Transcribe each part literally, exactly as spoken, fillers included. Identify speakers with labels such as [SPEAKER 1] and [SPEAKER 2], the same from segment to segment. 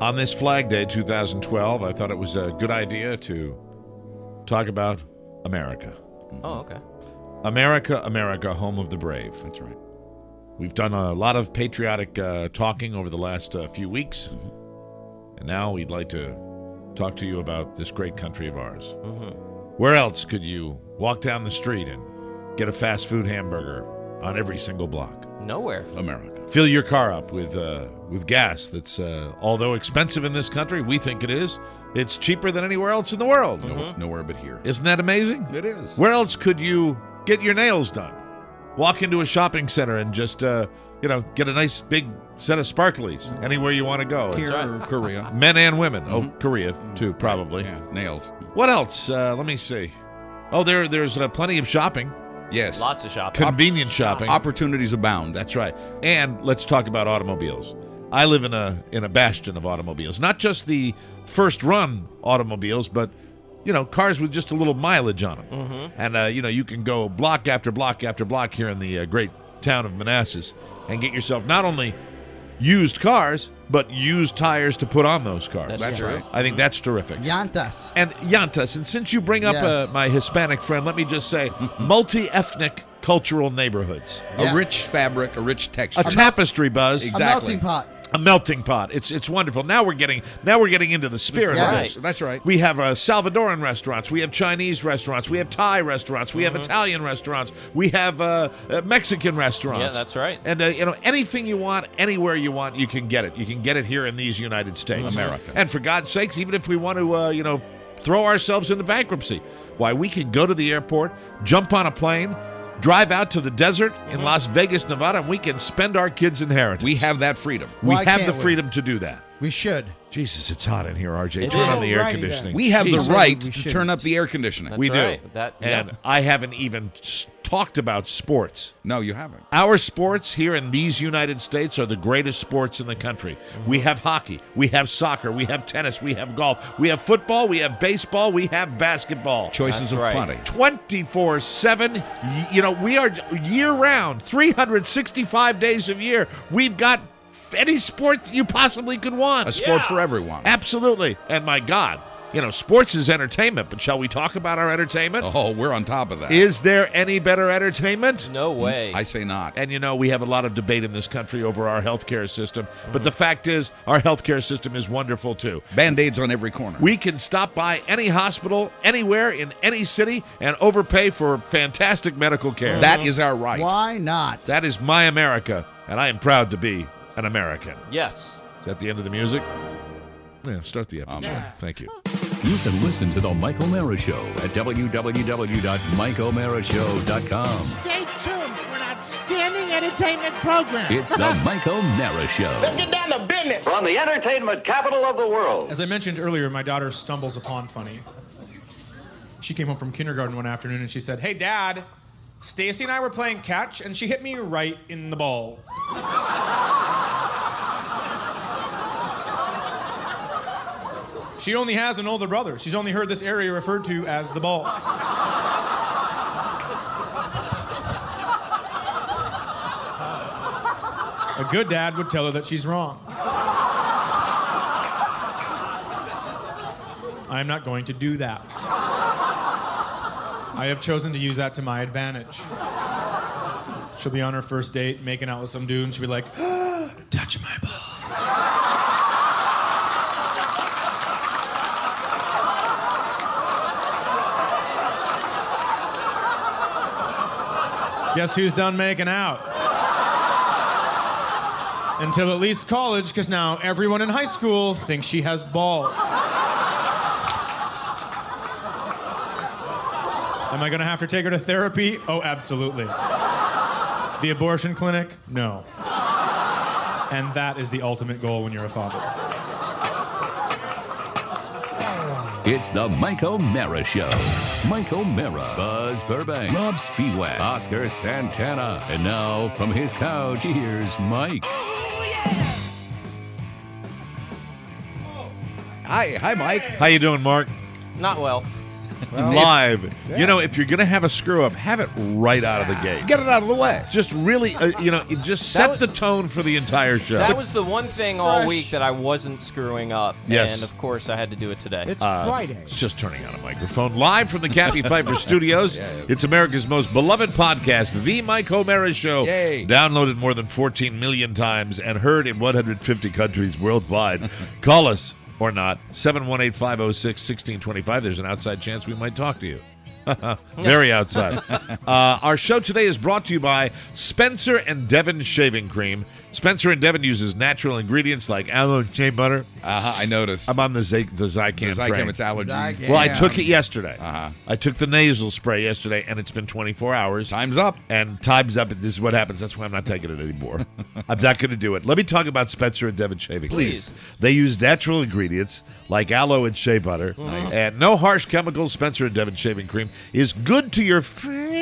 [SPEAKER 1] On this Flag Day two thousand twelve, I thought it was a good idea to talk about America.
[SPEAKER 2] Oh, okay.
[SPEAKER 1] America, America, home of the brave.
[SPEAKER 3] That's right.
[SPEAKER 1] We've done a lot of patriotic uh, talking over the last uh, few weeks,
[SPEAKER 3] Mm-hmm.
[SPEAKER 1] and now we'd like to talk to you about this great country of ours.
[SPEAKER 2] Mm-hmm.
[SPEAKER 1] Where else could you walk down the street and get a fast food hamburger on every single block?
[SPEAKER 2] Nowhere.
[SPEAKER 3] America.
[SPEAKER 1] Fill your car up with uh, with gas that's, uh, although expensive in this country, we think it is, it's cheaper than anywhere else in the world.
[SPEAKER 3] No,
[SPEAKER 2] Mhm.
[SPEAKER 3] Nowhere but here.
[SPEAKER 1] Isn't that amazing?
[SPEAKER 3] It is.
[SPEAKER 1] Where else could you get your nails done? Walk into a shopping center and just, uh, you know, get a nice big set of sparklies anywhere you want to go.
[SPEAKER 3] Here
[SPEAKER 2] right.
[SPEAKER 3] or Korea.
[SPEAKER 1] Men and women. Oh,
[SPEAKER 3] Mhm.
[SPEAKER 1] Korea, too, probably.
[SPEAKER 3] Yeah, nails.
[SPEAKER 1] What else? Uh, let me see. Oh, there, there's uh, plenty of shopping.
[SPEAKER 3] Yes.
[SPEAKER 2] Lots of shopping.
[SPEAKER 1] Convenient shopping.
[SPEAKER 3] Opportunities abound.
[SPEAKER 1] That's right. And let's talk about automobiles. I live in a in a bastion of automobiles. Not just the first run automobiles, but you know, cars with just a little mileage on them.
[SPEAKER 2] Mm-hmm.
[SPEAKER 1] And uh, you know, you can go block after block after block here in the uh, great town of Manassas and get yourself not only used cars, but used tires to put on those cars.
[SPEAKER 2] That's,
[SPEAKER 3] That's
[SPEAKER 2] true.
[SPEAKER 3] right.
[SPEAKER 1] I think that's terrific.
[SPEAKER 4] Llantas.
[SPEAKER 1] And Llantas, and since you bring up
[SPEAKER 4] Yes.
[SPEAKER 1] uh, my Hispanic friend, let me just say, multi-ethnic cultural neighborhoods.
[SPEAKER 4] Yeah.
[SPEAKER 3] A rich fabric, a rich texture.
[SPEAKER 1] A tapestry, Buzz.
[SPEAKER 4] A
[SPEAKER 3] Exactly.
[SPEAKER 4] melting pot.
[SPEAKER 1] A melting pot. It's it's wonderful. Now we're getting now we're getting into the spirit
[SPEAKER 4] Yes.
[SPEAKER 1] of
[SPEAKER 3] Right.
[SPEAKER 1] this.
[SPEAKER 3] That's right.
[SPEAKER 1] We have uh, Salvadoran restaurants. We have Chinese restaurants. We have Thai restaurants. We have Italian restaurants. We have uh, uh, Mexican restaurants.
[SPEAKER 2] Yeah, that's right.
[SPEAKER 1] And uh, you know, anything you want, anywhere you want, you can get it. You can get it here in these United States,
[SPEAKER 3] America.
[SPEAKER 1] And for God's sakes, even if we want to, uh, you know, throw ourselves into bankruptcy, why, we can go to the airport, jump on a plane, drive out to the desert in Las Vegas, Nevada, and we can spend our kids' inheritance.
[SPEAKER 3] We have that freedom.
[SPEAKER 1] We
[SPEAKER 4] Why
[SPEAKER 1] have
[SPEAKER 4] can't
[SPEAKER 1] the
[SPEAKER 4] we?
[SPEAKER 1] freedom to do that.
[SPEAKER 4] We should.
[SPEAKER 1] Jesus, it's hot in here, R J.
[SPEAKER 2] It
[SPEAKER 1] Turn on
[SPEAKER 2] is.
[SPEAKER 1] the air
[SPEAKER 4] Alrighty
[SPEAKER 1] conditioning.
[SPEAKER 3] We have
[SPEAKER 1] Jesus.
[SPEAKER 3] the right
[SPEAKER 4] We
[SPEAKER 3] to
[SPEAKER 4] shouldn't.
[SPEAKER 3] turn up the air conditioning.
[SPEAKER 2] That's
[SPEAKER 1] We do.
[SPEAKER 2] right. That,
[SPEAKER 1] And
[SPEAKER 2] yeah.
[SPEAKER 1] I haven't even s- talked about sports.
[SPEAKER 3] No, you haven't.
[SPEAKER 1] Our sports here in these United States are the greatest sports in the country. We have hockey, we have soccer, we have tennis, we have golf, we have football, we have baseball, we have basketball.
[SPEAKER 3] Choices
[SPEAKER 2] That's
[SPEAKER 3] of
[SPEAKER 2] right.
[SPEAKER 3] plenty.
[SPEAKER 1] twenty-four seven, y- you know, we are year-round, three hundred sixty-five days of year. We've got any sport that you possibly could want.
[SPEAKER 3] A sport
[SPEAKER 2] Yeah.
[SPEAKER 3] for everyone.
[SPEAKER 1] Absolutely. And my God, you know, sports is entertainment, but shall we talk about our entertainment?
[SPEAKER 3] Oh, we're on top of that.
[SPEAKER 1] Is there any better entertainment?
[SPEAKER 2] No way.
[SPEAKER 3] I say not.
[SPEAKER 1] And, you know, we have a lot of debate in this country over our healthcare system, but the fact is, our healthcare system is wonderful, too.
[SPEAKER 3] Band-Aids on every corner.
[SPEAKER 1] We can stop by any hospital, anywhere, in any city, and overpay for fantastic medical care.
[SPEAKER 3] That is our right.
[SPEAKER 4] Why not?
[SPEAKER 1] That is my America, and I am proud to be an American.
[SPEAKER 2] yes.
[SPEAKER 1] Is that the end of the music? Yeah, start the episode.
[SPEAKER 3] Um,
[SPEAKER 1] Thank you.
[SPEAKER 5] You can listen to The Mike O'Mara Show at w w w dot mike o'mara show dot com.
[SPEAKER 6] Stay tuned for an outstanding entertainment program.
[SPEAKER 5] It's The Mike O'Mara Show.
[SPEAKER 6] Let's get down to business.
[SPEAKER 7] From the entertainment capital of the world.
[SPEAKER 8] As I mentioned earlier, my daughter stumbles upon funny. She came home from kindergarten one afternoon and she said, "Hey, Dad, Stacy and I were playing catch and she hit me right in the balls." She only has an older brother. She's only heard this area referred to as the balls. A good dad would tell her that she's wrong. I'm not going to do that. I have chosen to use that to my advantage. She'll be on her first date, making out with some dude, and she'll be like, touch my ball. Guess who's done making out? Until at least college, because now everyone in high school thinks she has balls. Am I gonna have to take her to therapy? Oh, absolutely. The abortion clinic? No. And that is the ultimate goal when you're a father.
[SPEAKER 5] It's The Mike O'Mara Show. Mike O'Mara, Buzz Burbank, Rob Speedway, Oscar Santana. And now, from his couch, here's Mike.
[SPEAKER 3] Hi, hi, Mike.
[SPEAKER 1] How you doing, Mark?
[SPEAKER 2] Not well.
[SPEAKER 1] live. You know, if you're going to have a screw up, have it right out of the gate.
[SPEAKER 3] Get it out of the way.
[SPEAKER 1] Just really, uh, you know, just set
[SPEAKER 2] was-
[SPEAKER 1] the tone for the entire show.
[SPEAKER 2] That was the one thing all week that I wasn't screwing up.
[SPEAKER 1] Yes.
[SPEAKER 2] And of course, I had to do it today.
[SPEAKER 6] It's
[SPEAKER 1] Uh,
[SPEAKER 6] Friday.
[SPEAKER 1] It's just turning on a microphone. Live from the Cappy Pfeiffer Studios. It's America's most beloved podcast, The Mike O'Mara Show.
[SPEAKER 3] Yay.
[SPEAKER 1] Downloaded more than fourteen million times and heard in one hundred fifty countries worldwide. Call us, or not, seven one eight, five oh six, one six two five. There's an outside chance we might talk to you. Very outside. Uh, our show today is brought to you by Spencer and Devon Shaving Cream. Spencer and Devon uses natural ingredients like aloe and shea butter.
[SPEAKER 3] Uh-huh, I noticed.
[SPEAKER 1] I'm on the, Z- the Zycam
[SPEAKER 3] Because I
[SPEAKER 1] train.
[SPEAKER 3] came, it's allergy.
[SPEAKER 6] Zycam.
[SPEAKER 1] Well, I took it yesterday.
[SPEAKER 3] Uh-huh.
[SPEAKER 1] I took the nasal spray yesterday, and it's been twenty-four hours.
[SPEAKER 3] Time's up.
[SPEAKER 1] And time's up. This is what happens. That's why I'm not taking it anymore. I'm not going to do it. Let me talk about Spencer and Devon Shaving Cream.
[SPEAKER 2] Please.
[SPEAKER 1] They use natural ingredients like aloe and shea butter.
[SPEAKER 3] Nice.
[SPEAKER 1] And no harsh chemicals. Spencer and Devon Shaving Cream is good to your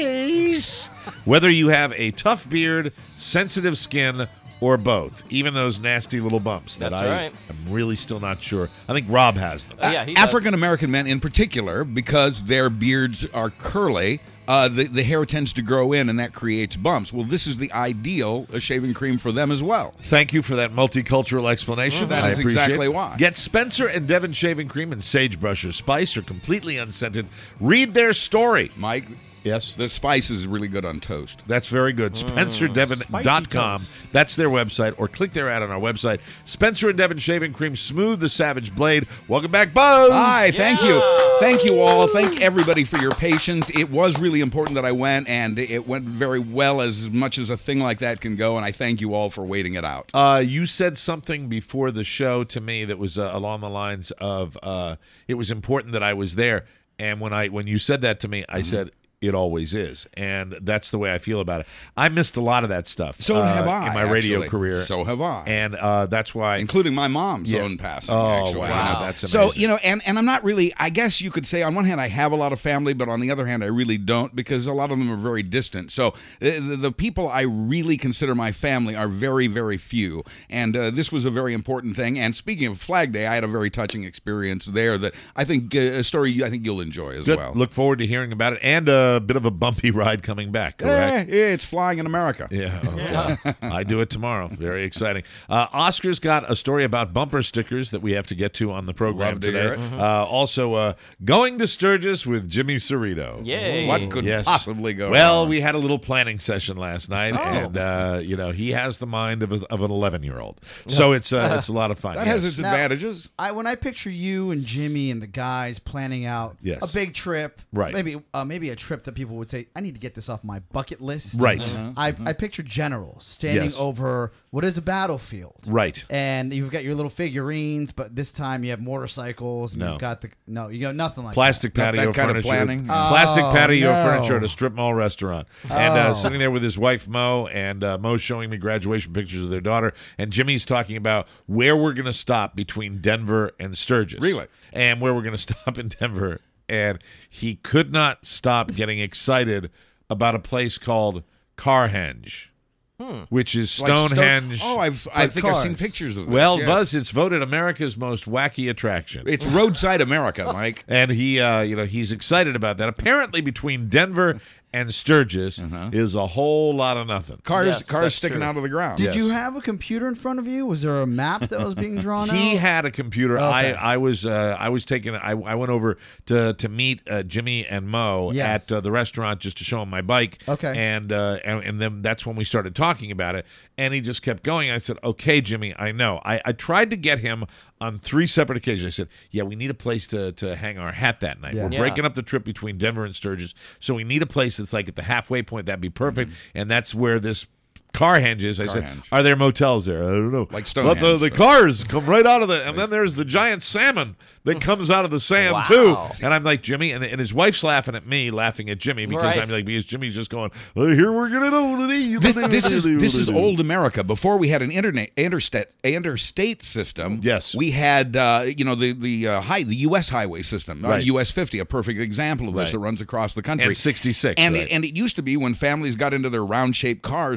[SPEAKER 1] face. Whether you have a tough beard, sensitive skin, or both. Even those nasty little bumps that
[SPEAKER 2] That's
[SPEAKER 1] I
[SPEAKER 2] right.
[SPEAKER 1] am really still not sure. I think Rob has them.
[SPEAKER 2] Oh, yeah, he does.
[SPEAKER 3] African American men in particular, because their beards are curly, uh, the, the hair tends to grow in, and that creates bumps. Well, this is the ideal uh, shaving cream for them as well.
[SPEAKER 1] Thank you for that multicultural explanation.
[SPEAKER 3] That
[SPEAKER 1] I
[SPEAKER 3] is
[SPEAKER 1] appreciate
[SPEAKER 3] exactly
[SPEAKER 1] it.
[SPEAKER 3] why.
[SPEAKER 1] Get Spencer and Devon Shaving Cream and Sagebrush or Spice are completely unscented. Read their story.
[SPEAKER 3] Mike,
[SPEAKER 1] Yes.
[SPEAKER 3] the spice is really good on toast.
[SPEAKER 1] That's very good. Spencer Devon dot com. That's their website, or click their ad on our website. Spencer and Devon Shaving Cream, smooth the savage blade. Welcome back, Buzz.
[SPEAKER 3] Hi, thank you. Thank you all. Thank everybody for your patience. It was really important that I went, and it went very well, as much as a thing like that can go, and I thank you all for waiting it out.
[SPEAKER 1] Uh, you said something before the show to me that was uh, along the lines of uh, it was important that I was there. And when I when you said that to me, I said, it always is, and that's the way I feel about it. I missed a lot of that stuff.
[SPEAKER 3] So
[SPEAKER 1] uh,
[SPEAKER 3] have I,
[SPEAKER 1] in my radio
[SPEAKER 3] actually.
[SPEAKER 1] career.
[SPEAKER 3] So have I.
[SPEAKER 1] and uh, that's why,
[SPEAKER 3] Including my mom's
[SPEAKER 1] Yeah.
[SPEAKER 3] own passing,
[SPEAKER 1] Oh,
[SPEAKER 3] actually.
[SPEAKER 1] wow.
[SPEAKER 3] You know,
[SPEAKER 1] That's
[SPEAKER 3] So,
[SPEAKER 1] amazing.
[SPEAKER 3] you know, and, and I'm not really, I guess you could say, on one hand, I have a lot of family, but on the other hand, I really don't, because a lot of them are very distant. So the, the, the people I really consider my family are very, very few. And uh, this was a very important thing. And speaking of Flag Day, I had a very touching experience there that I think, uh, a story I think you'll enjoy as
[SPEAKER 1] Good.
[SPEAKER 3] well.
[SPEAKER 1] Look forward to hearing about it, and a bit of a bumpy ride coming back. Correct.
[SPEAKER 3] Eh, it's flying in America.
[SPEAKER 1] Yeah, oh, yeah. I do it tomorrow. Very exciting. Uh, Oscar's got a story about bumper stickers that we have to get to on the program
[SPEAKER 3] Love to
[SPEAKER 1] today.
[SPEAKER 3] hear it.
[SPEAKER 1] Uh, also, uh, going to Sturgis with Jimmy Cerrito.
[SPEAKER 2] Yay.
[SPEAKER 3] What could
[SPEAKER 1] Yes.
[SPEAKER 3] possibly go
[SPEAKER 1] Well,
[SPEAKER 3] wrong?
[SPEAKER 1] we had a little planning session last night,
[SPEAKER 3] Oh.
[SPEAKER 1] and uh, you know he has the mind of, a, of an eleven-year-old, so it's uh, it's a lot of fun.
[SPEAKER 3] That
[SPEAKER 1] yes.
[SPEAKER 3] has its
[SPEAKER 4] Now-
[SPEAKER 3] advantages.
[SPEAKER 4] I when I picture you and Jimmy and the guys planning out
[SPEAKER 1] Yes.
[SPEAKER 4] a big trip,
[SPEAKER 1] Right.
[SPEAKER 4] Maybe uh, maybe a trip that people would say, I need to get this off my bucket list.
[SPEAKER 1] Right.
[SPEAKER 4] I, I picture generals standing
[SPEAKER 1] Yes.
[SPEAKER 4] over what is a battlefield.
[SPEAKER 1] Right.
[SPEAKER 4] And you've got your little figurines, but this time you have motorcycles. And
[SPEAKER 1] No.
[SPEAKER 4] You've got the no, you got nothing like
[SPEAKER 1] Plastic
[SPEAKER 3] Not
[SPEAKER 1] patio
[SPEAKER 3] that kind of
[SPEAKER 1] furniture.
[SPEAKER 3] planning.
[SPEAKER 1] Plastic
[SPEAKER 4] Oh,
[SPEAKER 1] patio
[SPEAKER 4] no.
[SPEAKER 1] furniture at a strip mall restaurant. And uh,
[SPEAKER 4] Oh.
[SPEAKER 1] sitting there with his wife, Mo, and uh, Mo showing me graduation pictures of their daughter. And Jimmy's talking about where we're going to stop between Denver and Sturgis.
[SPEAKER 3] Really?
[SPEAKER 1] And where we're going to stop in Denver. And he could not stop getting excited about a place called Carhenge, which is
[SPEAKER 3] Like Sto-
[SPEAKER 1] Stonehenge.
[SPEAKER 3] oh, I've, I
[SPEAKER 4] Like
[SPEAKER 3] think I've seen
[SPEAKER 4] cars.
[SPEAKER 3] pictures of this.
[SPEAKER 1] well,
[SPEAKER 3] yes.
[SPEAKER 1] Buzz, it's voted America's most wacky attraction.
[SPEAKER 3] It's roadside America, Mike.
[SPEAKER 1] And he, uh, you know, he's excited about that. Apparently, between Denver and Sturgis
[SPEAKER 3] Uh-huh.
[SPEAKER 1] is a whole lot of nothing.
[SPEAKER 3] Cars,
[SPEAKER 2] Yes,
[SPEAKER 3] cars
[SPEAKER 2] that's
[SPEAKER 3] sticking
[SPEAKER 2] true.
[SPEAKER 3] out of the ground.
[SPEAKER 4] Did
[SPEAKER 1] Yes.
[SPEAKER 4] you have a computer in front of you? Was there a map that was being drawn
[SPEAKER 1] He
[SPEAKER 4] out?
[SPEAKER 1] had a computer.
[SPEAKER 4] Okay.
[SPEAKER 1] I, I was, uh, I was taking. I, I went over to to meet uh, Jimmy and Mo
[SPEAKER 4] Yes.
[SPEAKER 1] at uh, the restaurant just to show him my bike.
[SPEAKER 4] Okay.
[SPEAKER 1] And uh, and and then that's when we started talking about it. And he just kept going. I said, "Okay, Jimmy, I know." I, I tried to get him on three separate occasions. I said, "Yeah, we need a place to to hang our hat that night.
[SPEAKER 4] Yeah.
[SPEAKER 1] We're
[SPEAKER 2] Yeah.
[SPEAKER 1] breaking up the trip between Denver and Sturgis, so we need a place that's like at the halfway point. That'd be perfect." And that's where this Carhenge is. I said,
[SPEAKER 3] Carhenge.
[SPEAKER 1] "Are there motels there?" I don't know.
[SPEAKER 3] Like
[SPEAKER 1] But the,
[SPEAKER 3] Stonehenge,
[SPEAKER 1] the
[SPEAKER 3] so-
[SPEAKER 1] cars come right out of the, and then there's the giant salmon that comes out of the sand
[SPEAKER 2] Wow.
[SPEAKER 1] too. And I'm like, Jimmy, and, and his wife's laughing at me, laughing at Jimmy because
[SPEAKER 2] Right.
[SPEAKER 1] I'm like, because Jimmy's just going, oh, here we're gonna do
[SPEAKER 3] This, this is this is old America. Before we had an internet interstate interstate system,
[SPEAKER 1] Yes.
[SPEAKER 3] we had uh, you know the the uh, high the U S highway system, uh,
[SPEAKER 1] Right.
[SPEAKER 3] U S fifty, a perfect example of this
[SPEAKER 1] Right.
[SPEAKER 3] that runs across the country.
[SPEAKER 1] And sixty-six,
[SPEAKER 3] and
[SPEAKER 1] right.
[SPEAKER 3] it, and it used to be when families got into their round shaped cars and went on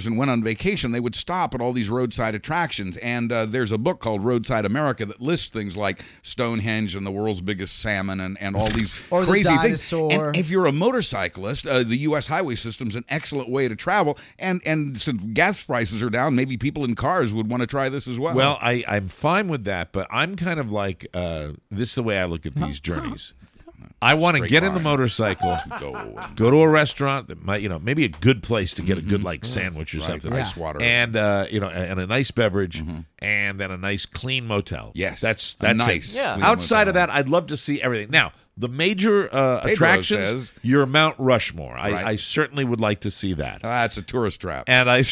[SPEAKER 3] on vacation, they would stop at all these roadside attractions. And uh, there's a book called Roadside America that lists things like Stonehenge and the world's biggest salmon and, and all these
[SPEAKER 4] Or the
[SPEAKER 3] crazy
[SPEAKER 4] dinosaur.
[SPEAKER 3] things. And if you're a motorcyclist, uh, the U S highway system's an excellent way to travel. And, and since gas prices are down, maybe people in cars would want to try this as well.
[SPEAKER 1] Well, I, I'm fine with that, but I'm kind of like, uh, this is the way I look at these journeys. I want to
[SPEAKER 3] Straight
[SPEAKER 1] get in the
[SPEAKER 3] line.
[SPEAKER 1] motorcycle,
[SPEAKER 3] Go.
[SPEAKER 1] go to a restaurant that might, you know, maybe a good place to get a good like sandwich or
[SPEAKER 3] Right,
[SPEAKER 1] something,
[SPEAKER 3] ice water.
[SPEAKER 1] and uh, you know, and a nice beverage, and then a nice clean motel.
[SPEAKER 3] Yes.
[SPEAKER 1] that's
[SPEAKER 3] A
[SPEAKER 1] that's
[SPEAKER 3] nice
[SPEAKER 1] it.
[SPEAKER 2] Yeah.
[SPEAKER 3] clean
[SPEAKER 1] Outside of
[SPEAKER 3] motel.
[SPEAKER 1] that, I'd love to see everything. Now, the major uh,
[SPEAKER 3] Pedro
[SPEAKER 1] attractions,
[SPEAKER 3] says-
[SPEAKER 1] your Mount Rushmore. I,
[SPEAKER 3] Right.
[SPEAKER 1] I certainly would like to see that.
[SPEAKER 3] Ah, it's a tourist trap.
[SPEAKER 1] And I,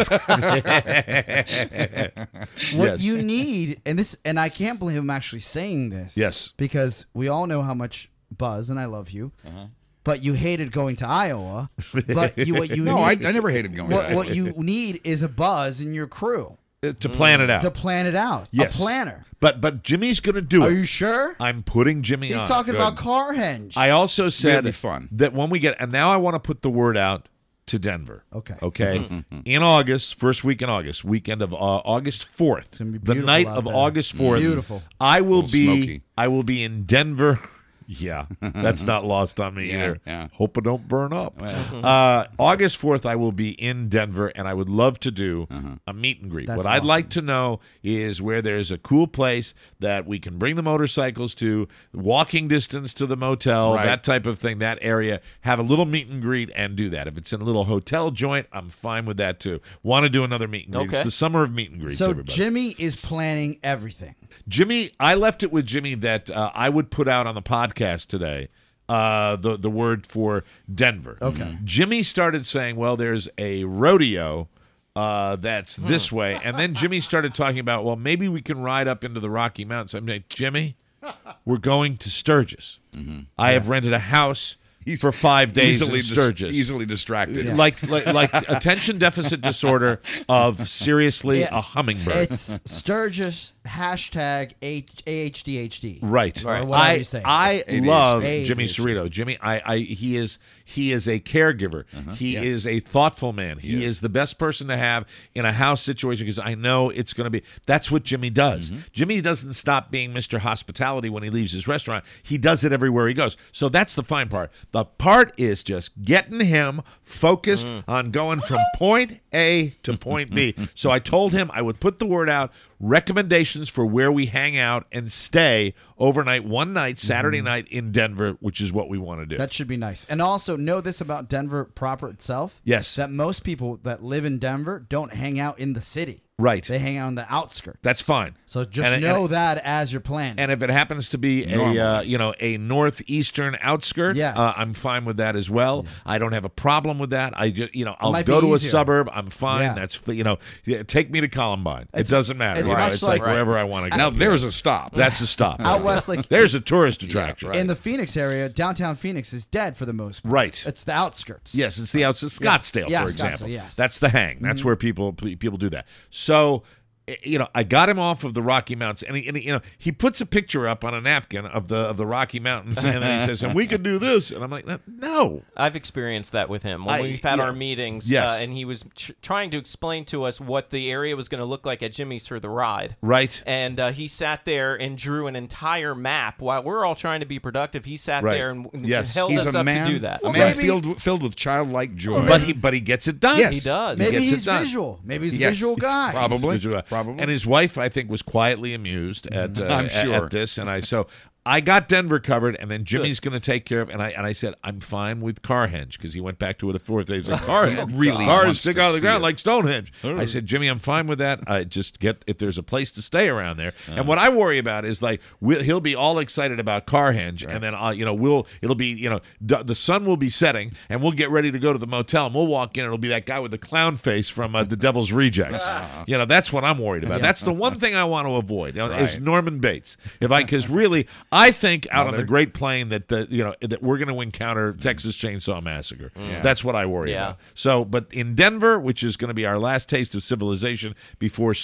[SPEAKER 4] What
[SPEAKER 1] Yes.
[SPEAKER 4] you need, and this, and I can't believe I'm actually saying this.
[SPEAKER 1] Yes.
[SPEAKER 4] Because we all know how much Buzz and I love you,
[SPEAKER 3] Uh-huh.
[SPEAKER 4] but you hated going to Iowa. But you, what you
[SPEAKER 3] no, I,
[SPEAKER 4] need,
[SPEAKER 3] I never hated going.
[SPEAKER 4] what,
[SPEAKER 3] to
[SPEAKER 4] what you need is a Buzz in your crew
[SPEAKER 1] to plan it out.
[SPEAKER 4] to plan it out.
[SPEAKER 1] Yes.
[SPEAKER 4] A planner.
[SPEAKER 1] But but Jimmy's going to do
[SPEAKER 4] Are
[SPEAKER 1] it.
[SPEAKER 4] you sure?
[SPEAKER 1] I'm putting Jimmy
[SPEAKER 4] He's
[SPEAKER 1] on.
[SPEAKER 4] talking
[SPEAKER 3] good.
[SPEAKER 4] about Carhenge.
[SPEAKER 1] I also said
[SPEAKER 3] be fun.
[SPEAKER 1] that when we get, and now I want to put the word out to Denver.
[SPEAKER 4] Okay.
[SPEAKER 1] Okay. In August, first week in August, weekend of uh, August fourth,
[SPEAKER 4] gonna be
[SPEAKER 1] the
[SPEAKER 4] beautiful
[SPEAKER 1] night
[SPEAKER 4] out
[SPEAKER 1] of
[SPEAKER 4] there.
[SPEAKER 1] August fourth.
[SPEAKER 4] Beautiful.
[SPEAKER 1] I will
[SPEAKER 3] Little
[SPEAKER 1] be.
[SPEAKER 3] smoky.
[SPEAKER 1] I will be in Denver. Yeah, that's not lost on me
[SPEAKER 3] Yeah,
[SPEAKER 1] either.
[SPEAKER 3] yeah.
[SPEAKER 1] Hope it don't burn up. Uh, August fourth, I will be in Denver, and I would love to do a meet and greet.
[SPEAKER 4] That's
[SPEAKER 1] what I'd
[SPEAKER 4] awesome.
[SPEAKER 1] like to know is where there's a cool place that we can bring the motorcycles to, walking distance to the motel,
[SPEAKER 3] Right.
[SPEAKER 1] that type of thing, that area. Have a little meet and greet and do that. If it's in a little hotel joint, I'm fine with that too. Want to do another meet and greet.
[SPEAKER 2] Okay.
[SPEAKER 1] It's the summer of meet and greets,
[SPEAKER 4] so
[SPEAKER 1] everybody.
[SPEAKER 4] Jimmy is planning everything.
[SPEAKER 1] Jimmy, I left it with Jimmy that uh, I would put out on the podcast today uh, the the word for Denver.
[SPEAKER 4] Okay.
[SPEAKER 1] Jimmy started saying, "Well, there's a rodeo uh, that's this way," and then Jimmy started talking about, "Well, maybe we can ride up into the Rocky Mountains." I'm like, Jimmy, we're going to Sturgis. I have rented a house
[SPEAKER 3] He's
[SPEAKER 1] for five days
[SPEAKER 3] easily
[SPEAKER 1] in
[SPEAKER 3] dis-
[SPEAKER 1] Sturgis.
[SPEAKER 3] easily distracted.
[SPEAKER 1] Like, like like attention deficit disorder of seriously
[SPEAKER 4] Yeah.
[SPEAKER 1] a hummingbird.
[SPEAKER 4] It's Sturgis hashtag H- A H D H D.
[SPEAKER 1] Right.
[SPEAKER 4] Or whatever
[SPEAKER 1] I
[SPEAKER 4] you say.
[SPEAKER 1] I
[SPEAKER 3] A D H D.
[SPEAKER 1] love
[SPEAKER 4] A D H D.
[SPEAKER 1] Jimmy Cerrito. Jimmy, I, I he is he is a caregiver. He
[SPEAKER 3] Yes.
[SPEAKER 1] is a thoughtful man. He is the best person to have in a house situation because I know it's going to be. That's what Jimmy does. Jimmy doesn't stop being Mister Hospitality when he leaves his restaurant. He does it everywhere he goes. So that's the fine part. The part is just getting him focused on going from point A to point B. So I told him I would put the word out, recommendations for where we hang out and stay overnight, one night, Saturday night in Denver, which is what we want to do.
[SPEAKER 4] That should be nice. And also know this about Denver proper itself.
[SPEAKER 1] Yes.
[SPEAKER 4] That most people that live in Denver don't hang out in the city.
[SPEAKER 1] Right.
[SPEAKER 4] They hang out on the outskirts.
[SPEAKER 1] That's fine.
[SPEAKER 4] So just
[SPEAKER 1] And-
[SPEAKER 4] know
[SPEAKER 1] and-
[SPEAKER 4] that as you're planning.
[SPEAKER 1] And if it happens to be a
[SPEAKER 3] Normal.
[SPEAKER 1] uh, you know a northeastern outskirt,
[SPEAKER 4] Yes.
[SPEAKER 1] uh, I'm fine with that as well. I don't have a problem with that. I just you know I'll
[SPEAKER 4] might
[SPEAKER 1] go
[SPEAKER 4] be
[SPEAKER 1] to a
[SPEAKER 4] easier.
[SPEAKER 1] suburb. I'm fine.
[SPEAKER 4] Yeah.
[SPEAKER 1] That's you know yeah, take me to Columbine.
[SPEAKER 4] It's-
[SPEAKER 1] it doesn't matter.
[SPEAKER 4] it's
[SPEAKER 1] you know,
[SPEAKER 4] much
[SPEAKER 1] it's like,
[SPEAKER 4] like-
[SPEAKER 1] wherever I want to go.
[SPEAKER 3] Now there's a stop.
[SPEAKER 1] That's a stop.
[SPEAKER 4] Out west, like
[SPEAKER 1] There's a tourist attraction.
[SPEAKER 3] right.
[SPEAKER 4] in the Phoenix area, downtown Phoenix is dead for the most part.
[SPEAKER 1] Right.
[SPEAKER 4] It's the outskirts.
[SPEAKER 1] Yes, it's the outskirts. Scottsdale,
[SPEAKER 4] Yeah,
[SPEAKER 1] for
[SPEAKER 4] Scottsdale,
[SPEAKER 1] example.
[SPEAKER 4] yes.
[SPEAKER 1] That's the hang. That's
[SPEAKER 3] Mm-hmm.
[SPEAKER 1] where people people do that. So, eh, you know, I got him off of the Rocky Mountains, and, he, and he, you know, he puts a picture up on a napkin of the of the Rocky Mountains, and then he says, "And we can do this," and I'm like, "No."
[SPEAKER 2] I've experienced that with him when
[SPEAKER 1] I-
[SPEAKER 2] we've had
[SPEAKER 1] yeah.
[SPEAKER 2] our meetings,
[SPEAKER 1] Yes.
[SPEAKER 2] uh, and he was tr- trying to explain to us what the area was going to look like at Jimmy's for the ride.
[SPEAKER 1] Right.
[SPEAKER 2] And uh, he sat there and drew an entire map while we're all trying to be productive. He sat
[SPEAKER 1] Right.
[SPEAKER 2] there and, and
[SPEAKER 1] Yes.
[SPEAKER 2] held
[SPEAKER 3] He's
[SPEAKER 2] us
[SPEAKER 3] a
[SPEAKER 2] up
[SPEAKER 3] man,
[SPEAKER 2] to do that.
[SPEAKER 3] a man filled filled with childlike joy.
[SPEAKER 1] But he but he gets it done.
[SPEAKER 3] Yes.
[SPEAKER 2] He does.
[SPEAKER 4] Maybe
[SPEAKER 1] gets it
[SPEAKER 4] he's
[SPEAKER 1] done.
[SPEAKER 4] visual. Maybe he's a
[SPEAKER 3] Yes.
[SPEAKER 4] visual guy.
[SPEAKER 3] Probably.
[SPEAKER 1] Visual-
[SPEAKER 3] Probably.
[SPEAKER 1] And his wife, I think, was quietly amused at uh,
[SPEAKER 3] I'm
[SPEAKER 1] at-
[SPEAKER 3] sure.
[SPEAKER 1] at this, and I so. I got Denver covered, and then Jimmy's going to take care of. And I and I said I'm fine with Carhenge because he went back to it a fourth day. He's like Carhenge,
[SPEAKER 3] really
[SPEAKER 1] cars
[SPEAKER 3] wants
[SPEAKER 1] stick
[SPEAKER 3] to
[SPEAKER 1] out of the
[SPEAKER 3] see
[SPEAKER 1] ground
[SPEAKER 3] it.
[SPEAKER 1] like Stonehenge. I said, Jimmy, I'm fine with that. I just get if there's a place to stay around there. And what I worry about is like we'll, he'll be all excited about Carhenge, and then uh, you know we'll it'll be you know d- the sun will be setting, and we'll get ready to go to the motel, and we'll walk in, and it'll be that guy with the clown face from uh, the Devil's Rejects. You know that's what I'm worried about. That's the one thing I want to avoid. You know, Is
[SPEAKER 3] Right.
[SPEAKER 1] Norman Bates. If I because really I think out on
[SPEAKER 3] Mother.
[SPEAKER 1] the Great Plain that the you know that we're going to encounter Texas Chainsaw Massacre. That's what I worry
[SPEAKER 2] Yeah.
[SPEAKER 1] about. So, but in Denver, which is going to be our last taste of civilization before St-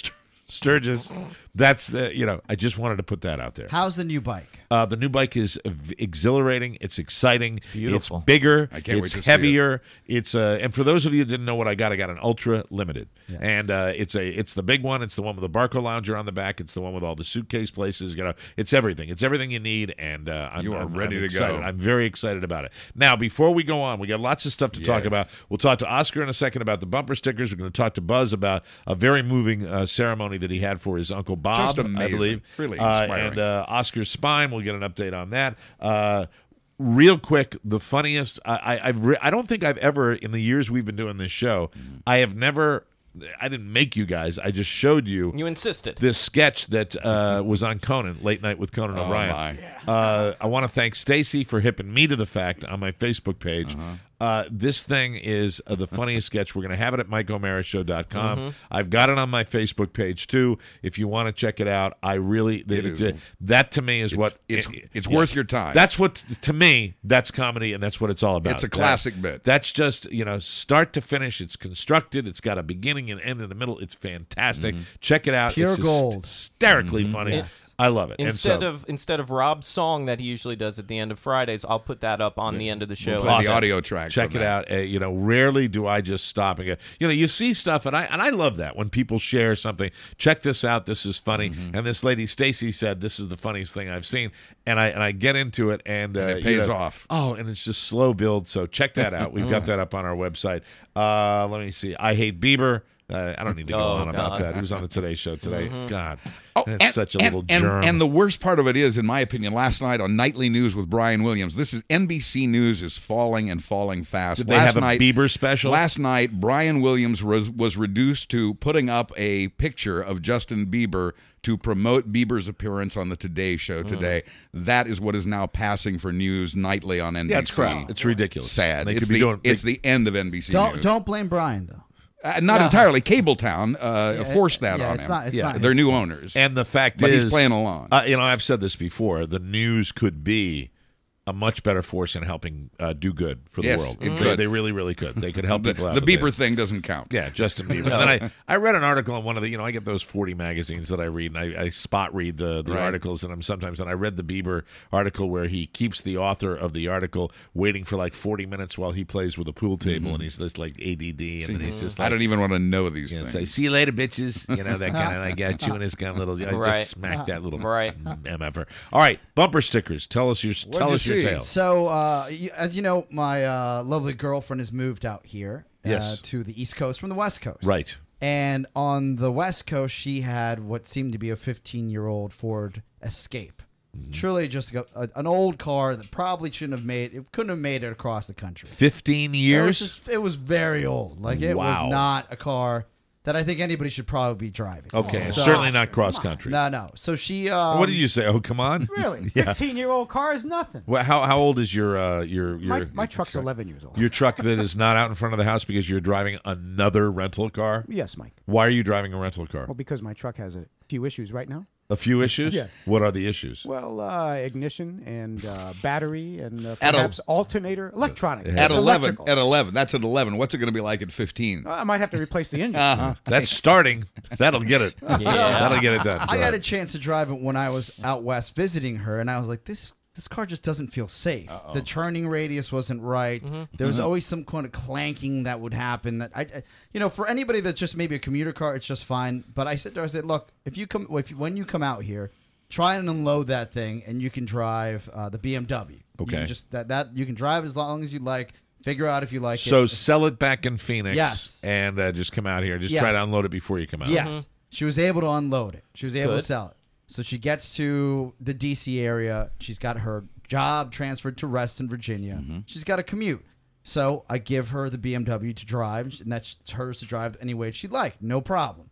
[SPEAKER 1] Sturgis. That's, uh, you know, I just wanted to put that out there.
[SPEAKER 4] How's the new bike?
[SPEAKER 1] Uh, the new bike is v- exhilarating. It's exciting. It's
[SPEAKER 2] beautiful.
[SPEAKER 1] It's bigger.
[SPEAKER 3] I can't
[SPEAKER 1] it's
[SPEAKER 3] wait to see
[SPEAKER 1] heavier. It's uh, and for those of you who didn't know what I got, I got an Ultra Limited,
[SPEAKER 4] Yes.
[SPEAKER 1] and uh, it's a it's the big one. It's the one with the Barco Lounger on the back. It's the one with all the suitcase places. You know, it's everything. It's everything you need, and uh, I'm,
[SPEAKER 3] You are
[SPEAKER 1] I'm,
[SPEAKER 3] ready
[SPEAKER 1] I'm
[SPEAKER 3] to
[SPEAKER 1] excited.
[SPEAKER 3] go.
[SPEAKER 1] I'm very excited about it. Now, before we go on, we got lots of stuff to talk
[SPEAKER 3] Yes.
[SPEAKER 1] about. We'll talk to Oscar in a second about the bumper stickers. We're going to talk to Buzz about a very moving uh, ceremony that he had for his Uncle Bob.
[SPEAKER 3] Just amazing.
[SPEAKER 1] I believe.
[SPEAKER 3] Really
[SPEAKER 1] Uh,
[SPEAKER 3] inspiring.
[SPEAKER 1] and uh, Oscar's spine. We'll get an update on that. Uh, real quick, the funniest. I, I, I've re- I don't think I've ever in the years we've been doing this show.
[SPEAKER 3] Mm-hmm.
[SPEAKER 1] I have never. I didn't make you guys. I just showed you.
[SPEAKER 2] You insisted.
[SPEAKER 1] This sketch that uh, was on Conan, Late Night with Conan
[SPEAKER 3] Oh,
[SPEAKER 1] O'Brien.
[SPEAKER 3] my.
[SPEAKER 1] Uh, I want to thank Stacy for hipping me to the fact on my Facebook page.
[SPEAKER 3] Uh-huh.
[SPEAKER 1] Uh, this thing is uh, the funniest sketch. We're going to have it at mike o'mara show dot com.
[SPEAKER 3] Mm-hmm.
[SPEAKER 1] I've got it on my Facebook page, too. If you want to check it out, I really...
[SPEAKER 3] It
[SPEAKER 1] it's
[SPEAKER 3] is.
[SPEAKER 1] a- that, to me, is what...
[SPEAKER 3] it's
[SPEAKER 1] it-
[SPEAKER 3] it's
[SPEAKER 1] yeah.
[SPEAKER 3] worth your time.
[SPEAKER 1] That's what, to me, that's comedy, and that's what it's all about.
[SPEAKER 3] It's a
[SPEAKER 1] That-
[SPEAKER 3] classic bit.
[SPEAKER 1] That's just, you know, start to finish. It's constructed. It's got a beginning and end in the middle. It's fantastic.
[SPEAKER 3] Mm-hmm.
[SPEAKER 1] Check it out.
[SPEAKER 4] Pure
[SPEAKER 1] it's hys-
[SPEAKER 4] gold.
[SPEAKER 1] hysterically funny.
[SPEAKER 4] Yes.
[SPEAKER 1] I love it. And
[SPEAKER 2] Instead
[SPEAKER 1] so-
[SPEAKER 2] of instead of Rob's song that he usually does at the end of Fridays, I'll put that up on the end of the show.
[SPEAKER 3] Play
[SPEAKER 1] Awesome.
[SPEAKER 3] the audio track.
[SPEAKER 1] Check
[SPEAKER 3] from
[SPEAKER 1] it
[SPEAKER 3] that.
[SPEAKER 1] out. Uh, you know, rarely do I just stop and go. You know, you see stuff, and I and I love that when people share something. Check this out. This is funny.
[SPEAKER 3] Mm-hmm.
[SPEAKER 1] And this lady Stacy said this is the funniest thing I've seen. And I and I get into it, and, uh,
[SPEAKER 3] And it
[SPEAKER 1] you
[SPEAKER 3] pays
[SPEAKER 1] know,
[SPEAKER 3] off.
[SPEAKER 1] Oh, and it's just slow build. So check that out. We've got that up on our website. Uh, let me see. I hate Bieber. Uh, I don't need to go
[SPEAKER 2] Oh,
[SPEAKER 1] on about
[SPEAKER 2] God.
[SPEAKER 1] that. He was on the Today Show today. God,
[SPEAKER 3] Oh,
[SPEAKER 1] that's
[SPEAKER 3] and-
[SPEAKER 1] such a
[SPEAKER 3] and-
[SPEAKER 1] little
[SPEAKER 3] and,
[SPEAKER 1] germ.
[SPEAKER 3] And the worst part of it is, in my opinion, last night on Nightly News with Brian Williams, this is N B C News is falling and falling fast.
[SPEAKER 1] Did they
[SPEAKER 3] last
[SPEAKER 1] have a
[SPEAKER 3] night,
[SPEAKER 1] Bieber special?
[SPEAKER 3] Last night, Brian Williams was, was reduced to putting up a picture of Justin Bieber to promote Bieber's appearance on the Today Show today. That is what is now passing for news nightly on N B C.
[SPEAKER 1] yeah, it's crap. It's ridiculous.
[SPEAKER 3] Sad.
[SPEAKER 1] They
[SPEAKER 3] It's
[SPEAKER 1] could be
[SPEAKER 3] the,
[SPEAKER 1] doing.
[SPEAKER 3] it's
[SPEAKER 1] they-
[SPEAKER 3] the end of N B C
[SPEAKER 4] Don't
[SPEAKER 3] News.
[SPEAKER 4] don't blame Brian though.
[SPEAKER 3] Uh, not entirely. Cabletown uh, forced that
[SPEAKER 4] yeah,
[SPEAKER 3] on
[SPEAKER 4] it's
[SPEAKER 3] him.
[SPEAKER 4] not- it's
[SPEAKER 1] Yeah.
[SPEAKER 4] not
[SPEAKER 3] They're
[SPEAKER 4] his
[SPEAKER 3] new
[SPEAKER 4] fault.
[SPEAKER 3] owners.
[SPEAKER 1] And the fact
[SPEAKER 3] But
[SPEAKER 1] is,
[SPEAKER 3] he's playing along.
[SPEAKER 1] Uh, you know, I've said this before. The news could be a much better force in helping uh, do good for the
[SPEAKER 3] Yes,
[SPEAKER 1] world.
[SPEAKER 3] it
[SPEAKER 1] They-
[SPEAKER 3] could.
[SPEAKER 1] They really, really could. They could help
[SPEAKER 3] the
[SPEAKER 1] people out.
[SPEAKER 3] the
[SPEAKER 1] but they-
[SPEAKER 3] Bieber thing doesn't count.
[SPEAKER 1] Yeah, Justin Bieber. And then I, I read an article on one of the, you know, I get those forty magazines that I read, and I, I spot read the, the
[SPEAKER 3] Right.
[SPEAKER 1] articles, and I'm sometimes, and I read the Bieber article where he keeps the author of the article waiting for like forty minutes while he plays with a pool table, and he's just like A D D, and then he's just like,
[SPEAKER 3] I don't even want to know these
[SPEAKER 1] you know,
[SPEAKER 3] things.
[SPEAKER 1] say, see you later, bitches. You know, that kind of, I got you and this kind of little, I
[SPEAKER 2] Right.
[SPEAKER 1] just smacked that little
[SPEAKER 2] Right.
[SPEAKER 1] M F R. All right, bumper stickers. Tell us your, tell
[SPEAKER 3] you
[SPEAKER 1] us your
[SPEAKER 3] see?
[SPEAKER 1] tale.
[SPEAKER 4] So, uh, you, as you know, my uh, lovely girlfriend has moved out here uh,
[SPEAKER 1] Yes.
[SPEAKER 4] to the East Coast from the West Coast.
[SPEAKER 1] Right.
[SPEAKER 4] And on the West Coast, she had what seemed to be a fifteen-year-old Ford Escape.
[SPEAKER 1] Mm-hmm.
[SPEAKER 4] Truly just a, a, an old car that probably shouldn't have made it, couldn't have made it across the country.
[SPEAKER 1] fifteen
[SPEAKER 4] It
[SPEAKER 1] years?
[SPEAKER 4] was just, it was very old. Like, it
[SPEAKER 1] Wow.
[SPEAKER 4] was not a car that I think anybody should probably be driving.
[SPEAKER 1] Okay,
[SPEAKER 4] So-
[SPEAKER 1] certainly not cross country.
[SPEAKER 4] No, no. So she. Um,
[SPEAKER 1] What did you say? Oh, come on.
[SPEAKER 6] Really?
[SPEAKER 1] Yeah.
[SPEAKER 6] fifteen-year-old car is nothing.
[SPEAKER 1] Well, how how old is your uh your your
[SPEAKER 6] My, my truck's eleven years old.
[SPEAKER 1] your truck that is not out in front of the house because you're driving another rental car?
[SPEAKER 6] Yes, Mike.
[SPEAKER 1] Why are you driving a rental car?
[SPEAKER 6] Well, because my truck has a few issues right now.
[SPEAKER 1] A few issues?
[SPEAKER 6] Yeah.
[SPEAKER 1] What are the issues?
[SPEAKER 6] Well, uh, ignition and uh, battery and uh,
[SPEAKER 3] At a-
[SPEAKER 6] perhaps alternator, electronic.
[SPEAKER 3] At eleven,
[SPEAKER 6] Electrical.
[SPEAKER 3] at eleven, that's at eleven. What's it going to be like at fifteen?
[SPEAKER 6] I might have to replace the engine.
[SPEAKER 3] Uh-huh.
[SPEAKER 1] That's starting. That'll get it. That'll get it done.
[SPEAKER 4] I got a chance to drive it when I was out west visiting her, and I was like, this this car just doesn't feel safe. The turning radius wasn't right. There was always some kind of clanking that would happen. That I, I- you know, for anybody that's just maybe a commuter car, it's just fine. But I said to her, I said, look, if you come, if you, when you come out here, try and unload that thing, and you can drive uh, the B M W. You
[SPEAKER 1] Okay.
[SPEAKER 4] can just that that you can drive as long as you like. Figure out if you like
[SPEAKER 1] So
[SPEAKER 4] it.
[SPEAKER 1] sell it back in Phoenix.
[SPEAKER 4] Yes.
[SPEAKER 1] And uh, just come out here. Just
[SPEAKER 4] Yes.
[SPEAKER 1] try to unload it before you come out.
[SPEAKER 4] Yes. She was able to unload it. She was able to
[SPEAKER 2] Good.
[SPEAKER 4] sell it. So she gets to the D C area. She's got her job transferred to Reston, Virginia. She's got a commute. So I give her the B M W to drive, and that's hers to drive any way she'd like. No problem.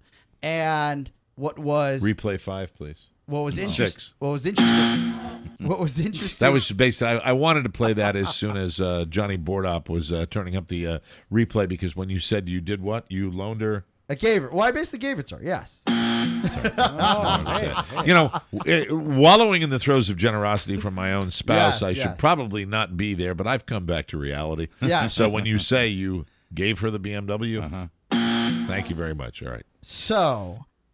[SPEAKER 4] And what was
[SPEAKER 1] Replay five, please.
[SPEAKER 4] what was
[SPEAKER 1] Six.
[SPEAKER 4] interesting? What was interesting? What was interesting?
[SPEAKER 1] That was based. I, I wanted to play that as soon as uh, Johnny Bordop was uh, turning up the uh, replay because when you said you did what, you loaned her.
[SPEAKER 4] I gave her. Well, I basically gave it to her. Yes.
[SPEAKER 1] You know, eh, wallowing in the throes of generosity from my own spouse,
[SPEAKER 4] Yes,
[SPEAKER 1] I should
[SPEAKER 4] yes.
[SPEAKER 1] probably not be there, but I've come back to reality.
[SPEAKER 4] Yes.
[SPEAKER 1] So when you say you gave her the B M W, thank you very much. All right.
[SPEAKER 4] So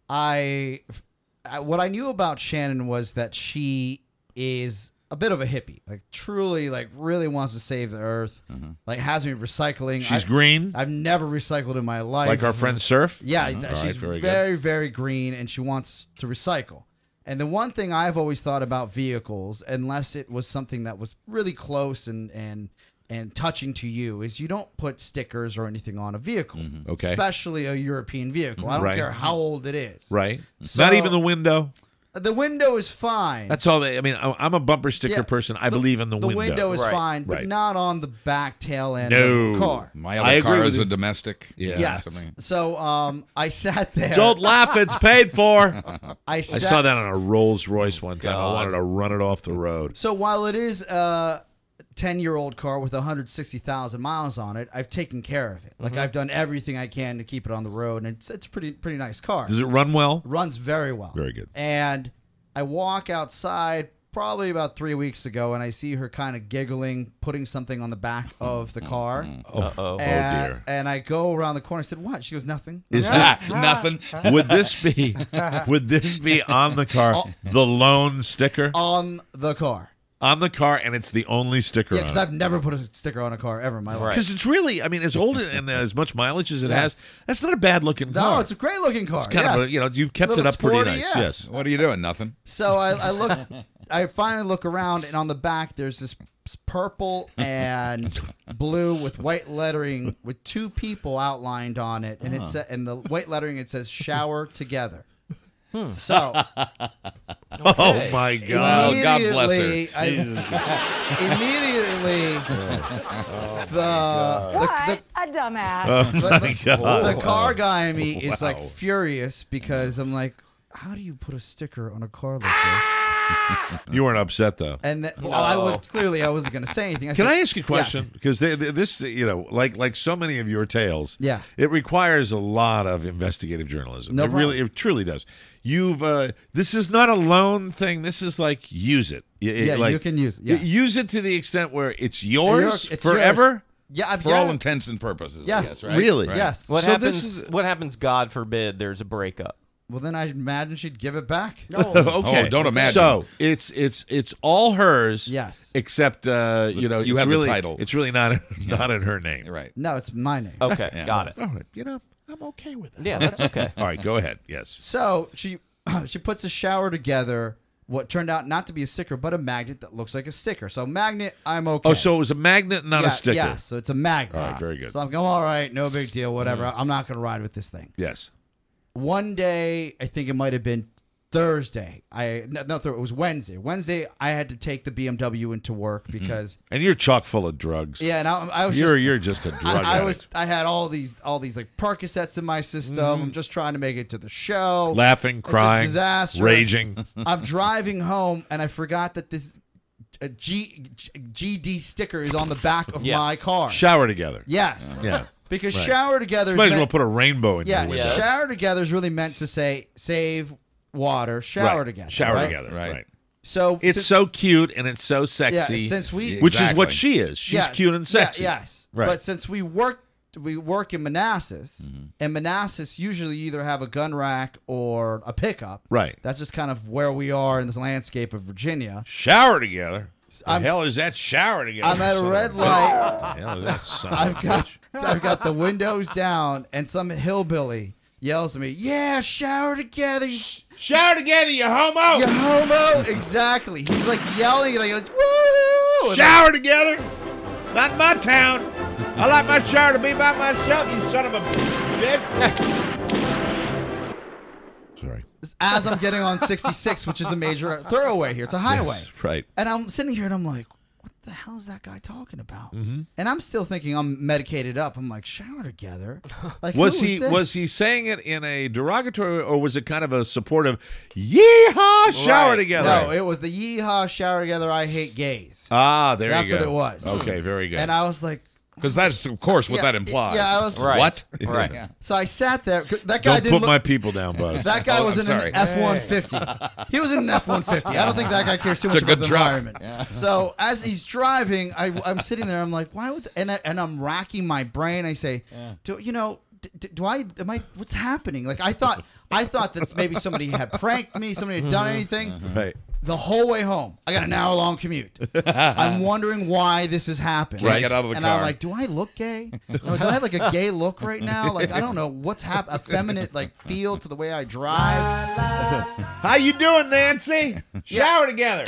[SPEAKER 4] I, I what I knew about Shannon was that she is a bit of a hippie, like truly, like really wants to save the earth.
[SPEAKER 3] Mm-hmm.
[SPEAKER 4] Like has me recycling.
[SPEAKER 1] She's
[SPEAKER 4] I,
[SPEAKER 1] green,
[SPEAKER 4] I've never recycled in my life.
[SPEAKER 1] like our friend Surf.
[SPEAKER 4] Yeah,
[SPEAKER 1] Mhm.
[SPEAKER 4] th-
[SPEAKER 1] All right,
[SPEAKER 4] she's
[SPEAKER 1] very
[SPEAKER 4] very,
[SPEAKER 1] good.
[SPEAKER 4] very green, and she wants to recycle. And the one thing I've always thought about vehicles, unless it was something that was really close and and and touching to you, is you don't put stickers or anything on a vehicle,
[SPEAKER 1] Okay.
[SPEAKER 4] especially a European vehicle. I don't
[SPEAKER 1] Right.
[SPEAKER 4] care how old it is.
[SPEAKER 1] Right.
[SPEAKER 4] So-
[SPEAKER 1] Not even the window.
[SPEAKER 4] The window is fine.
[SPEAKER 1] That's all they. I mean, I- I'm a bumper sticker
[SPEAKER 4] Yeah,
[SPEAKER 1] person. I
[SPEAKER 4] the-
[SPEAKER 1] believe in the,
[SPEAKER 4] the
[SPEAKER 1] window.
[SPEAKER 4] window is
[SPEAKER 2] Right.
[SPEAKER 4] fine, but
[SPEAKER 1] Right.
[SPEAKER 4] not on the back tail end
[SPEAKER 1] No.
[SPEAKER 4] of the car.
[SPEAKER 3] My
[SPEAKER 1] I
[SPEAKER 3] other
[SPEAKER 1] agree
[SPEAKER 3] car
[SPEAKER 1] with
[SPEAKER 3] is
[SPEAKER 1] you.
[SPEAKER 3] a domestic.
[SPEAKER 1] Yeah.
[SPEAKER 4] Yes.
[SPEAKER 3] something.
[SPEAKER 4] So um, I sat there.
[SPEAKER 1] Don't laugh. It's paid for.
[SPEAKER 4] I,
[SPEAKER 1] I
[SPEAKER 4] sat,
[SPEAKER 1] saw that on a Rolls Royce one time. I
[SPEAKER 2] God.
[SPEAKER 1] wanted to run it off the road.
[SPEAKER 4] So while it is a ten-year-old car with one hundred sixty thousand miles on it, I've taken care of it. Like
[SPEAKER 1] Mm-hmm.
[SPEAKER 4] I've done everything I can to keep it on the road, and it's it's a pretty pretty nice car.
[SPEAKER 1] Does it run well?
[SPEAKER 4] Runs very well.
[SPEAKER 1] Very good.
[SPEAKER 4] And I walk outside probably about three weeks ago, and I see her kind of giggling, putting something on the back of the car.
[SPEAKER 1] Oh,
[SPEAKER 2] Uh-oh.
[SPEAKER 4] And,
[SPEAKER 1] dear.
[SPEAKER 4] and I go around the corner. I said, "What?" She goes, "Nothing."
[SPEAKER 1] Is
[SPEAKER 3] Ah,
[SPEAKER 1] this
[SPEAKER 3] nothing.
[SPEAKER 1] would this be would this be on the car? The lone sticker
[SPEAKER 4] On the car.
[SPEAKER 1] on the car, and it's the only sticker
[SPEAKER 4] Yeah,
[SPEAKER 1] on
[SPEAKER 4] because
[SPEAKER 1] it.
[SPEAKER 4] I've never put a sticker on a car ever in my life.
[SPEAKER 2] Right.
[SPEAKER 1] Because it's really, I mean, as old and as much mileage as it
[SPEAKER 4] Yes.
[SPEAKER 1] has, that's not a bad looking car.
[SPEAKER 4] No, it's a great looking car.
[SPEAKER 1] It's kind
[SPEAKER 4] yes.
[SPEAKER 1] of a, you know, you've kept it
[SPEAKER 4] Little
[SPEAKER 1] up pretty
[SPEAKER 4] sporty,
[SPEAKER 1] nice.
[SPEAKER 4] yes.
[SPEAKER 1] Yes.
[SPEAKER 3] What are you doing? Nothing.
[SPEAKER 4] So I, I look, I finally look around, and on the back there's this purple and blue with white lettering with two people outlined on it, and it's and the white lettering it says "shower together." So
[SPEAKER 1] Oh my God.
[SPEAKER 3] Oh, God bless her.
[SPEAKER 4] immediately, I, immediately, the, the,
[SPEAKER 9] What? A dumbass.
[SPEAKER 1] Oh
[SPEAKER 4] the,
[SPEAKER 1] my
[SPEAKER 4] the,
[SPEAKER 1] God.
[SPEAKER 4] the car guy in me is like
[SPEAKER 1] Wow.
[SPEAKER 4] furious because I'm like, how do you put a sticker on a car like this?
[SPEAKER 1] You weren't upset though.
[SPEAKER 4] And then, well, I was clearly I wasn't going to say anything. I
[SPEAKER 1] Can
[SPEAKER 4] said,
[SPEAKER 1] I ask you a question?
[SPEAKER 4] Yes.
[SPEAKER 1] Because they, they- this, you know, like like so many of your tales,
[SPEAKER 4] Yeah.
[SPEAKER 1] it requires a lot of investigative journalism.
[SPEAKER 4] No
[SPEAKER 1] it really, it truly does. You've uh, this is not a lone thing. This is like use it. Y- it-
[SPEAKER 4] Yeah,
[SPEAKER 1] like,
[SPEAKER 4] you can use it,
[SPEAKER 1] y-
[SPEAKER 4] yes.
[SPEAKER 1] Use it to the extent where it's yours
[SPEAKER 4] It's
[SPEAKER 1] forever.
[SPEAKER 4] yours. Yeah, I've
[SPEAKER 3] For
[SPEAKER 4] yeah.
[SPEAKER 3] all intents and purposes. I
[SPEAKER 4] Yes.
[SPEAKER 3] guess, right?
[SPEAKER 1] Really?
[SPEAKER 3] Right.
[SPEAKER 4] Yes.
[SPEAKER 2] What
[SPEAKER 1] So
[SPEAKER 2] happens?
[SPEAKER 1] this is-
[SPEAKER 2] What happens? God forbid, there's a breakup.
[SPEAKER 4] Well, then I imagine she'd give it back.
[SPEAKER 1] Okay.
[SPEAKER 3] Oh, don't imagine.
[SPEAKER 1] So it's it's it's all hers.
[SPEAKER 4] Yes.
[SPEAKER 1] Except uh, you know,
[SPEAKER 3] You
[SPEAKER 1] it's
[SPEAKER 3] have the
[SPEAKER 1] really,
[SPEAKER 3] title.
[SPEAKER 1] It's really not not in her name.
[SPEAKER 3] You're right.
[SPEAKER 4] No, it's my name.
[SPEAKER 2] Okay,
[SPEAKER 3] Yeah.
[SPEAKER 2] got it.
[SPEAKER 1] All right. You know, I'm okay with it.
[SPEAKER 2] Yeah, that's okay.
[SPEAKER 1] All right. Go ahead. Yes.
[SPEAKER 4] So she she puts a shower together. What turned out not to be a sticker, but a magnet that looks like a sticker. So magnet, I'm okay.
[SPEAKER 1] Oh, so it was a magnet, not
[SPEAKER 4] yeah,
[SPEAKER 1] a sticker.
[SPEAKER 4] Yes, so it's a magnet.
[SPEAKER 1] All right, very good.
[SPEAKER 4] So I'm going, all right, no big deal, whatever. I'm not going to ride with this thing.
[SPEAKER 1] Yes.
[SPEAKER 4] One day, I think it might have been Thursday. I no, no, it was Wednesday. Wednesday, I had to take the B M W into work because
[SPEAKER 1] And you're chock full of drugs.
[SPEAKER 4] yeah, and I, I was
[SPEAKER 1] You're
[SPEAKER 4] just,
[SPEAKER 1] you're just a drug
[SPEAKER 4] I, I
[SPEAKER 1] addict.
[SPEAKER 4] was I had all these all these like Percocets in my system. I'm just trying to make it to the show.
[SPEAKER 1] laughing,
[SPEAKER 4] It's a
[SPEAKER 1] crying,
[SPEAKER 4] disaster.
[SPEAKER 1] raging.
[SPEAKER 4] I'm driving home and I forgot that this uh, G, G D sticker is on the back of
[SPEAKER 2] Yeah.
[SPEAKER 4] my car.
[SPEAKER 1] Shower together.
[SPEAKER 4] Yes.
[SPEAKER 1] Yeah.
[SPEAKER 4] Because
[SPEAKER 1] Right.
[SPEAKER 4] shower together is
[SPEAKER 1] Might as well
[SPEAKER 4] meant,
[SPEAKER 1] put a rainbow in
[SPEAKER 4] yeah,
[SPEAKER 1] your window.
[SPEAKER 2] Yes.
[SPEAKER 4] shower together is really meant to say save water, shower
[SPEAKER 1] Right.
[SPEAKER 4] together.
[SPEAKER 1] Shower
[SPEAKER 4] right?
[SPEAKER 1] together. Right.
[SPEAKER 3] Right.
[SPEAKER 4] So
[SPEAKER 1] It's
[SPEAKER 4] since-
[SPEAKER 1] so cute and it's so
[SPEAKER 4] yeah,
[SPEAKER 1] sexy.
[SPEAKER 4] since we
[SPEAKER 3] Yeah.
[SPEAKER 1] which is what
[SPEAKER 3] Exactly.
[SPEAKER 1] she is. She's
[SPEAKER 4] yes,
[SPEAKER 1] cute and
[SPEAKER 4] yeah,
[SPEAKER 1] sexy.
[SPEAKER 4] yes.
[SPEAKER 1] Right.
[SPEAKER 4] But since we work we work in Manassas,
[SPEAKER 1] Mm-hmm.
[SPEAKER 4] and Manassas usually either have a gun rack or a pickup.
[SPEAKER 1] Right.
[SPEAKER 4] That's just kind of where we are in this landscape of Virginia.
[SPEAKER 1] Shower together. The
[SPEAKER 4] I'm-
[SPEAKER 1] hell is that shower together?
[SPEAKER 4] I'm at a
[SPEAKER 1] son
[SPEAKER 4] red
[SPEAKER 1] of
[SPEAKER 4] light.
[SPEAKER 1] The hell is that son of
[SPEAKER 4] I've
[SPEAKER 1] a
[SPEAKER 4] got
[SPEAKER 1] bitch?
[SPEAKER 4] I've got the windows down, and some hillbilly yells at me, "Yeah, shower together, you,
[SPEAKER 1] Shower together, you homo!
[SPEAKER 4] you homo!" Exactly. He's like yelling, and he goes, "Woo!" And
[SPEAKER 1] Shower together. Not in my town. I like my shower to be by myself, you son of a bitch. Sorry.
[SPEAKER 4] as I'm getting on sixty-six, which is a major thoroughway here, it's a highway.
[SPEAKER 1] Yes, right.
[SPEAKER 4] And I'm sitting here and I'm like, what the hell is that guy talking about?
[SPEAKER 1] Mm-hmm.
[SPEAKER 4] And I'm still thinking I'm medicated up. I'm like, shower together? Like,
[SPEAKER 1] Was
[SPEAKER 4] who
[SPEAKER 1] he
[SPEAKER 4] is this?
[SPEAKER 1] was he saying it in a derogatory or was it kind of a supportive yeehaw shower
[SPEAKER 2] Right.
[SPEAKER 1] together?
[SPEAKER 4] No, it was the yeehaw shower together. I hate gays.
[SPEAKER 1] ah, there
[SPEAKER 4] That's
[SPEAKER 1] you go.
[SPEAKER 4] what it was.
[SPEAKER 1] Okay, very good.
[SPEAKER 4] And I was like,
[SPEAKER 3] Because that's, of course, what
[SPEAKER 4] Yeah,
[SPEAKER 3] that implies.
[SPEAKER 4] yeah, I was-
[SPEAKER 2] Right.
[SPEAKER 3] What?
[SPEAKER 2] Right.
[SPEAKER 3] Yeah.
[SPEAKER 4] so I sat there. That guy
[SPEAKER 1] Don't
[SPEAKER 4] didn't
[SPEAKER 1] put
[SPEAKER 4] look.
[SPEAKER 1] my people down, Buzz.
[SPEAKER 4] That guy
[SPEAKER 3] Oh,
[SPEAKER 4] was
[SPEAKER 3] I'm
[SPEAKER 4] in
[SPEAKER 3] sorry.
[SPEAKER 4] an F one fifty. He was in an F one fifty. I don't think that guy cares too much
[SPEAKER 3] It's a
[SPEAKER 4] about
[SPEAKER 3] good
[SPEAKER 4] the
[SPEAKER 3] truck.
[SPEAKER 4] environment. So as he's driving, I, I'm sitting there. I'm like, why would? And I, and I'm racking my brain. I say, do you know? d- d- do I? Am I? What's happening? Like I thought. I thought that maybe somebody had pranked me. Somebody had done anything.
[SPEAKER 1] Right.
[SPEAKER 4] The whole way home, I got an hour-long commute. I'm wondering why this has happened.
[SPEAKER 3] Right. Get out of the
[SPEAKER 4] and
[SPEAKER 3] car.
[SPEAKER 4] I'm like, do I look gay? No, do I have like a gay look right now? Like I don't know what's happened. A feminine like feel to the way I drive.
[SPEAKER 1] How you doing, Nancy? Shower together.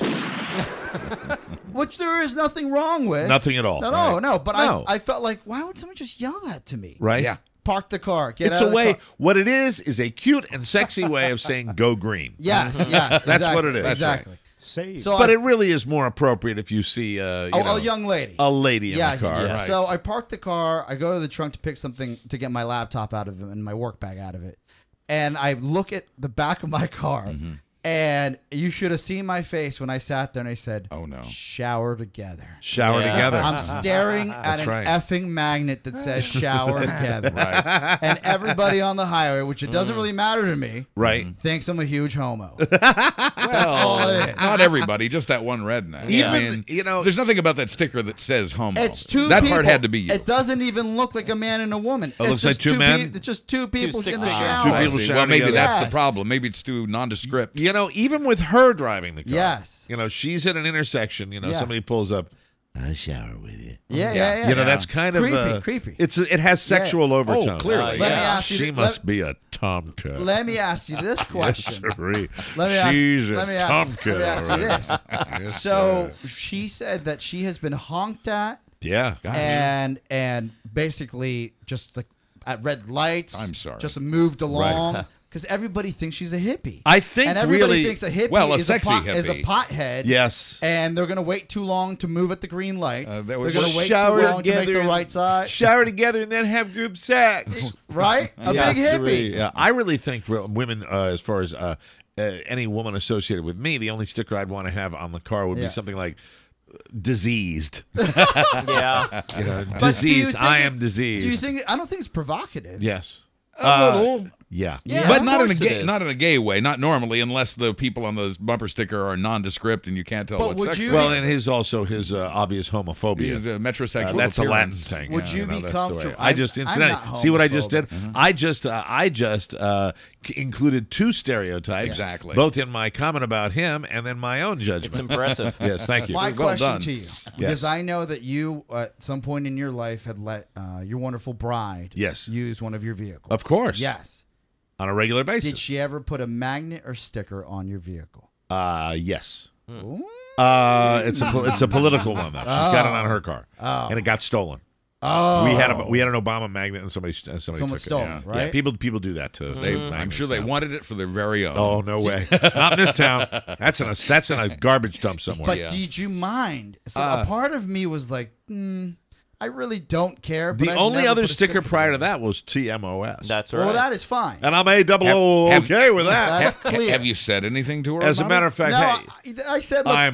[SPEAKER 4] Which there is nothing wrong with.
[SPEAKER 1] Nothing at all.
[SPEAKER 4] No,
[SPEAKER 1] Right.
[SPEAKER 4] no. But
[SPEAKER 1] No.
[SPEAKER 4] I, I felt like, why would someone just yell that to me?
[SPEAKER 1] Right?
[SPEAKER 3] Yeah.
[SPEAKER 4] Park the car. Get
[SPEAKER 1] It's
[SPEAKER 4] out
[SPEAKER 1] a
[SPEAKER 4] of the
[SPEAKER 1] way.
[SPEAKER 4] car.
[SPEAKER 1] What it is is a cute and sexy way of saying "go green."
[SPEAKER 4] Yes, yes.
[SPEAKER 1] That's
[SPEAKER 4] exactly,
[SPEAKER 1] what it is. That's
[SPEAKER 4] Exactly.
[SPEAKER 9] Save.
[SPEAKER 4] So
[SPEAKER 1] But
[SPEAKER 4] I,
[SPEAKER 1] it really is more appropriate if you see uh, you
[SPEAKER 4] oh,
[SPEAKER 1] know,
[SPEAKER 4] a young lady.
[SPEAKER 1] a lady in
[SPEAKER 4] yeah,
[SPEAKER 1] the car.
[SPEAKER 4] yeah.
[SPEAKER 1] Right.
[SPEAKER 4] So I park the car. I go to the trunk to pick something to get my laptop out of it and my work bag out of it. And I look at the back of my car.
[SPEAKER 1] Mm-hmm.
[SPEAKER 4] And you should have seen my face when I sat there and I said,
[SPEAKER 3] Oh, no.
[SPEAKER 4] shower together.
[SPEAKER 1] Shower
[SPEAKER 2] Yeah.
[SPEAKER 1] together.
[SPEAKER 4] I'm staring at
[SPEAKER 1] That's
[SPEAKER 4] an
[SPEAKER 1] right.
[SPEAKER 4] effing magnet that says shower together.
[SPEAKER 3] Right.
[SPEAKER 4] And everybody on the highway, which it doesn't really matter to me,
[SPEAKER 1] Right.
[SPEAKER 4] thinks I'm a huge homo. That's all it is.
[SPEAKER 3] Not everybody, just that one redneck.
[SPEAKER 1] Even,
[SPEAKER 3] I mean,
[SPEAKER 1] you know-
[SPEAKER 3] there's nothing about that sticker that says homo.
[SPEAKER 4] It's two
[SPEAKER 3] That
[SPEAKER 4] people.
[SPEAKER 3] part had to be you.
[SPEAKER 4] It doesn't even look like a man and a woman.
[SPEAKER 1] Oh, it looks
[SPEAKER 4] it's just
[SPEAKER 1] like two men?
[SPEAKER 4] pe- it's just two people
[SPEAKER 2] stick
[SPEAKER 4] in the
[SPEAKER 2] figures.
[SPEAKER 4] shower.
[SPEAKER 1] Two
[SPEAKER 3] I
[SPEAKER 1] people
[SPEAKER 3] see.
[SPEAKER 1] shouting
[SPEAKER 3] Well, maybe
[SPEAKER 1] together.
[SPEAKER 3] that's
[SPEAKER 4] Yes.
[SPEAKER 3] the problem. Maybe it's too nondescript.
[SPEAKER 1] You know, even with her driving the car.
[SPEAKER 4] Yes.
[SPEAKER 1] You know, she's at an intersection. You know,
[SPEAKER 4] Yeah.
[SPEAKER 1] somebody pulls up. I'll shower with you.
[SPEAKER 4] Yeah, yeah, yeah.
[SPEAKER 1] You know,
[SPEAKER 3] Yeah.
[SPEAKER 1] that's kind of
[SPEAKER 4] Creepy,
[SPEAKER 1] uh,
[SPEAKER 4] creepy.
[SPEAKER 1] It's it has sexual overtones.
[SPEAKER 3] Oh, clearly.
[SPEAKER 4] Let me
[SPEAKER 2] Yeah.
[SPEAKER 4] ask you.
[SPEAKER 1] She
[SPEAKER 4] th-
[SPEAKER 1] must
[SPEAKER 4] let,
[SPEAKER 1] be a tomcat.
[SPEAKER 4] let me ask you this question.
[SPEAKER 1] Yes, sirree.
[SPEAKER 4] Let me ask.
[SPEAKER 1] She's a
[SPEAKER 4] Let me ask.
[SPEAKER 1] tomcat.
[SPEAKER 4] Let me ask you
[SPEAKER 1] all right.
[SPEAKER 4] this.
[SPEAKER 1] Yes,
[SPEAKER 4] So
[SPEAKER 1] sir.
[SPEAKER 4] she said that she has been honked at
[SPEAKER 1] yeah,
[SPEAKER 4] and and basically just like at red lights.
[SPEAKER 3] I'm sorry.
[SPEAKER 4] Just moved along because everybody thinks she's a hippie.
[SPEAKER 1] I think
[SPEAKER 4] and everybody
[SPEAKER 1] really-
[SPEAKER 4] thinks a hippie
[SPEAKER 3] well, a
[SPEAKER 4] is,
[SPEAKER 3] sexy
[SPEAKER 4] a pot, is a
[SPEAKER 3] hippie.
[SPEAKER 4] pothead.
[SPEAKER 1] yes.
[SPEAKER 4] And they're gonna wait too long to move at the green light.
[SPEAKER 3] Uh, that
[SPEAKER 4] they're
[SPEAKER 3] was-
[SPEAKER 4] gonna
[SPEAKER 3] We'll
[SPEAKER 4] wait
[SPEAKER 1] shower
[SPEAKER 4] too long to make
[SPEAKER 1] together
[SPEAKER 4] the
[SPEAKER 1] and-
[SPEAKER 4] right side.
[SPEAKER 1] Shower together and then have group sex.
[SPEAKER 4] Right? A
[SPEAKER 1] Yeah,
[SPEAKER 4] big hippie.
[SPEAKER 1] Yeah, I really think real- women, uh, as far as uh, uh, any woman associated with me, the only sticker I'd want to have on the car would be
[SPEAKER 4] Yes.
[SPEAKER 1] something like uh, diseased.
[SPEAKER 2] Yeah.
[SPEAKER 1] You know,
[SPEAKER 4] But do you
[SPEAKER 1] disease.
[SPEAKER 4] think
[SPEAKER 1] I
[SPEAKER 4] it's-
[SPEAKER 1] am diseased.
[SPEAKER 4] Do you think? I don't think it's provocative.
[SPEAKER 1] Yes.
[SPEAKER 3] A
[SPEAKER 1] Uh,
[SPEAKER 3] little.
[SPEAKER 1] Yeah.
[SPEAKER 4] Yeah,
[SPEAKER 3] but
[SPEAKER 4] of
[SPEAKER 3] not in a
[SPEAKER 2] course it
[SPEAKER 3] gay,
[SPEAKER 2] is.
[SPEAKER 3] not in a gay way. Not normally, unless the people on the bumper sticker are nondescript and you can't tell
[SPEAKER 4] But
[SPEAKER 3] what
[SPEAKER 4] would
[SPEAKER 3] sex.
[SPEAKER 4] you-
[SPEAKER 1] Well, and his also his uh, obvious homophobia.
[SPEAKER 3] He's a metrosexual.
[SPEAKER 1] Uh, that's a Latin
[SPEAKER 3] appearance.
[SPEAKER 1] thing.
[SPEAKER 4] Would
[SPEAKER 1] Yeah,
[SPEAKER 4] you
[SPEAKER 1] know,
[SPEAKER 4] be
[SPEAKER 1] that's the way-
[SPEAKER 4] comfortable?
[SPEAKER 1] I just
[SPEAKER 4] I'm- I'm
[SPEAKER 1] incidentally
[SPEAKER 4] not
[SPEAKER 1] see what I just did.
[SPEAKER 4] homophobic.
[SPEAKER 1] I just uh, I just uh, c- included two stereotypes,
[SPEAKER 3] Exactly.
[SPEAKER 1] both in my comment about him and then my own judgment.
[SPEAKER 2] It's impressive.
[SPEAKER 1] Yes, thank you.
[SPEAKER 4] My
[SPEAKER 3] Well
[SPEAKER 4] question
[SPEAKER 3] done.
[SPEAKER 4] to you, because I know that you at some point in your life had let uh, your wonderful bride
[SPEAKER 1] Yes.
[SPEAKER 4] use one of your vehicles.
[SPEAKER 1] Of course.
[SPEAKER 4] Yes.
[SPEAKER 1] On a regular basis.
[SPEAKER 4] Did she ever put a magnet or sticker on your vehicle?
[SPEAKER 1] Uh, yes.
[SPEAKER 4] Ooh.
[SPEAKER 1] Uh, it's a po- it's a political one though. She's got it on her car,
[SPEAKER 4] Oh.
[SPEAKER 1] and it got stolen.
[SPEAKER 4] Oh.
[SPEAKER 1] We had a we had an Obama magnet, and somebody uh, somebody
[SPEAKER 4] Someone
[SPEAKER 1] took
[SPEAKER 4] stole
[SPEAKER 1] it.
[SPEAKER 4] it,
[SPEAKER 1] Yeah.
[SPEAKER 4] right?
[SPEAKER 1] Yeah, people people do that to.
[SPEAKER 3] They,
[SPEAKER 1] to
[SPEAKER 3] I'm
[SPEAKER 1] magnets
[SPEAKER 3] sure they
[SPEAKER 1] now.
[SPEAKER 3] wanted it for their very own.
[SPEAKER 1] Oh no way! Not in this town. That's in a that's in a garbage dump somewhere.
[SPEAKER 4] But
[SPEAKER 3] Yeah.
[SPEAKER 4] did you mind? So
[SPEAKER 1] Uh,
[SPEAKER 4] a part of me was like, hmm, I really don't care. But
[SPEAKER 1] the
[SPEAKER 4] I've
[SPEAKER 1] only
[SPEAKER 4] never
[SPEAKER 1] other
[SPEAKER 4] put a
[SPEAKER 1] sticker prior to
[SPEAKER 4] together.
[SPEAKER 1] that was T M O S.
[SPEAKER 2] That's right.
[SPEAKER 4] Well, that is fine.
[SPEAKER 1] and I'm a double
[SPEAKER 3] Have-
[SPEAKER 1] O
[SPEAKER 3] have-
[SPEAKER 1] okay with that.
[SPEAKER 4] That's
[SPEAKER 3] Ha-
[SPEAKER 4] clear.
[SPEAKER 3] Have you said anything to her?
[SPEAKER 1] As a
[SPEAKER 3] about
[SPEAKER 1] matter
[SPEAKER 3] it?
[SPEAKER 1] of fact,
[SPEAKER 4] no,
[SPEAKER 1] hey,
[SPEAKER 4] I, I said, look,
[SPEAKER 1] I'm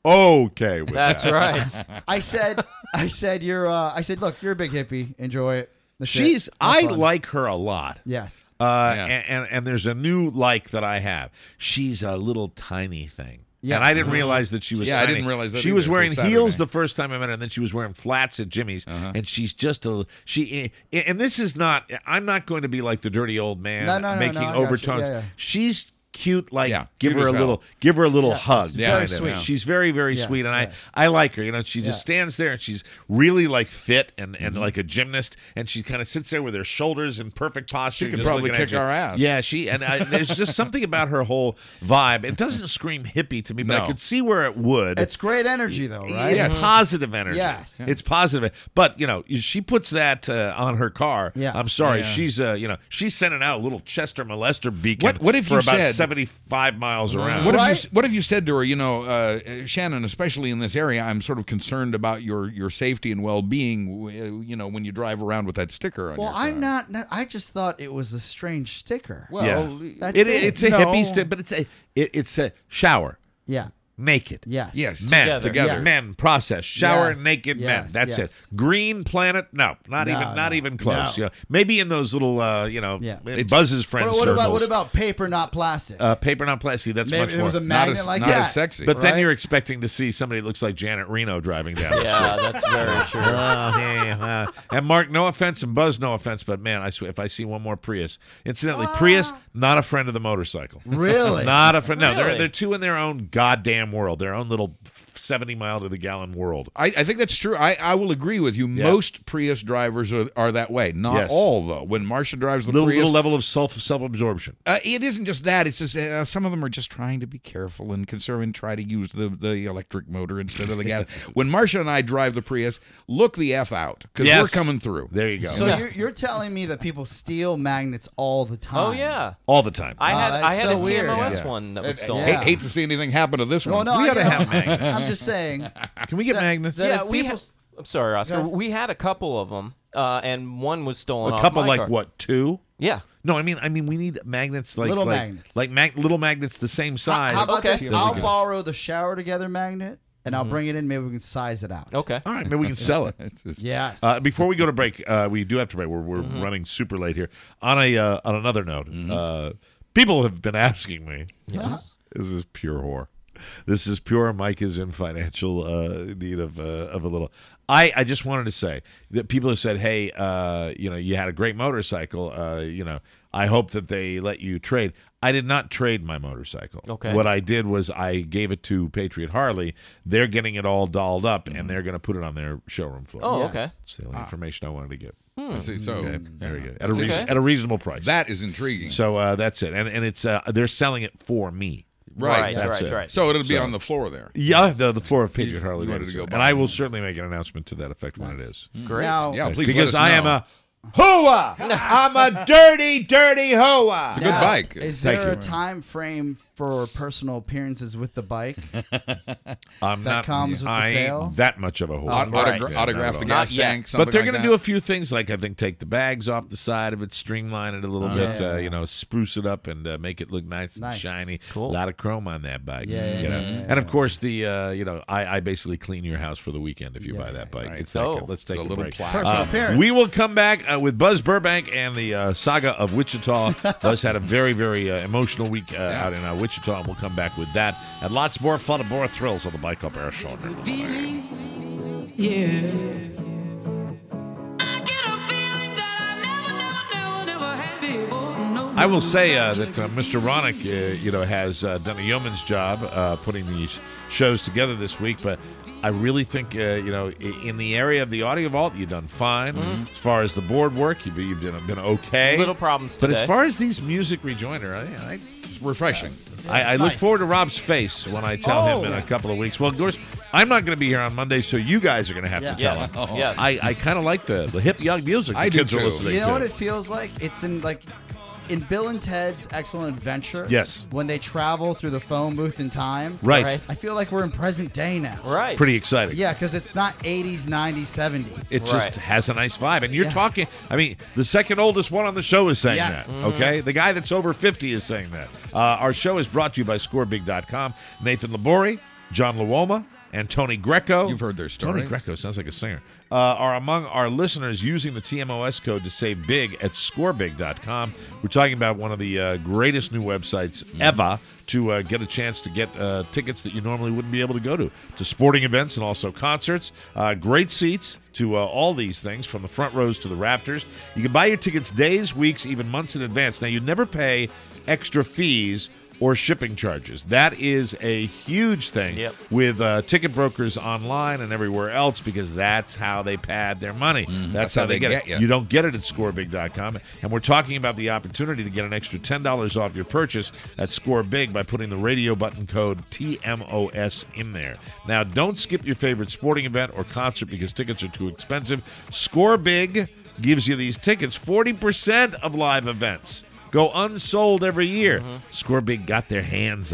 [SPEAKER 1] okay with
[SPEAKER 2] That's
[SPEAKER 1] that.
[SPEAKER 2] right.
[SPEAKER 4] I said, I said, you're. Uh, I said, look, you're a big hippie. Enjoy it. That's
[SPEAKER 1] She's
[SPEAKER 4] it. Have
[SPEAKER 1] I
[SPEAKER 4] fun.
[SPEAKER 1] like her a lot.
[SPEAKER 4] Yes.
[SPEAKER 1] Uh,
[SPEAKER 3] Yeah.
[SPEAKER 1] and, and and there's a new like that I have. She's a little tiny thing.
[SPEAKER 4] Yes.
[SPEAKER 1] And I didn't realize that she was
[SPEAKER 3] Yeah, I
[SPEAKER 1] tiny.
[SPEAKER 3] didn't realize that
[SPEAKER 1] She
[SPEAKER 3] either
[SPEAKER 1] was
[SPEAKER 3] until
[SPEAKER 1] wearing
[SPEAKER 3] Saturday.
[SPEAKER 1] heels the first time I met her, and then she was wearing flats at Jimmy's.
[SPEAKER 3] Uh-huh.
[SPEAKER 1] And she's just a she. And this is not. I'm not going to be like the dirty old man
[SPEAKER 4] No, no, no,
[SPEAKER 1] making
[SPEAKER 4] no, I got you.
[SPEAKER 1] overtones.
[SPEAKER 4] Yeah, yeah.
[SPEAKER 1] She's cute. Like
[SPEAKER 3] Yeah,
[SPEAKER 1] give
[SPEAKER 3] cute
[SPEAKER 1] her a
[SPEAKER 3] as hell.
[SPEAKER 1] little, give her a little
[SPEAKER 4] Yeah,
[SPEAKER 1] hug.
[SPEAKER 4] she's
[SPEAKER 3] Yeah,
[SPEAKER 4] very
[SPEAKER 1] kind of.
[SPEAKER 4] sweet.
[SPEAKER 1] She's very, very
[SPEAKER 4] Yes,
[SPEAKER 1] sweet, and
[SPEAKER 4] yes.
[SPEAKER 1] I I like her. You know, she just
[SPEAKER 4] Yeah.
[SPEAKER 1] stands there and she's really like fit and, and
[SPEAKER 3] Mm-hmm.
[SPEAKER 1] like a gymnast, and she kind of sits there with her shoulders in perfect posture.
[SPEAKER 3] She could
[SPEAKER 1] just
[SPEAKER 3] probably
[SPEAKER 1] looking at
[SPEAKER 3] kick
[SPEAKER 1] you.
[SPEAKER 3] our ass.
[SPEAKER 1] Yeah, she and I, there's just something about her whole vibe. It doesn't scream hippie to me, but I
[SPEAKER 3] No.
[SPEAKER 1] could see where it would.
[SPEAKER 4] It's great energy, though, right?
[SPEAKER 1] It's positive energy.
[SPEAKER 4] Yes. Yeah.
[SPEAKER 1] It's positive. But, you know, she puts that uh, on her car.
[SPEAKER 4] Yeah.
[SPEAKER 1] I'm sorry.
[SPEAKER 3] Yeah.
[SPEAKER 1] She's, uh, you know, she's sending out a little Chester molester beacon
[SPEAKER 3] What- what if
[SPEAKER 1] for
[SPEAKER 3] you
[SPEAKER 1] about
[SPEAKER 3] said-
[SPEAKER 1] seventy-five miles around.
[SPEAKER 3] What
[SPEAKER 4] Right?
[SPEAKER 3] have you What have you said to her? You know, uh, Shannon, especially in this area, I'm sort of concerned about your your safety and well being. You know, when you drive around with that sticker on
[SPEAKER 4] Well,
[SPEAKER 3] your car.
[SPEAKER 4] I'm not, not. I just thought it was a strange sticker.
[SPEAKER 3] Well,
[SPEAKER 1] Yeah.
[SPEAKER 4] That's
[SPEAKER 1] It,
[SPEAKER 4] it.
[SPEAKER 1] it's a
[SPEAKER 3] No.
[SPEAKER 1] hippie stick, but it's a it, it's a shower.
[SPEAKER 4] Yeah.
[SPEAKER 1] naked.
[SPEAKER 4] Yes.
[SPEAKER 3] Yes.
[SPEAKER 1] Men
[SPEAKER 2] Together.
[SPEAKER 3] Together.
[SPEAKER 4] Yes.
[SPEAKER 1] Men process shower
[SPEAKER 4] Yes.
[SPEAKER 1] naked men.
[SPEAKER 4] Yes.
[SPEAKER 1] That's
[SPEAKER 4] Yes.
[SPEAKER 1] it. Green planet? No, not
[SPEAKER 4] No,
[SPEAKER 1] even. Not
[SPEAKER 4] no.
[SPEAKER 1] even close.
[SPEAKER 4] No.
[SPEAKER 1] You know, maybe in those little, uh, you know,
[SPEAKER 4] Yeah.
[SPEAKER 1] in Buzz's friend
[SPEAKER 4] What, what
[SPEAKER 1] circles.
[SPEAKER 4] about what about paper, not plastic?
[SPEAKER 1] uh, paper not plastic? That's
[SPEAKER 4] Maybe
[SPEAKER 1] much
[SPEAKER 4] it
[SPEAKER 1] more.
[SPEAKER 4] was a
[SPEAKER 3] Not
[SPEAKER 4] magnet
[SPEAKER 3] as,
[SPEAKER 4] like
[SPEAKER 3] not
[SPEAKER 4] that.
[SPEAKER 3] as sexy.
[SPEAKER 1] but then
[SPEAKER 4] right?
[SPEAKER 1] you're expecting to see somebody that looks like Janet Reno driving down. the
[SPEAKER 2] Yeah, that's very true.
[SPEAKER 1] Oh, yeah, uh, and Mark, no offense, and Buzz, no offense, but man, I swear, if I see one more Prius, incidentally, Prius, not a friend of the motorcycle.
[SPEAKER 4] Really?
[SPEAKER 1] Not a friend. No, they're
[SPEAKER 2] Really?
[SPEAKER 1] they're two in their own goddamn world, their own little seventy mile to the gallon world.
[SPEAKER 3] I, I think that's true. I, I will agree with you.
[SPEAKER 1] Yeah.
[SPEAKER 3] Most Prius drivers are, are that way. Not
[SPEAKER 1] Yes.
[SPEAKER 3] all, though. When Marcia drives the
[SPEAKER 1] Little
[SPEAKER 3] Prius,
[SPEAKER 1] little level of self self absorption.
[SPEAKER 3] uh, it isn't just that. It's just uh, some of them are just trying to be careful and conserve and try to use the, the electric motor instead of the gas. When Marcia and I drive the Prius, look the F out because
[SPEAKER 1] Yes.
[SPEAKER 3] we're coming through.
[SPEAKER 1] There you go.
[SPEAKER 4] So you're, you're telling me that people steal magnets all the time?
[SPEAKER 2] Oh yeah.
[SPEAKER 1] All the time.
[SPEAKER 2] I had
[SPEAKER 4] that's
[SPEAKER 2] I had
[SPEAKER 4] so
[SPEAKER 2] a
[SPEAKER 4] weird.
[SPEAKER 2] T M O S
[SPEAKER 1] Yeah.
[SPEAKER 2] one that was
[SPEAKER 3] Uh,
[SPEAKER 2] stolen.
[SPEAKER 3] hate,
[SPEAKER 4] Yeah.
[SPEAKER 3] hate to see anything happen to this
[SPEAKER 4] No,
[SPEAKER 3] one.
[SPEAKER 4] no,
[SPEAKER 1] We
[SPEAKER 4] I
[SPEAKER 1] gotta
[SPEAKER 4] know.
[SPEAKER 1] have magnets.
[SPEAKER 4] I'm just saying.
[SPEAKER 1] Can we get
[SPEAKER 4] that-
[SPEAKER 1] magnets?
[SPEAKER 4] that-
[SPEAKER 2] Yeah,
[SPEAKER 4] if
[SPEAKER 2] we.
[SPEAKER 4] people-
[SPEAKER 2] Ha- I'm sorry, Oscar.
[SPEAKER 4] Go ahead.
[SPEAKER 2] We had a couple of them, uh, and one was stolen.
[SPEAKER 1] a
[SPEAKER 2] off
[SPEAKER 1] couple
[SPEAKER 2] my
[SPEAKER 1] like
[SPEAKER 2] car.
[SPEAKER 1] what? Two?
[SPEAKER 2] Yeah.
[SPEAKER 1] No, I mean, I mean, we need magnets like
[SPEAKER 4] Little
[SPEAKER 1] like,
[SPEAKER 4] magnets.
[SPEAKER 1] like mag- little magnets the same
[SPEAKER 4] How,
[SPEAKER 1] size.
[SPEAKER 4] how about
[SPEAKER 2] Okay.
[SPEAKER 4] this?
[SPEAKER 1] There we
[SPEAKER 4] I'll
[SPEAKER 1] go.
[SPEAKER 4] borrow the shower together magnet, and I'll bring it in. Maybe we can size it out.
[SPEAKER 2] Okay.
[SPEAKER 1] All right, maybe we can sell it.
[SPEAKER 3] It's just-
[SPEAKER 4] Yes.
[SPEAKER 1] Uh, before we go to break, uh, we do have to break. We're, we're running super late here. On a uh, on another note, uh, people have been asking me.
[SPEAKER 2] Yes.
[SPEAKER 1] This is pure whore. This is pure. Mike is in financial uh, need of uh, of a little. I, I just wanted to say that people have said, hey, uh, you know, you had a great motorcycle. Uh, you know, I hope that they let you trade. I did not trade my motorcycle.
[SPEAKER 2] Okay.
[SPEAKER 1] What I did was I gave it to Patriot Harley. They're getting it all dolled up, and they're going to put it on their showroom floor.
[SPEAKER 2] Oh,
[SPEAKER 4] Yes.
[SPEAKER 2] okay.
[SPEAKER 1] That's the only information I wanted to give.
[SPEAKER 3] I see. So
[SPEAKER 1] Okay, there we go. At a,
[SPEAKER 3] That's
[SPEAKER 1] reason,
[SPEAKER 2] okay.
[SPEAKER 1] at a reasonable price.
[SPEAKER 3] that is intriguing.
[SPEAKER 1] so uh, that's it, and and it's uh, they're selling it for me.
[SPEAKER 3] right.
[SPEAKER 2] Right.
[SPEAKER 1] That's
[SPEAKER 2] Right.
[SPEAKER 1] it.
[SPEAKER 2] Right.
[SPEAKER 3] So it'll be
[SPEAKER 1] So-
[SPEAKER 3] on the floor there.
[SPEAKER 1] Yeah, the the floor of Patriot
[SPEAKER 3] You-
[SPEAKER 1] Harley
[SPEAKER 3] you wanted to
[SPEAKER 1] Davidson,
[SPEAKER 3] go
[SPEAKER 1] and
[SPEAKER 3] buy
[SPEAKER 1] I will
[SPEAKER 3] one.
[SPEAKER 1] certainly make an announcement to that effect when it is.
[SPEAKER 2] Great.
[SPEAKER 4] Now,
[SPEAKER 3] Yeah, please
[SPEAKER 1] because
[SPEAKER 3] let us
[SPEAKER 1] I am
[SPEAKER 3] know.
[SPEAKER 1] a hoa. I'm a dirty, dirty hoa.
[SPEAKER 3] It's a good
[SPEAKER 4] now,
[SPEAKER 3] bike.
[SPEAKER 4] Is
[SPEAKER 1] Thank
[SPEAKER 4] there
[SPEAKER 1] you.
[SPEAKER 4] a time frame for personal appearances with the bike?
[SPEAKER 1] I'm
[SPEAKER 4] that
[SPEAKER 1] not.
[SPEAKER 4] comes with the
[SPEAKER 1] I
[SPEAKER 4] sale?
[SPEAKER 1] ain't that much of a hoa.
[SPEAKER 3] Aut-
[SPEAKER 2] Right.
[SPEAKER 3] autogra-
[SPEAKER 1] Yeah,
[SPEAKER 3] autograph
[SPEAKER 1] not
[SPEAKER 3] the
[SPEAKER 1] at all.
[SPEAKER 3] gas
[SPEAKER 2] Not yet.
[SPEAKER 3] tank. something
[SPEAKER 1] But they're
[SPEAKER 3] like
[SPEAKER 1] going to
[SPEAKER 3] that.
[SPEAKER 1] do a few things, like I think take the bags off the side of it, streamline it a little bit,
[SPEAKER 4] yeah,
[SPEAKER 1] uh,
[SPEAKER 4] yeah.
[SPEAKER 1] you know, spruce it up and uh, make it look nice,
[SPEAKER 4] Nice.
[SPEAKER 1] and shiny.
[SPEAKER 2] Cool.
[SPEAKER 1] A lot of chrome on that bike.
[SPEAKER 4] Yeah, yeah,
[SPEAKER 1] you know?
[SPEAKER 4] yeah, yeah,
[SPEAKER 1] And of course, the uh, you know, I, I basically clean your house for the weekend if you
[SPEAKER 4] Yeah,
[SPEAKER 1] buy that bike.
[SPEAKER 3] right.
[SPEAKER 1] It's that
[SPEAKER 2] Oh.
[SPEAKER 1] good. Let's take
[SPEAKER 3] a
[SPEAKER 1] a,
[SPEAKER 3] little
[SPEAKER 1] break.
[SPEAKER 3] plow.
[SPEAKER 4] Personal
[SPEAKER 1] Uh,
[SPEAKER 4] appearance.
[SPEAKER 1] we will come back uh, with Buzz Burbank and the uh, saga of Wichita. Buzz had a very, very uh, emotional week uh, out in uh, Wichita, and we'll come back with that and lots more fun and more thrills on the Bike Up Air Show. I will say uh, that uh, Mister Ronick, uh, you know, has uh, done a yeoman's job uh, putting these shows together this week, but I really think, uh, you know, i- in the area of the audio vault, you've done fine. As far as the board work, you've, you've been, been okay.
[SPEAKER 2] Little problems
[SPEAKER 1] But
[SPEAKER 2] today.
[SPEAKER 1] as far as these music rejoiner, I, I
[SPEAKER 3] It's refreshing.
[SPEAKER 1] I, I look
[SPEAKER 4] Nice.
[SPEAKER 1] forward to Rob's face when I tell
[SPEAKER 2] Oh.
[SPEAKER 1] him in a couple of weeks. Well, of course, I'm not going to be here on Monday, so you guys are going to have
[SPEAKER 4] Yeah.
[SPEAKER 1] to tell
[SPEAKER 2] Yes.
[SPEAKER 1] him.
[SPEAKER 2] Yes.
[SPEAKER 1] I, I kind of like the, the hip young music the
[SPEAKER 3] I do
[SPEAKER 1] kids are
[SPEAKER 3] too.
[SPEAKER 1] listening
[SPEAKER 4] You know
[SPEAKER 1] to.
[SPEAKER 4] what it feels like? It's in like in Bill and Ted's Excellent Adventure.
[SPEAKER 1] Yes.
[SPEAKER 4] When they travel through the phone booth in time.
[SPEAKER 1] Right.
[SPEAKER 2] Right.
[SPEAKER 4] I feel like we're in present day now.
[SPEAKER 2] Right.
[SPEAKER 1] Pretty exciting.
[SPEAKER 4] Yeah, because it's not eighties, nineties, seventies.
[SPEAKER 1] It just
[SPEAKER 2] Right.
[SPEAKER 1] has a nice vibe. And you're
[SPEAKER 4] Yeah.
[SPEAKER 1] talking, I mean, the second oldest one on the show is saying
[SPEAKER 4] Yes.
[SPEAKER 1] that, okay? The guy that's over fifty is saying that. Uh, our show is brought to you by score big dot com. Nathan Labori, John Luoma, and Tony Greco.
[SPEAKER 3] You've heard their
[SPEAKER 1] Tony
[SPEAKER 3] stories.
[SPEAKER 1] Greco sounds like a singer. Uh, are among our listeners using the T M O S code to save big at score big dot com. We're talking about one of the uh, greatest new websites ever to uh, get a chance to get uh, tickets that you normally wouldn't be able to go to, to sporting events and also concerts. Uh, great seats to uh, all these things, from the front rows to the rafters. You can buy your tickets days, weeks, even months in advance. Now, you never pay extra fees or shipping charges. That is a huge thing
[SPEAKER 2] Yep.
[SPEAKER 1] with uh, ticket brokers online and everywhere else, because that's how they pad their money. that's,
[SPEAKER 3] that's
[SPEAKER 1] how,
[SPEAKER 3] how
[SPEAKER 1] they,
[SPEAKER 3] they
[SPEAKER 1] get,
[SPEAKER 3] get
[SPEAKER 1] it.
[SPEAKER 3] ya.
[SPEAKER 1] You don't get it at score big dot com. And we're talking about the opportunity to get an extra ten dollars off your purchase at ScoreBig by putting the radio button code T M O S in there. Now, don't skip your favorite sporting event or concert because tickets are too expensive. ScoreBig gives you these tickets, forty percent of live events go unsold every year. ScoreBig got their hands on them.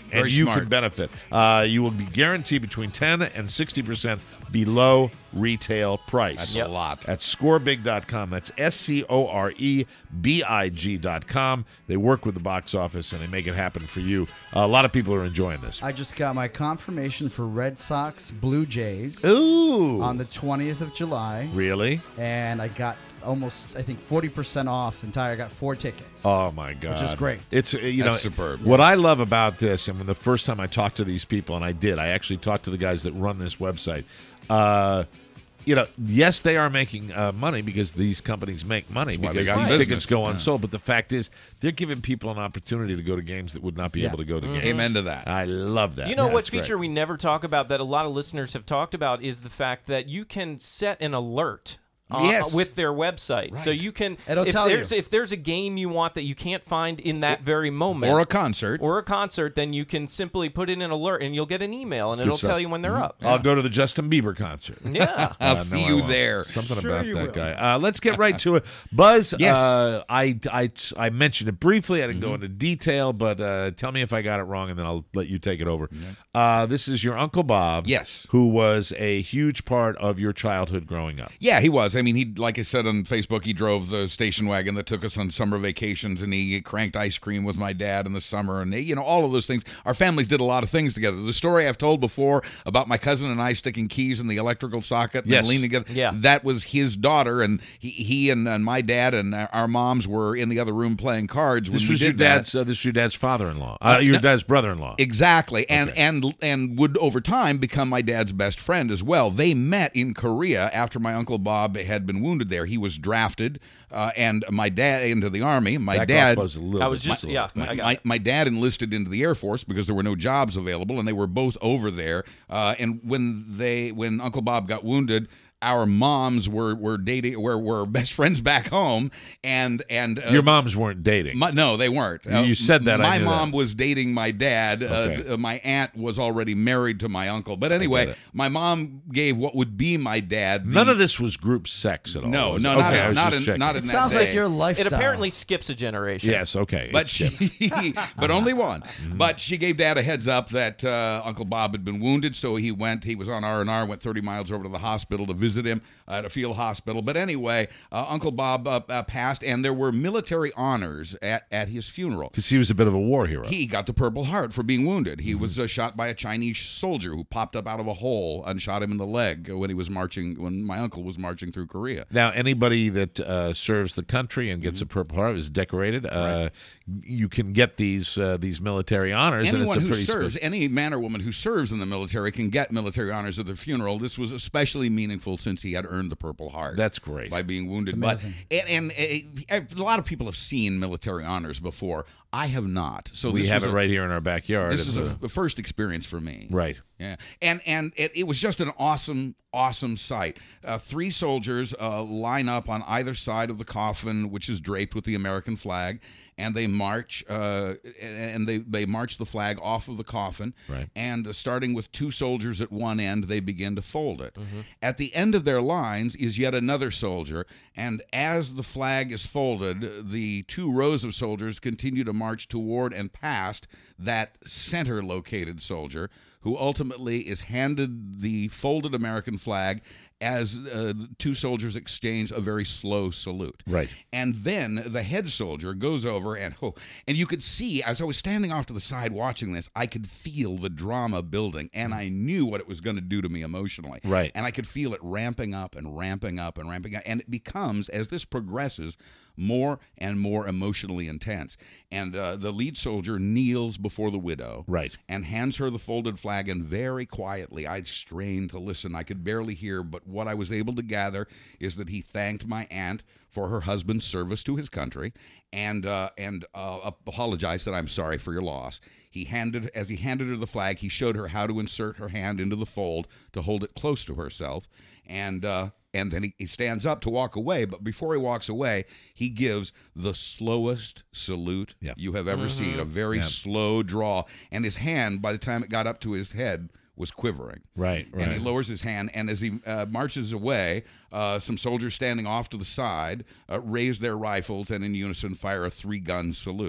[SPEAKER 1] and
[SPEAKER 3] Very
[SPEAKER 1] you
[SPEAKER 3] smart.
[SPEAKER 1] can benefit. Uh, you will be guaranteed between ten and sixty percent below retail price.
[SPEAKER 3] That's
[SPEAKER 2] Yep.
[SPEAKER 3] a lot.
[SPEAKER 1] At score big dot com. That's S C O R E B I G dot com. They work with the box office, and they make it happen for you. Uh, a lot of people are enjoying this.
[SPEAKER 4] I just got my confirmation for Red Sox Blue Jays
[SPEAKER 1] Ooh.
[SPEAKER 4] on the twentieth of July,
[SPEAKER 1] Really?
[SPEAKER 4] and I got almost, I think, forty percent off the entire. I got four tickets.
[SPEAKER 1] Oh, my God.
[SPEAKER 4] is great.
[SPEAKER 1] It's, uh, you
[SPEAKER 3] That's
[SPEAKER 1] know,
[SPEAKER 3] superb.
[SPEAKER 1] What I love about this, and when the first time I talked to these people, and I did, I actually talked to the guys that run this website, uh, you know, yes, they are making uh, money because these companies make money
[SPEAKER 3] why they
[SPEAKER 1] because
[SPEAKER 3] got
[SPEAKER 1] these
[SPEAKER 3] business.
[SPEAKER 1] tickets go
[SPEAKER 3] Yeah.
[SPEAKER 1] unsold. But the fact is, they're giving people an opportunity to go to games that would not be
[SPEAKER 4] Yeah.
[SPEAKER 1] able to go to games.
[SPEAKER 3] Amen to that.
[SPEAKER 1] I love that.
[SPEAKER 2] You know
[SPEAKER 1] Yeah,
[SPEAKER 2] what
[SPEAKER 1] it's great.
[SPEAKER 2] feature we never talk about that a lot of listeners have talked about is the fact that you can set an alert uh,
[SPEAKER 3] Yes.
[SPEAKER 2] with their website. So
[SPEAKER 3] Right.
[SPEAKER 2] you can
[SPEAKER 4] It'll
[SPEAKER 2] if
[SPEAKER 4] tell you.
[SPEAKER 2] there's if there's a game you want that you can't find in that very moment
[SPEAKER 3] Or a concert.
[SPEAKER 2] or a concert, then you can simply put in an alert and you'll get an email and it'll
[SPEAKER 1] stuff.
[SPEAKER 2] tell you when they're up.
[SPEAKER 1] I'll go to the Justin Bieber concert.
[SPEAKER 2] Yeah.
[SPEAKER 3] I'll
[SPEAKER 1] Uh,
[SPEAKER 3] see
[SPEAKER 1] no, I
[SPEAKER 3] you
[SPEAKER 1] won't.
[SPEAKER 3] there.
[SPEAKER 1] Something
[SPEAKER 8] Sure
[SPEAKER 1] about
[SPEAKER 8] you
[SPEAKER 1] that
[SPEAKER 8] will.
[SPEAKER 1] guy. Uh, let's get right to it. Buzz,
[SPEAKER 3] Yes.
[SPEAKER 1] uh, I, I, I mentioned it briefly. I didn't
[SPEAKER 3] Mm-hmm.
[SPEAKER 1] go into detail, but uh, tell me if I got it wrong, and then I'll let you take it over. Uh, this is your Uncle Bob,
[SPEAKER 3] Yes.
[SPEAKER 1] who was a huge part of your childhood growing up.
[SPEAKER 3] Yeah, he was. I mean, he, like I said on Facebook, he drove the station wagon that took us on summer vacations, and he cranked ice cream with my dad in the summer, and you know, all of those things. Our families did a lot of things together. The story I've told before about my cousin and I sticking keys in the electrical socket and
[SPEAKER 1] Yes.
[SPEAKER 3] then leaning together,
[SPEAKER 2] Yeah.
[SPEAKER 3] that was his daughter, and he, he and, and my dad and our moms were in the other room playing cards when
[SPEAKER 1] This
[SPEAKER 3] we
[SPEAKER 1] was
[SPEAKER 3] did
[SPEAKER 1] your
[SPEAKER 3] that.
[SPEAKER 1] dad's. Uh, this was your dad's father-in-law. Uh, your
[SPEAKER 3] no-
[SPEAKER 1] dad's brother-in-law.
[SPEAKER 3] Exactly, and
[SPEAKER 1] Okay.
[SPEAKER 3] and and would over time become my dad's best friend as well. They met in Korea after my Uncle Bob had been wounded there. He was drafted, uh, and my dad into the army. My
[SPEAKER 1] Back
[SPEAKER 3] dad,
[SPEAKER 1] off Buzz a little
[SPEAKER 2] I was
[SPEAKER 1] bit,
[SPEAKER 2] just
[SPEAKER 1] a little
[SPEAKER 2] yeah,
[SPEAKER 1] bit.
[SPEAKER 2] I got
[SPEAKER 3] my,
[SPEAKER 2] it.
[SPEAKER 3] my dad enlisted into the Air Force because there were no jobs available, and they were both over there. Uh, and when they when Uncle Bob got wounded, our moms were were dating, were were best friends back home, and and uh,
[SPEAKER 1] Your moms weren't dating.
[SPEAKER 3] my, no, they weren't.
[SPEAKER 1] You- you said that, I
[SPEAKER 3] My
[SPEAKER 1] knew
[SPEAKER 3] mom
[SPEAKER 1] that.
[SPEAKER 3] was dating my dad.
[SPEAKER 1] Okay.
[SPEAKER 3] Uh, my aunt was already married to my uncle. But anyway,
[SPEAKER 1] it.
[SPEAKER 3] my mom gave what would be my dad. The,
[SPEAKER 1] None of this was group sex at all.
[SPEAKER 3] No,
[SPEAKER 1] was
[SPEAKER 3] no,
[SPEAKER 1] it?
[SPEAKER 3] not
[SPEAKER 1] Okay,
[SPEAKER 3] in-
[SPEAKER 1] I was
[SPEAKER 3] not
[SPEAKER 1] just
[SPEAKER 3] in-
[SPEAKER 1] checking.
[SPEAKER 3] not in
[SPEAKER 4] It
[SPEAKER 3] that
[SPEAKER 4] sounds
[SPEAKER 3] day.
[SPEAKER 4] like your
[SPEAKER 2] It
[SPEAKER 4] lifestyle.
[SPEAKER 2] apparently skips a generation.
[SPEAKER 1] Yes, okay.
[SPEAKER 3] But
[SPEAKER 1] It's
[SPEAKER 3] she,
[SPEAKER 1] different.
[SPEAKER 3] but only one.
[SPEAKER 1] Mm-hmm.
[SPEAKER 3] But she gave Dad a heads up that uh, Uncle Bob had been wounded, so he went. He was on R and R, went thirty miles over to the hospital to visit him at a field hospital. But anyway, uh, Uncle Bob uh, uh, passed, and there were military honors at, at his funeral.
[SPEAKER 1] Because he was a bit of a war hero.
[SPEAKER 3] He got the Purple Heart for being wounded. He
[SPEAKER 1] Mm-hmm.
[SPEAKER 3] was uh, shot by a Chinese soldier who popped up out of a hole and shot him in the leg when he was marching, when my uncle was marching through Korea.
[SPEAKER 1] Now, anybody that uh, serves the country and gets a Purple Heart is decorated. Uh, you can get these uh, these military honors, and
[SPEAKER 3] Anyone
[SPEAKER 1] it's a
[SPEAKER 3] who
[SPEAKER 1] pretty
[SPEAKER 3] serves,
[SPEAKER 1] spe-
[SPEAKER 3] any man or woman who serves in the military can get military honors at their funeral. This was especially meaningful since he had earned the Purple Heart.
[SPEAKER 1] That's great.
[SPEAKER 3] By being wounded. But and, and uh, a lot of people have seen military honors before. I have not. So
[SPEAKER 1] we
[SPEAKER 3] this
[SPEAKER 1] have
[SPEAKER 3] was
[SPEAKER 1] it
[SPEAKER 3] a-
[SPEAKER 1] right here in our backyard.
[SPEAKER 3] This is a,
[SPEAKER 1] It's
[SPEAKER 3] a first experience for me.
[SPEAKER 1] right.
[SPEAKER 3] Yeah, and and it, it was just an awesome, awesome sight. Uh, three soldiers uh, line up on either side of the coffin, which is draped with the American flag, and they march. Uh, and they they march the flag off of the coffin.
[SPEAKER 1] Right.
[SPEAKER 3] And uh, starting with two soldiers at one end, they begin to fold it. At the end of their lines is yet another soldier, and as the flag is folded, the two rows of soldiers continue to march toward and past that center-located soldier, who ultimately is handed the folded American flag as uh, two soldiers exchange a very slow salute.
[SPEAKER 1] Right.
[SPEAKER 3] And then the head soldier goes over and oh, and you could see, as I was standing off to the side watching this, I could feel the drama building, and I knew what it was going to do to me emotionally.
[SPEAKER 1] Right.
[SPEAKER 3] And I could feel it ramping up and ramping up and ramping up, and it becomes, as this progresses, more and more emotionally intense. And uh, the lead soldier kneels before the widow.
[SPEAKER 1] Right.
[SPEAKER 3] And hands her the folded flag, and very quietly, I strained to listen. I could barely hear, but what I was able to gather is that he thanked my aunt for her husband's service to his country, and uh, and uh, apologized that I'm sorry for your loss. He handed, as he handed her the flag, he showed her how to insert her hand into the fold to hold it close to herself, and uh, and then he, he stands up to walk away. But before he walks away, he gives the slowest salute
[SPEAKER 1] Yeah.
[SPEAKER 3] you have ever seen, a very
[SPEAKER 1] Yeah.
[SPEAKER 3] slow draw, and his hand, by the time it got up to his head, was quivering.
[SPEAKER 1] Right,
[SPEAKER 3] And he
[SPEAKER 1] right.
[SPEAKER 3] lowers his hand, and as he uh, marches away, uh, some soldiers standing off to the side uh, raise their rifles and in unison fire a three-gun salute.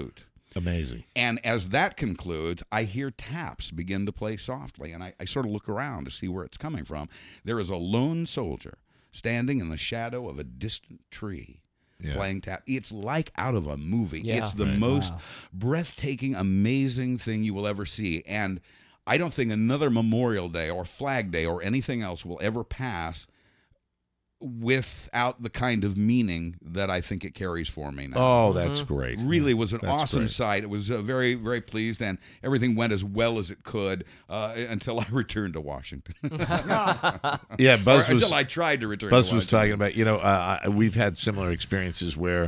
[SPEAKER 1] Amazing.
[SPEAKER 3] And as that concludes, I hear taps begin to play softly, and I, I sort of look around to see where it's coming from. There is a lone soldier standing in the shadow of a distant tree. Yeah. Playing tap. It's like out of a movie.
[SPEAKER 2] Yeah.
[SPEAKER 3] It's the
[SPEAKER 1] Right.
[SPEAKER 3] most
[SPEAKER 4] Wow.
[SPEAKER 3] breathtaking, amazing thing you will ever see. And I don't think another Memorial Day or Flag Day or anything else will ever pass without the kind of meaning that I think it carries for me now.
[SPEAKER 1] Oh, that's great.
[SPEAKER 3] Really was an
[SPEAKER 1] That's
[SPEAKER 3] awesome
[SPEAKER 1] great.
[SPEAKER 3] sight. It was uh, very, very pleased, and everything went as well as it could uh, until I returned to Washington.
[SPEAKER 1] Yeah, Buzz
[SPEAKER 3] Or
[SPEAKER 1] was
[SPEAKER 3] until I tried to return
[SPEAKER 1] Buzz
[SPEAKER 3] to
[SPEAKER 1] was
[SPEAKER 3] Washington.
[SPEAKER 1] talking about, you know, uh, I- we've had similar experiences where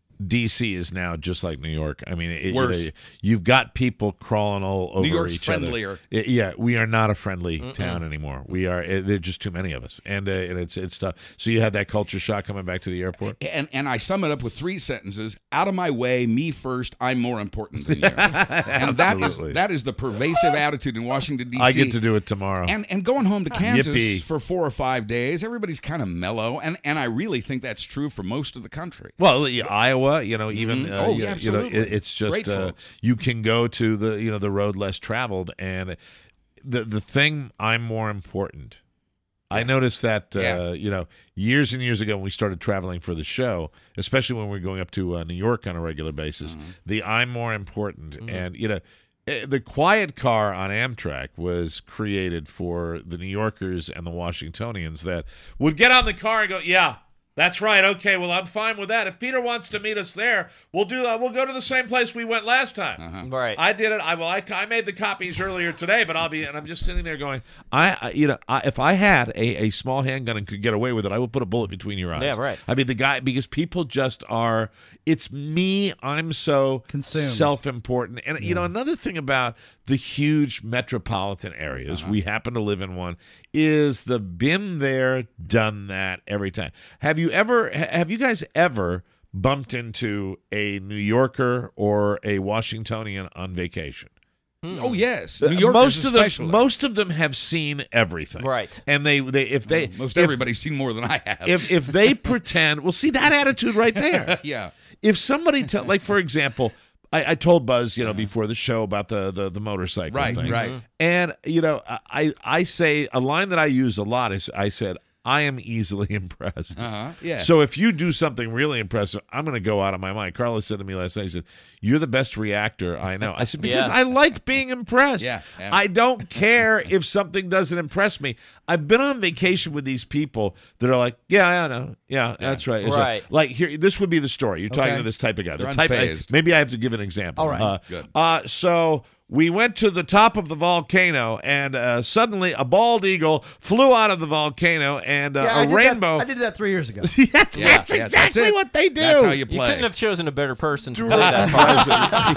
[SPEAKER 1] D C is now just like New York. I mean, it,
[SPEAKER 3] Worse.
[SPEAKER 1] You know, you've got people crawling all over
[SPEAKER 3] New York's
[SPEAKER 1] each other.
[SPEAKER 3] friendlier.
[SPEAKER 1] It- yeah, we are not a friendly town anymore. We are. It, there are just too many of us, and uh, and it's it's tough. So you had that culture shock coming back to the airport.
[SPEAKER 3] And, and I sum it up with three sentences. Out of my way, me first, I'm more important than you. And that is
[SPEAKER 1] Absolutely.
[SPEAKER 3] that is the pervasive attitude in Washington, D C.
[SPEAKER 1] I get to do it tomorrow.
[SPEAKER 3] And and going home to Kansas
[SPEAKER 1] Yippee.
[SPEAKER 3] for four or five days, everybody's kind of mellow. And, and I really think that's true for most of the country.
[SPEAKER 1] Well, yeah, Iowa, you know, even
[SPEAKER 3] Mhm.
[SPEAKER 1] uh,
[SPEAKER 3] Oh,
[SPEAKER 1] you,
[SPEAKER 3] yeah,
[SPEAKER 1] you know,
[SPEAKER 3] absolutely.
[SPEAKER 1] it, it's just
[SPEAKER 3] Great
[SPEAKER 1] uh,
[SPEAKER 3] folks.
[SPEAKER 1] you can go to the you know the road less traveled, and the the thing I'm more important. I noticed that uh,
[SPEAKER 3] Yeah.
[SPEAKER 1] you know years and years ago when we started traveling for the show, especially when we were going up to uh, New York on a regular basis,
[SPEAKER 3] Mm-hmm.
[SPEAKER 1] the I'm more important, and you know. eh, The quiet car on Amtrak was created for the New Yorkers and the Washingtonians that would get on the car and go, yeah, that's right. Okay, well, I'm fine with that. If Peter wants to meet us there, we'll do that. We'll go to the same place we went last time.
[SPEAKER 2] Right.
[SPEAKER 1] I did it. I well, I, I made the copies earlier today, but I'll be. And I'm just sitting there going, I, I you know, I, if I had a, a small handgun and could get away with it, I would put a bullet between your eyes.
[SPEAKER 2] Yeah, right.
[SPEAKER 1] I mean, the guy because people just are. It's me. I'm so
[SPEAKER 4] Consumed.
[SPEAKER 1] self-important. And you know, another thing about the huge metropolitan areas,
[SPEAKER 3] Uh-huh.
[SPEAKER 1] we happen to live in one, is the been there, done that every time. Have you ever? ha- Have you guys ever bumped into a New Yorker or a Washingtonian on vacation?
[SPEAKER 3] Oh, yes. New Yorkers
[SPEAKER 1] most of them,
[SPEAKER 3] especially.
[SPEAKER 1] most of them have seen everything,
[SPEAKER 2] Right.
[SPEAKER 1] And they, they if they,
[SPEAKER 3] Most
[SPEAKER 1] if,
[SPEAKER 3] everybody's seen more than I have.
[SPEAKER 1] if if they pretend, well, see that attitude right there.
[SPEAKER 3] yeah.
[SPEAKER 1] If somebody tell, like for example, I, I told Buzz, you know, before the show about the the, the motorcycle
[SPEAKER 3] Right,
[SPEAKER 1] thing,
[SPEAKER 3] right.
[SPEAKER 1] and you know, I I say a line that I use a lot is I said I am easily impressed.
[SPEAKER 3] Uh-huh. Yeah.
[SPEAKER 1] So if you do something really impressive, I'm going to go out of my mind. Carlos said to me last night, he said, "You're the best reactor I know." I said, because
[SPEAKER 2] Yeah.
[SPEAKER 1] I like being impressed.
[SPEAKER 3] Yeah, yeah.
[SPEAKER 1] I don't care if something doesn't impress me. I've been on vacation with these people that are like, yeah, I know. Yeah, that's right. It's
[SPEAKER 2] Right.
[SPEAKER 1] Like here, this would be the story. You're talking
[SPEAKER 4] Okay.
[SPEAKER 1] to this type of guy. The
[SPEAKER 3] They're
[SPEAKER 1] type
[SPEAKER 3] unfazed.
[SPEAKER 1] maybe I have to give an example.
[SPEAKER 4] All right.
[SPEAKER 1] Uh,
[SPEAKER 3] Good.
[SPEAKER 1] Uh, so we went to the top of the volcano, and uh, suddenly a bald eagle flew out of the volcano, and uh,
[SPEAKER 4] Yeah, I
[SPEAKER 1] a
[SPEAKER 4] did
[SPEAKER 1] rainbow.
[SPEAKER 4] That, I did that three years ago.
[SPEAKER 1] yeah,
[SPEAKER 3] Yeah,
[SPEAKER 1] that's
[SPEAKER 3] yeah, that's
[SPEAKER 1] exactly
[SPEAKER 3] it.
[SPEAKER 1] what they do.
[SPEAKER 3] That's how you
[SPEAKER 2] You
[SPEAKER 3] play.
[SPEAKER 2] couldn't have chosen a better person to play that part.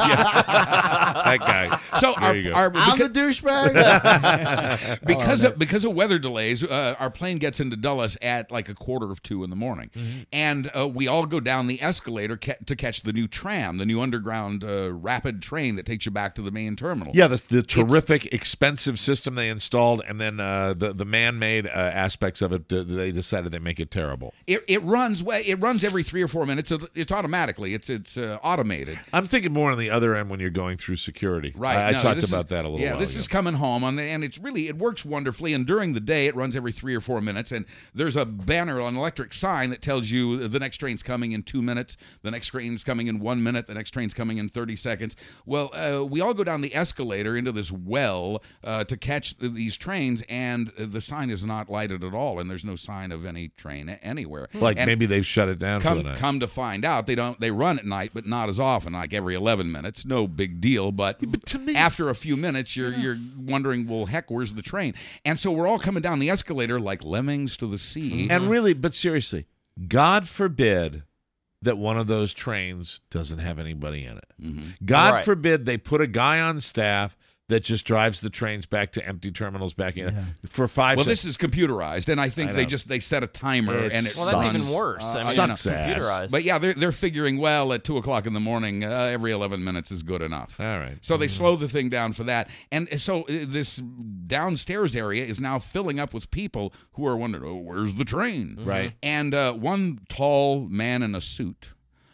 [SPEAKER 1] that guy.
[SPEAKER 3] So
[SPEAKER 1] There
[SPEAKER 3] our,
[SPEAKER 1] you go.
[SPEAKER 3] our,
[SPEAKER 4] I'm the
[SPEAKER 3] because,
[SPEAKER 4] douchebag.
[SPEAKER 3] because of because of weather delays, uh, our plane gets into Dulles at like a quarter of two in the morning,
[SPEAKER 1] Mm-hmm.
[SPEAKER 3] and uh, we all go down the escalator ca- to catch the new tram, the new underground uh, rapid train that takes you back to the main terminal.
[SPEAKER 1] Yeah, the, the terrific, expensive system they installed, and then uh, the the man-made uh, aspects of it, uh, they decided they make it terrible.
[SPEAKER 3] It, it runs well, it runs every three or four minutes. It- It's automatically. It's it's uh, automated.
[SPEAKER 1] I'm thinking more on the other end when you're going through security.
[SPEAKER 3] Right.
[SPEAKER 1] I, I
[SPEAKER 3] no,
[SPEAKER 1] talked
[SPEAKER 3] this
[SPEAKER 1] about
[SPEAKER 3] is,
[SPEAKER 1] that a little
[SPEAKER 3] yeah,
[SPEAKER 1] while
[SPEAKER 3] this
[SPEAKER 1] ago.
[SPEAKER 3] is coming home on the, and it's really it works wonderfully. And during the day, it runs every three or four minutes. And there's a banner, an electric sign that tells you the next train's coming in two minutes, the next train's coming in one minute, the next train's coming in thirty seconds. Well, uh, we all go down the escalator into this well uh, to catch these trains, and the sign is not lighted at all, and there's no sign of any train anywhere.
[SPEAKER 1] Like
[SPEAKER 3] And
[SPEAKER 1] maybe they've shut it down for
[SPEAKER 3] Come,
[SPEAKER 1] the night.
[SPEAKER 3] come to find out, they don't. They run at night, but not as often. Like every eleven minutes, no big deal. But,
[SPEAKER 1] to me-
[SPEAKER 3] after a few minutes, you're you're wondering, well, heck, where's the train? And so we're all coming down the escalator like lemmings to the sea.
[SPEAKER 1] And really, but seriously, God forbid that one of those trains doesn't have anybody in it.
[SPEAKER 3] Mm-hmm.
[SPEAKER 1] God
[SPEAKER 2] Right.
[SPEAKER 1] forbid they put a guy on staff that just drives the trains back to empty terminals back in for five
[SPEAKER 3] Well,
[SPEAKER 1] seconds.
[SPEAKER 3] this is computerized, and I think
[SPEAKER 1] I
[SPEAKER 3] they
[SPEAKER 1] know.
[SPEAKER 3] just they set a timer
[SPEAKER 1] It
[SPEAKER 3] and it
[SPEAKER 2] Well, that's
[SPEAKER 3] runs.
[SPEAKER 2] even worse.
[SPEAKER 3] Uh,
[SPEAKER 2] I mean,
[SPEAKER 1] sucks
[SPEAKER 2] it's
[SPEAKER 1] ass.
[SPEAKER 2] computerized.
[SPEAKER 3] But yeah, they're they're figuring well at two o'clock in the morning, uh, every eleven minutes is good enough.
[SPEAKER 1] All right.
[SPEAKER 3] So they slow the thing down for that, and so uh, this downstairs area is now filling up with people who are wondering, "Oh, where's the train?"
[SPEAKER 1] Right.
[SPEAKER 3] And uh, one tall man in a suit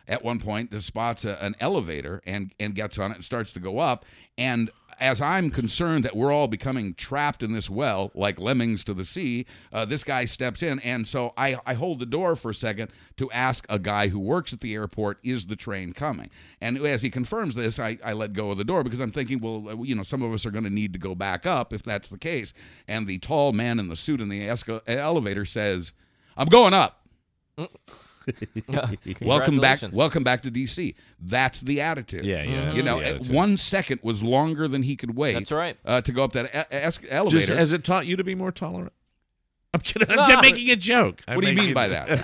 [SPEAKER 3] at one point spots a, an elevator and, and gets on it and starts to go up. And as I'm concerned that we're all becoming trapped in this well, like lemmings to the sea, uh, this guy steps in. And so I, I hold the door for a second to ask a guy who works at the airport, is the train coming? And as he confirms this, I, I let go of the door because I'm thinking, well, you know, some of us are going to need to go back up if that's the case. And the tall man in the suit in the esca- elevator says, I'm going up. welcome back welcome back to D C. That's the attitude.
[SPEAKER 1] Yeah, yeah.
[SPEAKER 3] You know, one second was longer than he could wait.
[SPEAKER 2] That's right.
[SPEAKER 3] Uh, to go up that e- es- elevator.
[SPEAKER 1] Just, has it taught you to be more tolerant? I'm kidding. I'm
[SPEAKER 2] No.
[SPEAKER 1] just making a joke. I'm
[SPEAKER 3] what do you
[SPEAKER 1] making
[SPEAKER 3] mean by
[SPEAKER 1] it-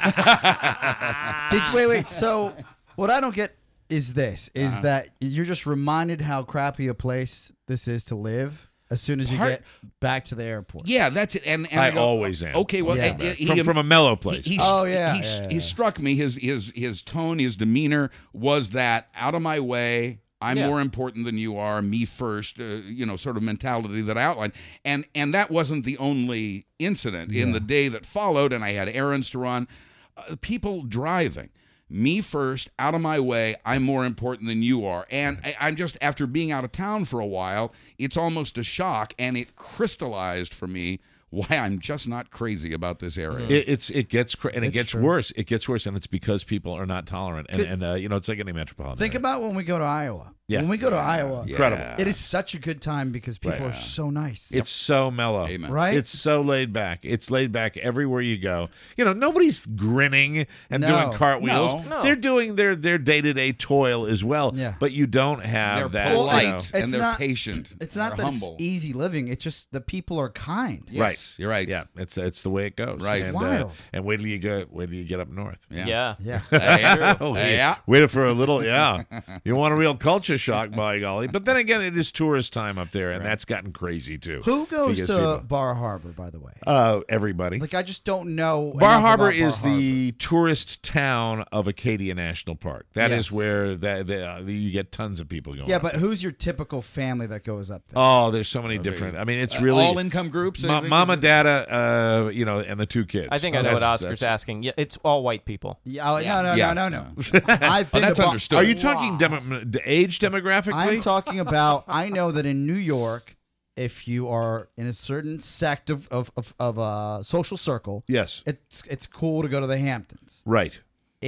[SPEAKER 3] that?
[SPEAKER 4] Did, wait, wait. So what I don't get is this: is
[SPEAKER 3] Uh-huh.
[SPEAKER 4] that you're just reminded how crappy a place this is to live as soon as you
[SPEAKER 3] Part-
[SPEAKER 4] get back to the airport.
[SPEAKER 3] Yeah, that's it. And, and
[SPEAKER 1] I
[SPEAKER 3] go,
[SPEAKER 1] always am.
[SPEAKER 3] Okay, well,
[SPEAKER 4] Yeah.
[SPEAKER 3] uh, he,
[SPEAKER 1] From, from a mellow
[SPEAKER 3] he,
[SPEAKER 1] place.
[SPEAKER 3] he,
[SPEAKER 4] Oh, yeah,
[SPEAKER 3] he,
[SPEAKER 4] yeah,
[SPEAKER 3] he
[SPEAKER 4] yeah.
[SPEAKER 3] struck me. His his his tone, his demeanor was that out of my way. I'm
[SPEAKER 2] Yeah.
[SPEAKER 3] more important than you are. Me first, uh, you know, sort of mentality that I outlined, and and that wasn't the only incident in the day that followed. And I had errands to run. Uh, people driving. Me first, out of my way, I'm more important than you are. And I, I'm just, after being out of town for a while, it's almost a shock, and it crystallized for me why I'm just not crazy about this area.
[SPEAKER 1] It, it's it gets cra- and it
[SPEAKER 4] It's
[SPEAKER 1] gets
[SPEAKER 4] true.
[SPEAKER 1] worse. It gets worse, and it's because people are not tolerant. And, and uh, you know, it's like any metropolitan.
[SPEAKER 4] Think
[SPEAKER 1] area.
[SPEAKER 4] about when we go to Iowa.
[SPEAKER 1] Yeah.
[SPEAKER 4] When we go to Iowa,
[SPEAKER 1] Incredible.
[SPEAKER 3] Yeah.
[SPEAKER 4] it is such a good time because people
[SPEAKER 1] Right.
[SPEAKER 4] are so nice.
[SPEAKER 1] It's so mellow.
[SPEAKER 3] Amen.
[SPEAKER 4] Right?
[SPEAKER 1] It's so laid back. It's laid back everywhere you go. You know, nobody's grinning and
[SPEAKER 4] No.
[SPEAKER 1] doing cartwheels.
[SPEAKER 3] No.
[SPEAKER 2] No.
[SPEAKER 1] They're doing their their day to day toil as well.
[SPEAKER 4] Yeah.
[SPEAKER 1] But you don't have
[SPEAKER 3] They're
[SPEAKER 1] that.
[SPEAKER 3] polite
[SPEAKER 1] you know.
[SPEAKER 4] It's
[SPEAKER 3] and they're
[SPEAKER 4] not-
[SPEAKER 3] patient.
[SPEAKER 4] It's not
[SPEAKER 3] they're
[SPEAKER 4] that
[SPEAKER 3] humble.
[SPEAKER 4] it's easy living. It's just the people are kind.
[SPEAKER 3] Yes,
[SPEAKER 1] Right.
[SPEAKER 3] You're right.
[SPEAKER 1] Yeah, it's it's the way it goes.
[SPEAKER 3] Right.
[SPEAKER 1] And,
[SPEAKER 4] Wild.
[SPEAKER 1] Uh, and wait till you go. Wait till you get up north.
[SPEAKER 3] Yeah.
[SPEAKER 2] Yeah.
[SPEAKER 4] Yeah.
[SPEAKER 3] Yeah.
[SPEAKER 1] Oh,
[SPEAKER 3] Yeah.
[SPEAKER 1] Wait for a little. Yeah. You want a real culture shock, by golly. But then again, it is tourist time up there, and that's gotten crazy too.
[SPEAKER 4] Who goes
[SPEAKER 1] Because
[SPEAKER 4] to
[SPEAKER 1] people-
[SPEAKER 4] Bar Harbor, by the way?
[SPEAKER 1] Uh, everybody.
[SPEAKER 4] Like, I just don't know.
[SPEAKER 1] Bar
[SPEAKER 4] enough
[SPEAKER 1] Harbor
[SPEAKER 4] about Bar
[SPEAKER 1] is the tourist town of Acadia National Park. That is
[SPEAKER 4] Yes.
[SPEAKER 1] where that the, uh, you get tons of people going.
[SPEAKER 4] Yeah,
[SPEAKER 1] up
[SPEAKER 4] but
[SPEAKER 1] there.
[SPEAKER 4] who's your typical family that goes up there?
[SPEAKER 1] oh, there's so many different. I mean, it's
[SPEAKER 3] Uh,
[SPEAKER 1] really
[SPEAKER 3] all income groups.
[SPEAKER 1] Ma-
[SPEAKER 3] I think
[SPEAKER 1] Mama,
[SPEAKER 3] is it?
[SPEAKER 1] Dada, uh, you know, and the two kids.
[SPEAKER 2] I think I know what
[SPEAKER 1] That's-
[SPEAKER 2] Oscar's
[SPEAKER 1] that's-
[SPEAKER 2] asking. Yeah, it's all white people.
[SPEAKER 4] Yeah, oh,
[SPEAKER 3] Yeah.
[SPEAKER 4] no, no,
[SPEAKER 3] Yeah.
[SPEAKER 4] no, no, no. I've been
[SPEAKER 3] that's
[SPEAKER 4] to Bar-
[SPEAKER 3] understood.
[SPEAKER 1] Are you talking demo- age demographically?
[SPEAKER 4] I'm talking about. I know that in New York, if you are in a certain sect of of of, of a social circle,
[SPEAKER 1] yes.
[SPEAKER 4] it's it's cool to go to the Hamptons.
[SPEAKER 1] Right.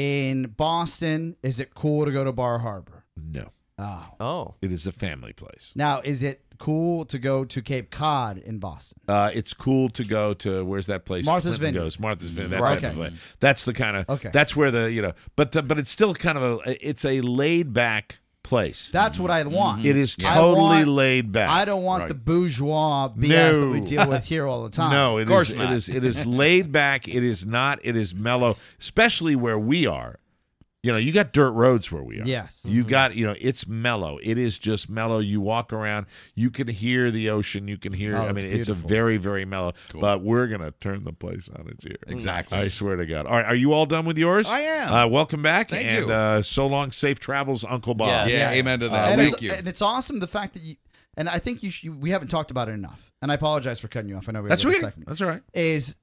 [SPEAKER 4] In Boston, is it cool to go to Bar Harbor?
[SPEAKER 1] No.
[SPEAKER 4] Oh,
[SPEAKER 2] Oh.
[SPEAKER 1] It is a family place.
[SPEAKER 4] now is it cool to go to Cape Cod in Boston?
[SPEAKER 1] Uh, it's cool to go to where's that place?
[SPEAKER 4] Martha's
[SPEAKER 1] Clinton
[SPEAKER 4] Vineyard.
[SPEAKER 1] goes Martha's Vineyard. That
[SPEAKER 4] Right.
[SPEAKER 1] type of
[SPEAKER 4] Okay.
[SPEAKER 1] place. That's the kind of.
[SPEAKER 4] Okay.
[SPEAKER 1] That's where the you know, but the, but it's still kind of a. It's a laid back place.
[SPEAKER 4] That's what I want.
[SPEAKER 1] It is
[SPEAKER 4] I
[SPEAKER 1] totally
[SPEAKER 4] want-
[SPEAKER 1] laid back.
[SPEAKER 4] I don't want
[SPEAKER 3] Right.
[SPEAKER 4] the bourgeois B S that we
[SPEAKER 1] No.
[SPEAKER 4] deal with here all the time.
[SPEAKER 1] No, it
[SPEAKER 3] course
[SPEAKER 1] is.
[SPEAKER 3] not.
[SPEAKER 1] It is. It is laid back. It is not. It is mellow, especially where we are. You know, you got dirt roads where we are.
[SPEAKER 4] Yes.
[SPEAKER 1] You got, you know, it's mellow. It is just mellow. You walk around, you can hear the ocean. You can hear,
[SPEAKER 4] Oh,
[SPEAKER 1] I mean,
[SPEAKER 4] it's
[SPEAKER 1] it's a
[SPEAKER 4] beautiful.
[SPEAKER 1] very, very mellow. But we're going to turn the place on its ear.
[SPEAKER 3] Exactly.
[SPEAKER 1] I swear to God. All right, are you all done with yours?
[SPEAKER 3] I am.
[SPEAKER 1] Uh, welcome back.
[SPEAKER 3] Thank
[SPEAKER 1] and
[SPEAKER 3] you.
[SPEAKER 1] Uh, so long, safe travels, Uncle Bob.
[SPEAKER 2] Yeah.
[SPEAKER 3] Yeah,
[SPEAKER 4] Yeah.
[SPEAKER 3] amen to that.
[SPEAKER 4] and
[SPEAKER 3] Thank
[SPEAKER 4] it's,
[SPEAKER 3] you.
[SPEAKER 4] And it's awesome the fact that you, and I think you, sh- you we haven't talked about it enough. And I apologize for cutting you off. I know we
[SPEAKER 1] That's
[SPEAKER 4] have a
[SPEAKER 1] okay.
[SPEAKER 4] second.
[SPEAKER 1] That's all right.
[SPEAKER 4] Is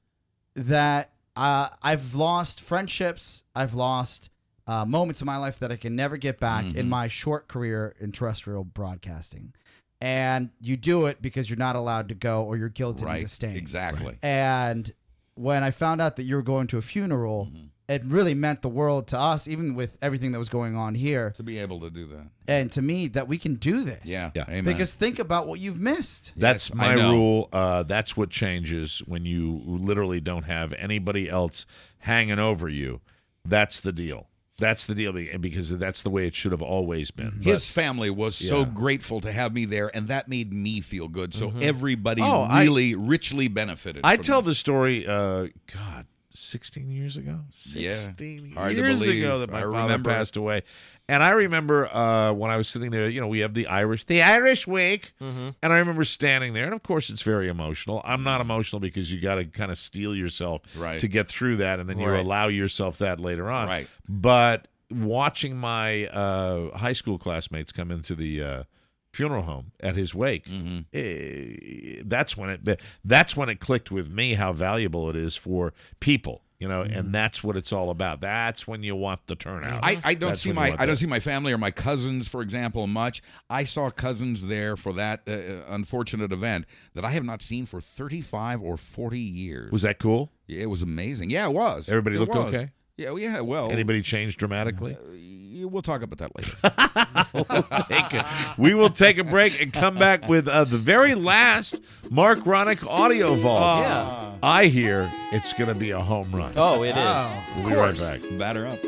[SPEAKER 4] that uh, I've lost friendships. I've lost uh, moments in my life that I can never get back
[SPEAKER 3] Mm-hmm.
[SPEAKER 4] in my short career in terrestrial broadcasting. And you do it because you're not allowed to go or you're guilted
[SPEAKER 3] Right.
[SPEAKER 4] into staying.
[SPEAKER 3] Exactly.
[SPEAKER 4] And when I found out that you were going to a funeral,
[SPEAKER 3] Mm-hmm.
[SPEAKER 4] it really meant the world to us, even with everything that was going on here.
[SPEAKER 3] To be able to do that.
[SPEAKER 4] And to me, that we can do this.
[SPEAKER 3] Yeah.
[SPEAKER 1] Yeah.
[SPEAKER 3] Amen.
[SPEAKER 4] Because think about what you've missed.
[SPEAKER 1] That's
[SPEAKER 3] Yes,
[SPEAKER 1] my
[SPEAKER 3] I know.
[SPEAKER 1] rule. Uh, that's what changes when you literally don't have anybody else hanging over you. That's the deal. That's the deal be- because that's the way it should have always been. But-
[SPEAKER 3] his family was so
[SPEAKER 1] Yeah.
[SPEAKER 3] grateful to have me there, and that made me feel good. So everybody
[SPEAKER 1] Oh, I-
[SPEAKER 3] really richly benefited.
[SPEAKER 1] I
[SPEAKER 3] from
[SPEAKER 1] tell
[SPEAKER 3] this.
[SPEAKER 1] the story, uh, God, sixteen years ago?
[SPEAKER 3] Yeah.
[SPEAKER 1] sixteen
[SPEAKER 3] Hard to
[SPEAKER 1] years
[SPEAKER 3] believe.
[SPEAKER 1] ago that my
[SPEAKER 3] I
[SPEAKER 1] father
[SPEAKER 3] remember.
[SPEAKER 1] passed away. And I remember uh, when I was sitting there, you know, we have the Irish, the Irish Week.
[SPEAKER 2] Mm-hmm.
[SPEAKER 1] And I remember standing there. And of course, it's very emotional. I'm not emotional because you got to kind of steel yourself
[SPEAKER 3] Right.
[SPEAKER 1] to get through that. And then you
[SPEAKER 2] Right.
[SPEAKER 1] allow yourself that later on.
[SPEAKER 3] Right.
[SPEAKER 1] But watching my uh, high school classmates come into the uh, funeral home at his wake,
[SPEAKER 3] Mm-hmm.
[SPEAKER 1] eh, that's when it that's when it clicked with me how valuable it is for people You know,
[SPEAKER 3] Mm-hmm.
[SPEAKER 1] and that's what it's all about. That's when you want the turnout.
[SPEAKER 3] I, I don't
[SPEAKER 1] That's
[SPEAKER 3] see
[SPEAKER 1] when you
[SPEAKER 3] my
[SPEAKER 1] want
[SPEAKER 3] I don't
[SPEAKER 1] that.
[SPEAKER 3] see my family or my cousins, for example, much. I saw cousins there for that uh, unfortunate event that I have not seen for thirty-five or forty years.
[SPEAKER 1] Was that cool?
[SPEAKER 3] Yeah, it was amazing. Yeah, it was.
[SPEAKER 1] Everybody
[SPEAKER 3] It
[SPEAKER 1] looked
[SPEAKER 3] was.
[SPEAKER 1] okay?
[SPEAKER 3] Yeah, well, yeah. Well,
[SPEAKER 1] Anybody changed dramatically?
[SPEAKER 3] uh, we'll talk about that later.
[SPEAKER 1] We'll take a, we will take a break and come back with uh, the very last Mark Ronick audio vault.
[SPEAKER 2] Yeah.
[SPEAKER 1] I hear it's going to be a home run.
[SPEAKER 2] Oh, it is.
[SPEAKER 4] Oh.
[SPEAKER 1] We'll be right back.
[SPEAKER 3] Batter up.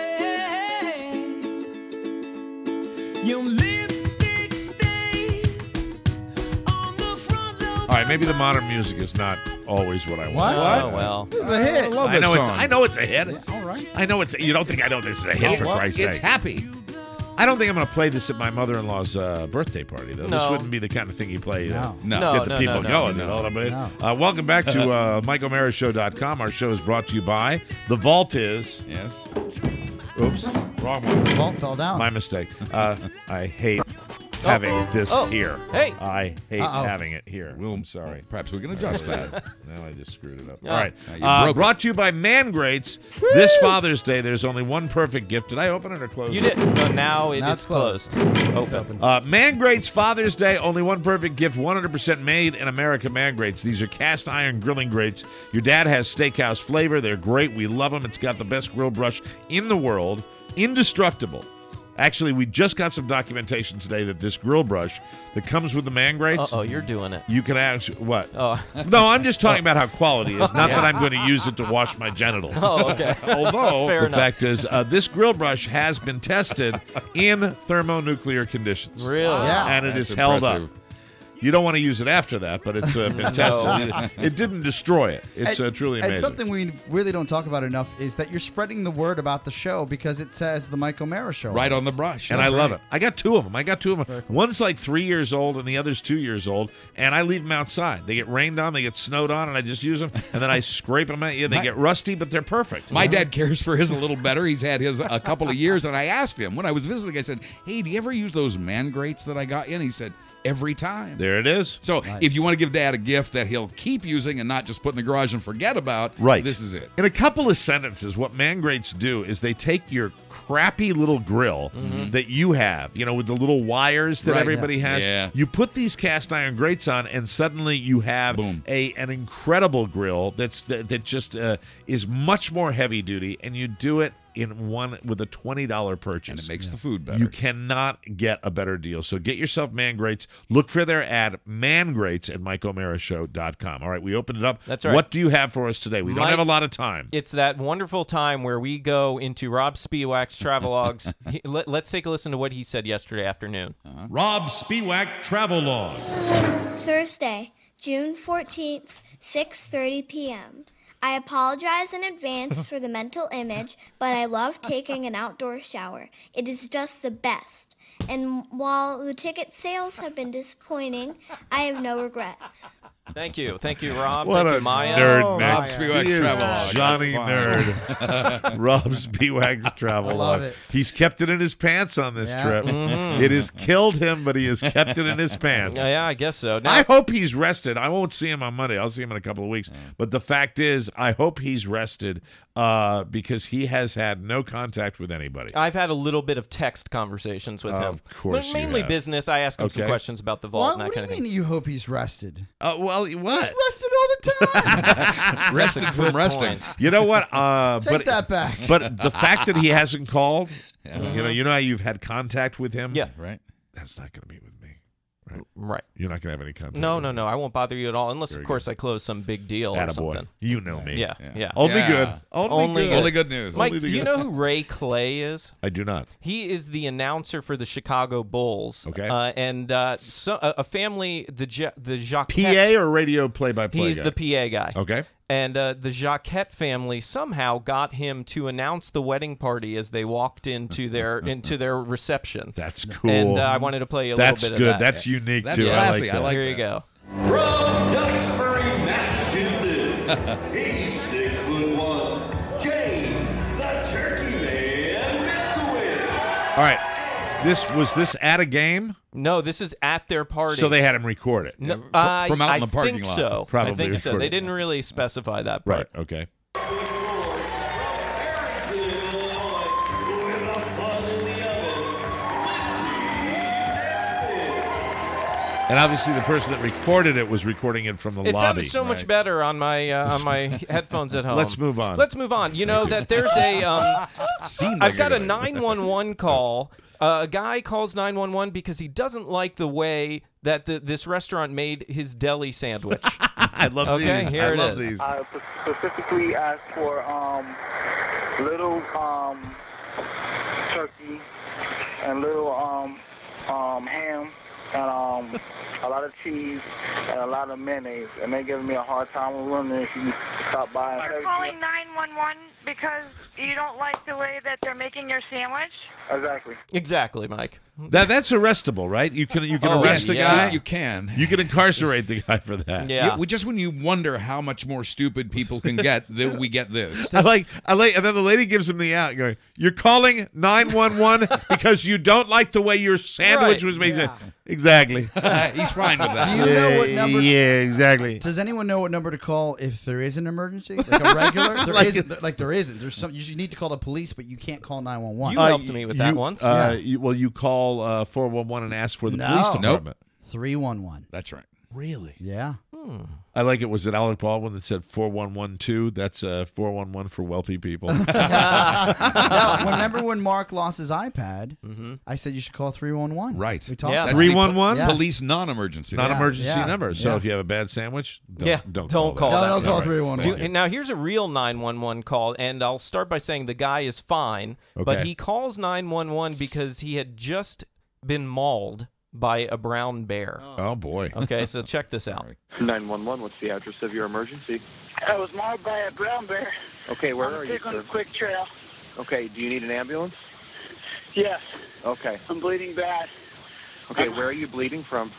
[SPEAKER 9] Your lipstick stains on the front lawn.
[SPEAKER 1] All right, maybe the modern music is not always what I want.
[SPEAKER 4] What?
[SPEAKER 2] Oh, well.
[SPEAKER 4] This is a hit.
[SPEAKER 3] I love
[SPEAKER 1] I
[SPEAKER 3] that
[SPEAKER 1] know
[SPEAKER 3] song.
[SPEAKER 1] it's I know it's a hit.
[SPEAKER 4] All right.
[SPEAKER 1] I know it's you don't think I know this is a hit for
[SPEAKER 3] Well,
[SPEAKER 1] Christ's
[SPEAKER 3] it's
[SPEAKER 1] sake.
[SPEAKER 3] happy.
[SPEAKER 1] I don't think I'm going to play this at my mother-in-law's uh, birthday party though. This
[SPEAKER 2] No.
[SPEAKER 1] wouldn't be the kind of thing you play. Uh,
[SPEAKER 4] No.
[SPEAKER 3] No.
[SPEAKER 2] No.
[SPEAKER 1] Get the people
[SPEAKER 2] no,
[SPEAKER 1] going.
[SPEAKER 2] no.
[SPEAKER 1] You know what I mean?
[SPEAKER 4] No.
[SPEAKER 1] Uh, welcome back to uh, Mike O'Mara Show dot com. Our show is brought to you by The Vault is.
[SPEAKER 3] Yes.
[SPEAKER 1] Oops, wrong one.
[SPEAKER 4] The vault fell down.
[SPEAKER 1] My mistake. Uh, I hate having this
[SPEAKER 2] Oh.
[SPEAKER 1] here.
[SPEAKER 2] Hey.
[SPEAKER 1] I hate
[SPEAKER 4] Uh-oh.
[SPEAKER 1] having it here.
[SPEAKER 3] We'll-
[SPEAKER 1] I'm sorry.
[SPEAKER 3] Perhaps we can adjust that.
[SPEAKER 1] Now I just screwed it up.
[SPEAKER 2] Yeah.
[SPEAKER 1] All right.
[SPEAKER 3] Uh, you
[SPEAKER 1] Uh,
[SPEAKER 3] broke it.
[SPEAKER 1] brought to you by Man Greats. This Father's Day, there's only one perfect gift. Did I open it or close
[SPEAKER 2] You
[SPEAKER 1] it?
[SPEAKER 2] did. No, now it
[SPEAKER 4] Now
[SPEAKER 2] is
[SPEAKER 4] it's closed.
[SPEAKER 2] closed. Open.
[SPEAKER 1] Uh, Man Greats Father's Day, only one perfect gift, one hundred percent made in America. Man Greats. These are cast iron grilling grates. Your dad has steakhouse flavor. They're great. We love them. It's got the best grill brush in the world. Indestructible. Actually, we just got some documentation today that this grill brush that comes with the Man Greats,
[SPEAKER 2] Uh-oh, you're doing it.
[SPEAKER 1] you can actually, what?
[SPEAKER 2] Oh,
[SPEAKER 1] No, I'm just talking about how quality is, not that I'm going to use it to wash my genitals.
[SPEAKER 2] oh okay.
[SPEAKER 1] Although,
[SPEAKER 2] Fair
[SPEAKER 1] the
[SPEAKER 2] enough.
[SPEAKER 1] fact is, uh, this grill brush has been tested in thermonuclear conditions.
[SPEAKER 2] Really?
[SPEAKER 4] Yeah.
[SPEAKER 1] And it
[SPEAKER 3] That's
[SPEAKER 1] is held
[SPEAKER 3] impressive.
[SPEAKER 1] up. You don't want to use it after that, but it's uh, been tested. It, it didn't destroy it. It's uh, truly
[SPEAKER 4] And
[SPEAKER 1] amazing.
[SPEAKER 4] something we really don't talk about enough is that you're spreading the word about the show because it says the Mike O'Mara Show.
[SPEAKER 3] Right on the brush.
[SPEAKER 1] And I
[SPEAKER 3] That's
[SPEAKER 1] love
[SPEAKER 3] right.
[SPEAKER 1] it. I got two of them. I got two of them. One's like three years old, and the other's two years old. And I leave them outside. They get rained on, they get snowed on, and I just use them. And then I scrape them at you. They
[SPEAKER 3] My-
[SPEAKER 1] get rusty, but they're perfect.
[SPEAKER 3] My dad cares for his a little better. He's had his a couple of years, and I asked him when I was visiting. I said, "Hey, do you ever use those Man Grates that I got you?" And he said, "Every time."
[SPEAKER 1] There it is.
[SPEAKER 3] So if you want to give Dad a gift that he'll keep using and not just put in the garage and forget about,
[SPEAKER 1] Right.
[SPEAKER 3] this is it.
[SPEAKER 1] In a couple of sentences, what Man Greats do is they take your crappy little grill that you have, you know, with the little wires that
[SPEAKER 3] Right.
[SPEAKER 1] everybody has.
[SPEAKER 3] Yeah.
[SPEAKER 1] You put these cast iron grates on, and suddenly you have
[SPEAKER 3] Boom.
[SPEAKER 1] a an incredible grill that's that, that just uh, is much more heavy duty, and you do it in one with a twenty dollars purchase.
[SPEAKER 3] And it makes the food better.
[SPEAKER 1] You cannot get a better deal. So get yourself Man Greats. Look for their ad, Man Greats, at Mike O'Mara Show dot com. All right, we opened it up.
[SPEAKER 2] That's right.
[SPEAKER 1] What do you have for us today? We don't
[SPEAKER 2] Mike-
[SPEAKER 1] have a lot of time.
[SPEAKER 2] It's that wonderful time where we go into Rob Spiewak's travelogues. He- let, let's take a listen to what he said yesterday afternoon.
[SPEAKER 1] Rob Spiewak Travel Log.
[SPEAKER 10] Thursday, June fourteenth, six thirty p.m. I apologize in advance for the mental image, but I love taking an outdoor shower. It is just the best. And while the ticket sales have been disappointing, I have no regrets.
[SPEAKER 2] Thank you. Thank you, Rob.
[SPEAKER 1] What
[SPEAKER 2] Thank
[SPEAKER 1] a
[SPEAKER 2] you, Maya.
[SPEAKER 1] nerd,
[SPEAKER 4] Oh,
[SPEAKER 1] man.
[SPEAKER 4] Rob
[SPEAKER 3] Spiewak's
[SPEAKER 1] He is
[SPEAKER 3] Travel Log.
[SPEAKER 1] Johnny
[SPEAKER 3] That's
[SPEAKER 1] Nerd. Rob Spiewak's Travel
[SPEAKER 4] I love
[SPEAKER 1] Log.
[SPEAKER 4] it.
[SPEAKER 1] He's kept it in his pants on this
[SPEAKER 4] Yeah.
[SPEAKER 1] trip. It has killed him, but he has kept it in his pants.
[SPEAKER 2] Yeah, yeah, I guess so. Now,
[SPEAKER 1] I hope he's rested. I won't see him on Monday. I'll see him in a couple of weeks. But the fact is, I hope he's rested uh, because he has had no contact with anybody.
[SPEAKER 2] I've had a little bit of text conversations with him.
[SPEAKER 1] Of course you
[SPEAKER 2] Mainly
[SPEAKER 1] have.
[SPEAKER 2] business. I ask him some
[SPEAKER 1] Okay.
[SPEAKER 2] questions about the vault
[SPEAKER 4] What,
[SPEAKER 2] and that
[SPEAKER 4] what do
[SPEAKER 2] kind
[SPEAKER 4] you
[SPEAKER 2] of
[SPEAKER 4] mean
[SPEAKER 2] thing.
[SPEAKER 4] you hope he's rested?
[SPEAKER 1] Uh, well, what?
[SPEAKER 4] Rested all the time.
[SPEAKER 3] Rested from
[SPEAKER 2] Good
[SPEAKER 3] resting.
[SPEAKER 2] point.
[SPEAKER 1] You know what? Uh,
[SPEAKER 4] Take
[SPEAKER 1] but
[SPEAKER 4] that back.
[SPEAKER 1] but the fact that he hasn't called, you know, you know how you've had contact with him.
[SPEAKER 2] Yeah.
[SPEAKER 3] Right.
[SPEAKER 1] That's not going to be with me.
[SPEAKER 2] Right.
[SPEAKER 1] You're not going to have any contact.
[SPEAKER 2] No,
[SPEAKER 1] with
[SPEAKER 2] no,
[SPEAKER 1] me.
[SPEAKER 2] no. I won't bother you at all, unless,
[SPEAKER 1] Very
[SPEAKER 2] of course, I close some big deal or
[SPEAKER 1] Attaboy.
[SPEAKER 2] something.
[SPEAKER 1] You know me.
[SPEAKER 2] Yeah,
[SPEAKER 3] Yeah.
[SPEAKER 2] yeah.
[SPEAKER 1] Only
[SPEAKER 3] Yeah.
[SPEAKER 1] good. Only,
[SPEAKER 2] Only
[SPEAKER 1] good.
[SPEAKER 2] good.
[SPEAKER 3] Only good news.
[SPEAKER 2] Mike,
[SPEAKER 1] Only
[SPEAKER 2] do
[SPEAKER 1] the
[SPEAKER 2] you
[SPEAKER 1] good.
[SPEAKER 2] know who Ray Clay is?
[SPEAKER 1] I do not.
[SPEAKER 2] He is the announcer for the Chicago Bulls.
[SPEAKER 1] Okay.
[SPEAKER 2] Uh, and uh, so a, a family, the ja- the Jacquette.
[SPEAKER 1] P A or radio play-by-play
[SPEAKER 2] He's
[SPEAKER 1] guy?
[SPEAKER 2] the P A guy.
[SPEAKER 1] Okay.
[SPEAKER 2] And uh, the Jacquette family somehow got him to announce the wedding party as they walked into their into their reception.
[SPEAKER 1] That's cool.
[SPEAKER 2] And uh, I wanted to play you a
[SPEAKER 1] That's
[SPEAKER 2] little bit
[SPEAKER 1] good.
[SPEAKER 2] of that.
[SPEAKER 1] That's unique,
[SPEAKER 3] That's
[SPEAKER 1] too.
[SPEAKER 3] classy.
[SPEAKER 1] I like
[SPEAKER 3] I
[SPEAKER 1] that.
[SPEAKER 3] like
[SPEAKER 2] Here
[SPEAKER 3] that.
[SPEAKER 2] you go.
[SPEAKER 7] From Duxbury, Massachusetts, he's six foot one, James the Turkey Man Milkowitz.
[SPEAKER 1] All right. This was this at a game?
[SPEAKER 2] No, this is at their party.
[SPEAKER 1] So they had him record it.
[SPEAKER 2] No,
[SPEAKER 3] Fr-
[SPEAKER 2] I,
[SPEAKER 3] from out in
[SPEAKER 2] I
[SPEAKER 3] the parking
[SPEAKER 2] think
[SPEAKER 3] lot.
[SPEAKER 2] So.
[SPEAKER 1] Probably
[SPEAKER 2] I think so.
[SPEAKER 1] recorded.
[SPEAKER 2] They didn't really specify that
[SPEAKER 1] Right.
[SPEAKER 2] part.
[SPEAKER 1] Okay. And obviously, the person that recorded it was recording it from the
[SPEAKER 2] It
[SPEAKER 1] lobby.
[SPEAKER 2] sounded so much better on my uh, on my headphones at home.
[SPEAKER 1] Let's move on.
[SPEAKER 2] Let's move on. You know that there's a. Um,
[SPEAKER 3] Seemed
[SPEAKER 2] I've
[SPEAKER 3] like
[SPEAKER 2] got
[SPEAKER 3] a
[SPEAKER 2] a
[SPEAKER 3] good
[SPEAKER 2] nine one one call. Uh, a guy calls nine one one because he doesn't like the way that the, this restaurant made his deli sandwich.
[SPEAKER 1] I love
[SPEAKER 2] okay,
[SPEAKER 1] these.
[SPEAKER 2] here
[SPEAKER 1] I
[SPEAKER 2] it
[SPEAKER 1] love
[SPEAKER 2] is.
[SPEAKER 1] these.
[SPEAKER 11] I specifically asked for um, little um, turkey and little um, um, ham and um, a lot of cheese and a lot of mayonnaise. And they're giving me a hard time. I'm wondering if you can stop by and
[SPEAKER 12] You're calling nine one one because you don't like the way that they're making your sandwich?
[SPEAKER 11] Exactly.
[SPEAKER 2] Exactly, Mike.
[SPEAKER 1] That that's arrestable, right? You can you can
[SPEAKER 2] Oh,
[SPEAKER 1] arrest
[SPEAKER 3] yes,
[SPEAKER 1] the
[SPEAKER 3] yeah.
[SPEAKER 1] guy.
[SPEAKER 3] You can.
[SPEAKER 1] You can incarcerate the guy for that.
[SPEAKER 2] Yeah.
[SPEAKER 3] Yeah, we just when you wonder how much more stupid people can get, that we get this.
[SPEAKER 1] I like I like, and then the lady gives him the out, going, "You're calling nine one one because you don't like the way your sandwich
[SPEAKER 2] Right.
[SPEAKER 1] was made."
[SPEAKER 4] Yeah.
[SPEAKER 1] Exactly.
[SPEAKER 3] He's fine with
[SPEAKER 4] Do
[SPEAKER 3] that.
[SPEAKER 4] you know what number?
[SPEAKER 1] Yeah, exactly.
[SPEAKER 4] Does anyone know what number to call if there is an emergency, like a regular? There
[SPEAKER 1] Like
[SPEAKER 4] isn't. Like there isn't. There's some. You need to call the police, but you can't call nine one one.
[SPEAKER 2] You helped me with that
[SPEAKER 1] you,
[SPEAKER 2] once.
[SPEAKER 1] Uh,
[SPEAKER 4] Yeah.
[SPEAKER 1] you, well, you call uh, four one one and ask for the
[SPEAKER 4] No.
[SPEAKER 1] police
[SPEAKER 4] Nope.
[SPEAKER 1] department.
[SPEAKER 4] Three one one.
[SPEAKER 3] That's right.
[SPEAKER 1] Really?
[SPEAKER 4] Yeah.
[SPEAKER 1] I like it. Was it Alec Baldwin that said four one one two? That's uh, four one one for wealthy people.
[SPEAKER 4] No, remember when Mark lost his iPad? I said you should call three one one.
[SPEAKER 3] Right.
[SPEAKER 4] We talked.
[SPEAKER 2] Yeah.
[SPEAKER 4] about it.
[SPEAKER 1] three one one?
[SPEAKER 4] Yes.
[SPEAKER 3] Police non-emergency.
[SPEAKER 1] Not
[SPEAKER 4] Yeah,
[SPEAKER 1] emergency
[SPEAKER 4] yeah,
[SPEAKER 1] number. So
[SPEAKER 4] yeah.
[SPEAKER 1] if you have a bad sandwich, don't,
[SPEAKER 2] Yeah,
[SPEAKER 1] don't,
[SPEAKER 2] don't
[SPEAKER 1] call,
[SPEAKER 2] call
[SPEAKER 1] that.
[SPEAKER 2] that.
[SPEAKER 4] No, don't
[SPEAKER 2] Yeah,
[SPEAKER 4] call
[SPEAKER 1] right.
[SPEAKER 4] three one
[SPEAKER 2] Do,
[SPEAKER 4] one.
[SPEAKER 2] and now here's a real nine one one call, and I'll start by saying the guy is fine, but
[SPEAKER 1] Okay.
[SPEAKER 2] he calls nine one one because he had just been mauled by a brown bear.
[SPEAKER 1] Oh boy.
[SPEAKER 2] Okay, so check this out.
[SPEAKER 11] nine one one, what's the address of your emergency?
[SPEAKER 12] I was mauled by a brown bear.
[SPEAKER 11] Okay, where
[SPEAKER 12] I'm
[SPEAKER 11] are you,
[SPEAKER 12] sick on
[SPEAKER 11] sir?
[SPEAKER 12] a quick trail.
[SPEAKER 11] Okay, do you need an ambulance?
[SPEAKER 12] Yes,
[SPEAKER 11] Okay.
[SPEAKER 12] I'm bleeding bad.
[SPEAKER 11] Okay, where are you bleeding from?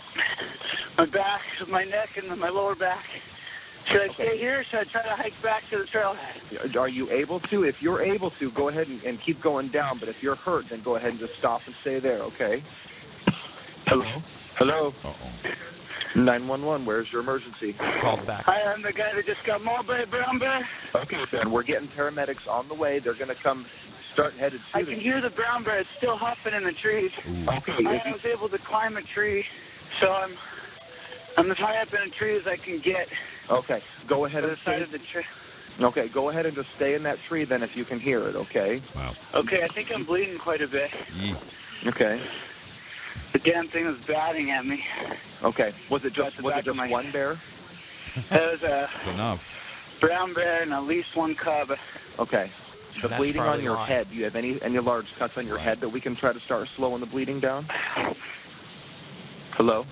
[SPEAKER 12] My back, my neck, and my lower back. Should I
[SPEAKER 11] Okay.
[SPEAKER 12] stay here or should I try to hike back to the trailhead?
[SPEAKER 11] Are you able to? If you're able to, go ahead and, and keep going down. But if you're hurt, then go ahead and just stop and stay there, okay? Hello? Hello?
[SPEAKER 3] Uh-oh.
[SPEAKER 11] nine one one, where's your emergency?
[SPEAKER 2] Called back.
[SPEAKER 12] I am the guy that just got mauled by a brown bear.
[SPEAKER 11] Okay, then we're getting paramedics on the way. They're going to come start headed
[SPEAKER 12] I
[SPEAKER 11] shooting.
[SPEAKER 12] can hear the brown bear. It's still huffing in the trees.
[SPEAKER 11] Okay,
[SPEAKER 12] I
[SPEAKER 11] if you-
[SPEAKER 12] was able to climb a tree, so I'm I'm as high up in a tree as I can get
[SPEAKER 11] okay, go ahead
[SPEAKER 12] to
[SPEAKER 11] and
[SPEAKER 12] the side
[SPEAKER 11] stay.
[SPEAKER 12] of the tree.
[SPEAKER 11] Okay, go ahead and just stay in that tree then if you can hear it, okay?
[SPEAKER 1] Wow.
[SPEAKER 12] Okay, I think I'm bleeding quite a bit.
[SPEAKER 3] Yee.
[SPEAKER 11] Okay.
[SPEAKER 12] The damn thing was batting at me.
[SPEAKER 11] Okay. Was it
[SPEAKER 12] At
[SPEAKER 11] just
[SPEAKER 12] the
[SPEAKER 11] was
[SPEAKER 12] back
[SPEAKER 11] it just
[SPEAKER 12] of my
[SPEAKER 11] one
[SPEAKER 12] head.
[SPEAKER 11] bear?
[SPEAKER 12] There was a
[SPEAKER 3] That's enough.
[SPEAKER 12] brown bear and at least one cub.
[SPEAKER 11] Okay. The
[SPEAKER 2] That's
[SPEAKER 11] bleeding on
[SPEAKER 2] probably
[SPEAKER 11] your
[SPEAKER 2] why.
[SPEAKER 11] head. Do you have any any large cuts on your
[SPEAKER 3] Right.
[SPEAKER 11] head that we can try to start slowing the bleeding down? Hello?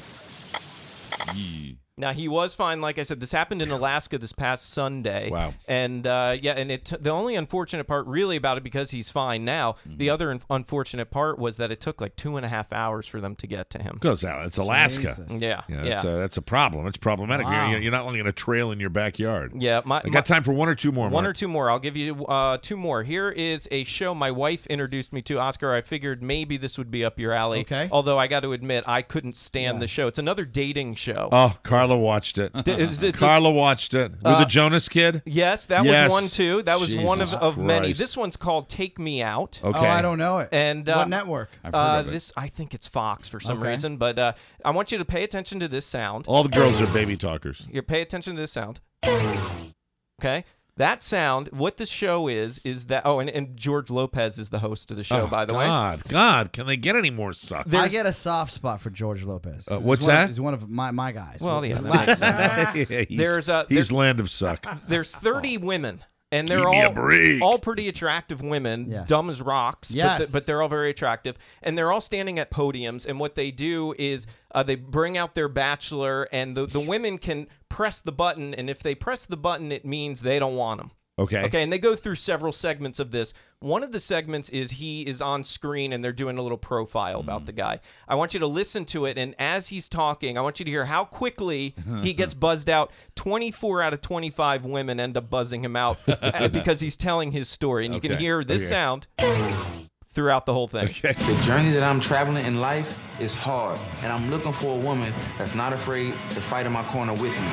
[SPEAKER 3] Yee.
[SPEAKER 2] Now he was fine. Like I said, this happened in Alaska this past Sunday.
[SPEAKER 1] Wow.
[SPEAKER 2] And uh, yeah, and it the only unfortunate part really about it because he's fine now. The other un- unfortunate part was that it took like two and a half hours for them to get to him.
[SPEAKER 1] Goes out. It's Alaska.
[SPEAKER 4] Jesus.
[SPEAKER 2] Yeah,
[SPEAKER 1] Yeah,
[SPEAKER 2] yeah,
[SPEAKER 1] that's, A, that's a problem. It's problematic.
[SPEAKER 4] Wow.
[SPEAKER 1] You're, you're not only in a trail in your backyard.
[SPEAKER 2] yeah. My,
[SPEAKER 1] I
[SPEAKER 2] my-
[SPEAKER 1] got time for one or two more.
[SPEAKER 2] One
[SPEAKER 1] Mark.
[SPEAKER 2] or two more. I'll give you uh, two more. Here is a show my wife introduced me to, Oscar. I figured maybe this would be up your alley.
[SPEAKER 4] Okay.
[SPEAKER 2] Although I got to admit, I couldn't stand the show. It's another dating show.
[SPEAKER 1] Oh, Carla watched it.
[SPEAKER 2] D- is it-
[SPEAKER 1] Carla watched it with
[SPEAKER 2] Uh,
[SPEAKER 1] the Jonas Kid.
[SPEAKER 2] Yes, that
[SPEAKER 1] Yes.
[SPEAKER 2] was one too. That was one of,
[SPEAKER 1] Jesus
[SPEAKER 2] of many.
[SPEAKER 1] Christ.
[SPEAKER 2] This one's called Take Me Out.
[SPEAKER 1] Okay.
[SPEAKER 4] Oh, I don't know it.
[SPEAKER 2] And uh,
[SPEAKER 4] what network?
[SPEAKER 3] I've heard
[SPEAKER 2] Uh,
[SPEAKER 3] of it.
[SPEAKER 2] this I think it's Fox for some
[SPEAKER 4] Okay.
[SPEAKER 2] reason, but uh, I want you to pay attention to this sound.
[SPEAKER 1] All the girls are baby talkers.
[SPEAKER 2] You pay attention to this sound. Okay, that sound. What the show is is that. Oh, and, and George Lopez is the host of the show,
[SPEAKER 1] Oh,
[SPEAKER 2] by the way.
[SPEAKER 1] God, God, can they get any more suck?
[SPEAKER 4] I
[SPEAKER 2] There's-
[SPEAKER 4] get a soft spot for George Lopez.
[SPEAKER 1] Uh,
[SPEAKER 4] He's
[SPEAKER 1] what's
[SPEAKER 4] one of-
[SPEAKER 1] that?
[SPEAKER 4] he's one of my, my guys.
[SPEAKER 2] Well, yeah, that
[SPEAKER 4] Relax.
[SPEAKER 2] makes sense.
[SPEAKER 1] Yeah, he's,
[SPEAKER 2] There's a-
[SPEAKER 1] he's
[SPEAKER 2] there's-
[SPEAKER 1] land of suck.
[SPEAKER 2] There's thirty women. And they're
[SPEAKER 1] Give me a
[SPEAKER 2] all
[SPEAKER 1] break.
[SPEAKER 2] all pretty attractive women,
[SPEAKER 4] Yes.
[SPEAKER 2] dumb as rocks,
[SPEAKER 4] Yes.
[SPEAKER 2] but, th- but they're all very attractive. And they're all standing at podiums. And what they do is uh, they bring out their bachelor, and the, the women can press the button. And if they press the button, it means they don't want him.
[SPEAKER 1] Okay.
[SPEAKER 2] Okay, and they go through several segments of this. One of the segments is he is on screen and they're doing a little profile about the guy. I want you to listen to it, and as he's talking, I want you to hear how quickly he gets buzzed out. twenty-four out of twenty-five women end up buzzing him out because he's telling his story. And you can
[SPEAKER 1] Okay,
[SPEAKER 2] hear this
[SPEAKER 1] okay.
[SPEAKER 2] sound throughout the whole thing.
[SPEAKER 1] Okay.
[SPEAKER 13] The journey that I'm traveling in life is hard, and I'm looking for a woman that's not afraid to fight in my corner with me.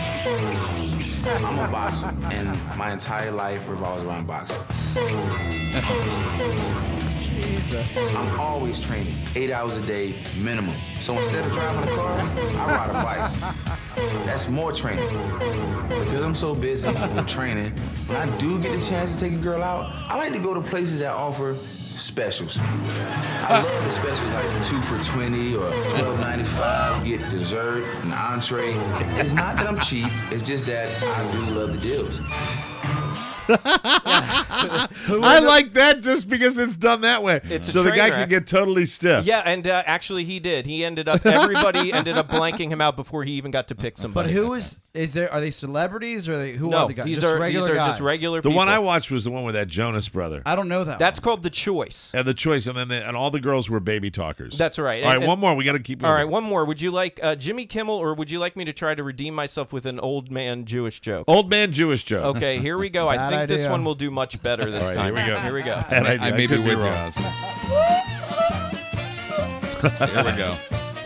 [SPEAKER 13] I'm a boxer, and my entire life revolves around boxing.
[SPEAKER 4] Jesus.
[SPEAKER 13] I'm always training, eight hours a day minimum. So instead of driving a car, I ride a bike. That's more training. Because I'm so busy with training, when I do get the chance to take a girl out, I like to go to places that offer specials. I love the specials like two for twenty or twelve ninety-five. Get dessert, an entree. It's not that I'm cheap. It's just that I do love the deals.
[SPEAKER 1] I like that just because it's done that way.
[SPEAKER 2] It's a
[SPEAKER 1] so the
[SPEAKER 2] train
[SPEAKER 1] guy
[SPEAKER 2] wreck.
[SPEAKER 1] can get totally stiff.
[SPEAKER 2] Yeah, and uh, actually he did. He ended up, everybody ended up blanking him out before he even got to pick
[SPEAKER 4] But
[SPEAKER 2] somebody.
[SPEAKER 4] who is is there? Are they celebrities or are they who
[SPEAKER 2] no,
[SPEAKER 4] are the guys?
[SPEAKER 2] these
[SPEAKER 4] just
[SPEAKER 2] are,
[SPEAKER 4] regular
[SPEAKER 2] these are
[SPEAKER 4] guys.
[SPEAKER 2] just regular
[SPEAKER 1] The
[SPEAKER 2] people.
[SPEAKER 1] one I watched was the one with that Jonas brother.
[SPEAKER 4] I don't know that.
[SPEAKER 2] That's called The Choice.
[SPEAKER 1] And the choice, and then the, and all the girls were baby talkers.
[SPEAKER 2] That's right.
[SPEAKER 1] All right,
[SPEAKER 2] And-
[SPEAKER 1] one more. We got to keep.
[SPEAKER 2] All
[SPEAKER 1] moving.
[SPEAKER 2] right, one more. Would you like uh, Jimmy Kimmel, or would you like me to try to redeem myself with an old man Jewish joke?
[SPEAKER 1] Old man Jewish joke.
[SPEAKER 2] Okay, here we go. I
[SPEAKER 4] Bad
[SPEAKER 2] think this
[SPEAKER 4] idea.
[SPEAKER 2] one will do much better this
[SPEAKER 1] All right,
[SPEAKER 2] time.
[SPEAKER 1] here we go.
[SPEAKER 2] Here we go.
[SPEAKER 1] And I,
[SPEAKER 3] I,
[SPEAKER 1] I
[SPEAKER 3] may be
[SPEAKER 1] could
[SPEAKER 3] with you,
[SPEAKER 1] wrong.
[SPEAKER 3] Oscar. Here we go.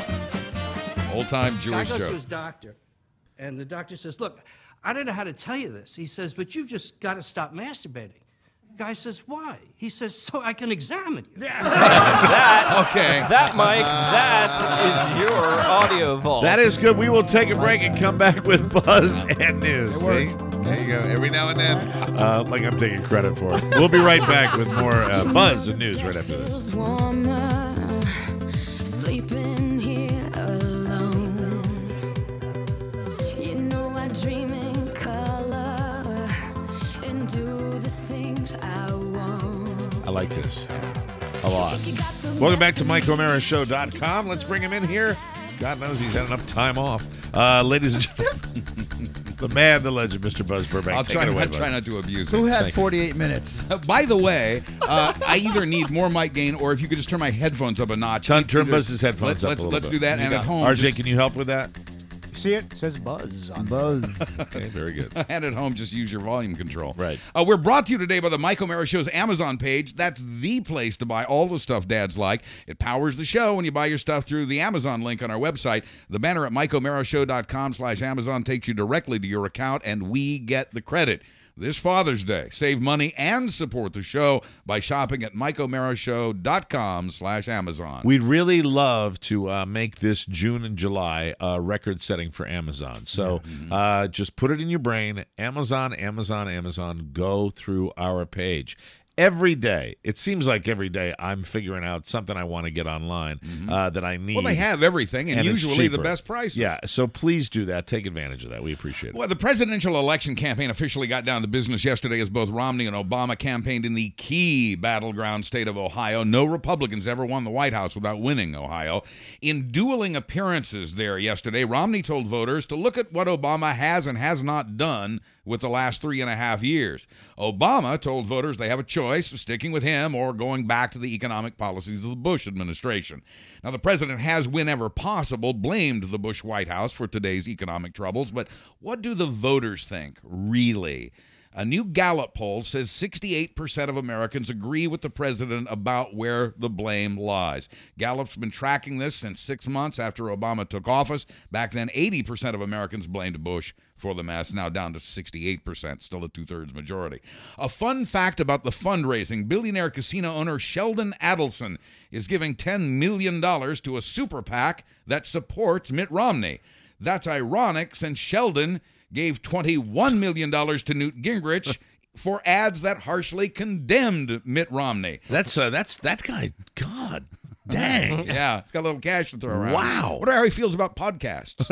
[SPEAKER 3] Old time Jewish
[SPEAKER 14] Guy goes
[SPEAKER 3] joke.
[SPEAKER 14] to his doctor, and the doctor says, "Look, I don't know how to tell you this." He says, "But you've just got to stop masturbating." Guy says, "Why?" He says, "So I can examine you."
[SPEAKER 2] That,
[SPEAKER 3] Okay.
[SPEAKER 2] that, Mike, that is your audio vault.
[SPEAKER 1] That is good. We will take a break and come back with Buzz and News. See? There you go. Every now and then, uh, like I'm taking credit for it. We'll be right back with more uh, Buzz and News right after this.
[SPEAKER 9] Feels warmer, sleeping here alone. You know I dream in color and do the things I want.
[SPEAKER 1] I like this a lot. Welcome back to Mike O'Mara Show dot com. Let's bring him in here. God knows he's had enough time off. Uh, ladies and gentlemen, the man, the legend, Mister Buzz Burbank.
[SPEAKER 3] I'll
[SPEAKER 1] Take
[SPEAKER 3] try,
[SPEAKER 1] it away,
[SPEAKER 3] I'll
[SPEAKER 1] bud.
[SPEAKER 3] try not to abuse
[SPEAKER 4] Who
[SPEAKER 3] it.
[SPEAKER 4] had
[SPEAKER 1] Thank you.
[SPEAKER 4] forty-eight minutes?
[SPEAKER 3] Uh, by the way, uh, I either need more mic gain or if you could just turn my headphones up a notch.
[SPEAKER 1] Turn, turn
[SPEAKER 3] Either-
[SPEAKER 1] Buzz's headphones
[SPEAKER 3] let's,
[SPEAKER 1] up
[SPEAKER 3] Let's,
[SPEAKER 1] a little
[SPEAKER 3] let's
[SPEAKER 1] bit.
[SPEAKER 3] do that.
[SPEAKER 1] You
[SPEAKER 3] And
[SPEAKER 1] got
[SPEAKER 3] at
[SPEAKER 1] it.
[SPEAKER 3] home,
[SPEAKER 1] R J,
[SPEAKER 3] just-
[SPEAKER 1] can you help with that?
[SPEAKER 15] See it? It says Buzz on
[SPEAKER 4] Buzz.
[SPEAKER 1] Okay, very good.
[SPEAKER 3] and at home, just use your volume control.
[SPEAKER 1] Right.
[SPEAKER 3] Uh, we're brought to you today by the Mike O'Mara Show's Amazon page. That's the place to buy all the stuff dads like. It powers the show when you buy your stuff through the Amazon link on our website. The banner at Mike O'Mara Show dot com slash Amazon takes you directly to your account, and we get the credit. This Father's Day, save money and support the show by shopping at Mike O'Mara Show dot com slash Amazon.
[SPEAKER 1] We'd really love to uh, make this June and July uh, record setting for Amazon. So uh, just put it in your brain. Amazon, Amazon, Amazon. Go through our page. Every day, it seems like every day I'm figuring out something I want to get online uh, that I need.
[SPEAKER 3] Well, they have everything, and,
[SPEAKER 1] it's
[SPEAKER 3] usually the
[SPEAKER 1] cheaper.
[SPEAKER 3] best prices.
[SPEAKER 1] Yeah, so please do that. Take advantage of that. We appreciate it.
[SPEAKER 3] Well, the presidential election campaign officially got down to business yesterday as both Romney and Obama campaigned in the key battleground state of Ohio. No Republicans ever won the White House without winning Ohio. In dueling appearances there yesterday, Romney told voters to look at what Obama has and has not done with the last three and a half years. Obama told voters they have a choice of sticking with him or going back to the economic policies of the Bush administration. Now, the president has, whenever possible, blamed the Bush White House for today's economic troubles, but what do the voters think, really? A new Gallup poll says sixty-eight percent of Americans agree with the president about where the blame lies. Gallup's been tracking this since six months after Obama took office. Back then, eighty percent of Americans blamed Bush for the mess, now down to sixty-eight percent, still a two-thirds majority. A fun fact about the fundraising, billionaire casino owner Sheldon Adelson is giving ten million dollars to a super PAC that supports Mitt Romney. That's ironic since Sheldon gave twenty-one million dollars to Newt Gingrich for ads that harshly condemned Mitt Romney.
[SPEAKER 1] That's uh, that's that guy. God dang.
[SPEAKER 3] Yeah, he's got a little cash to throw around.
[SPEAKER 1] Wow.
[SPEAKER 3] Wonder how he feels about podcasts.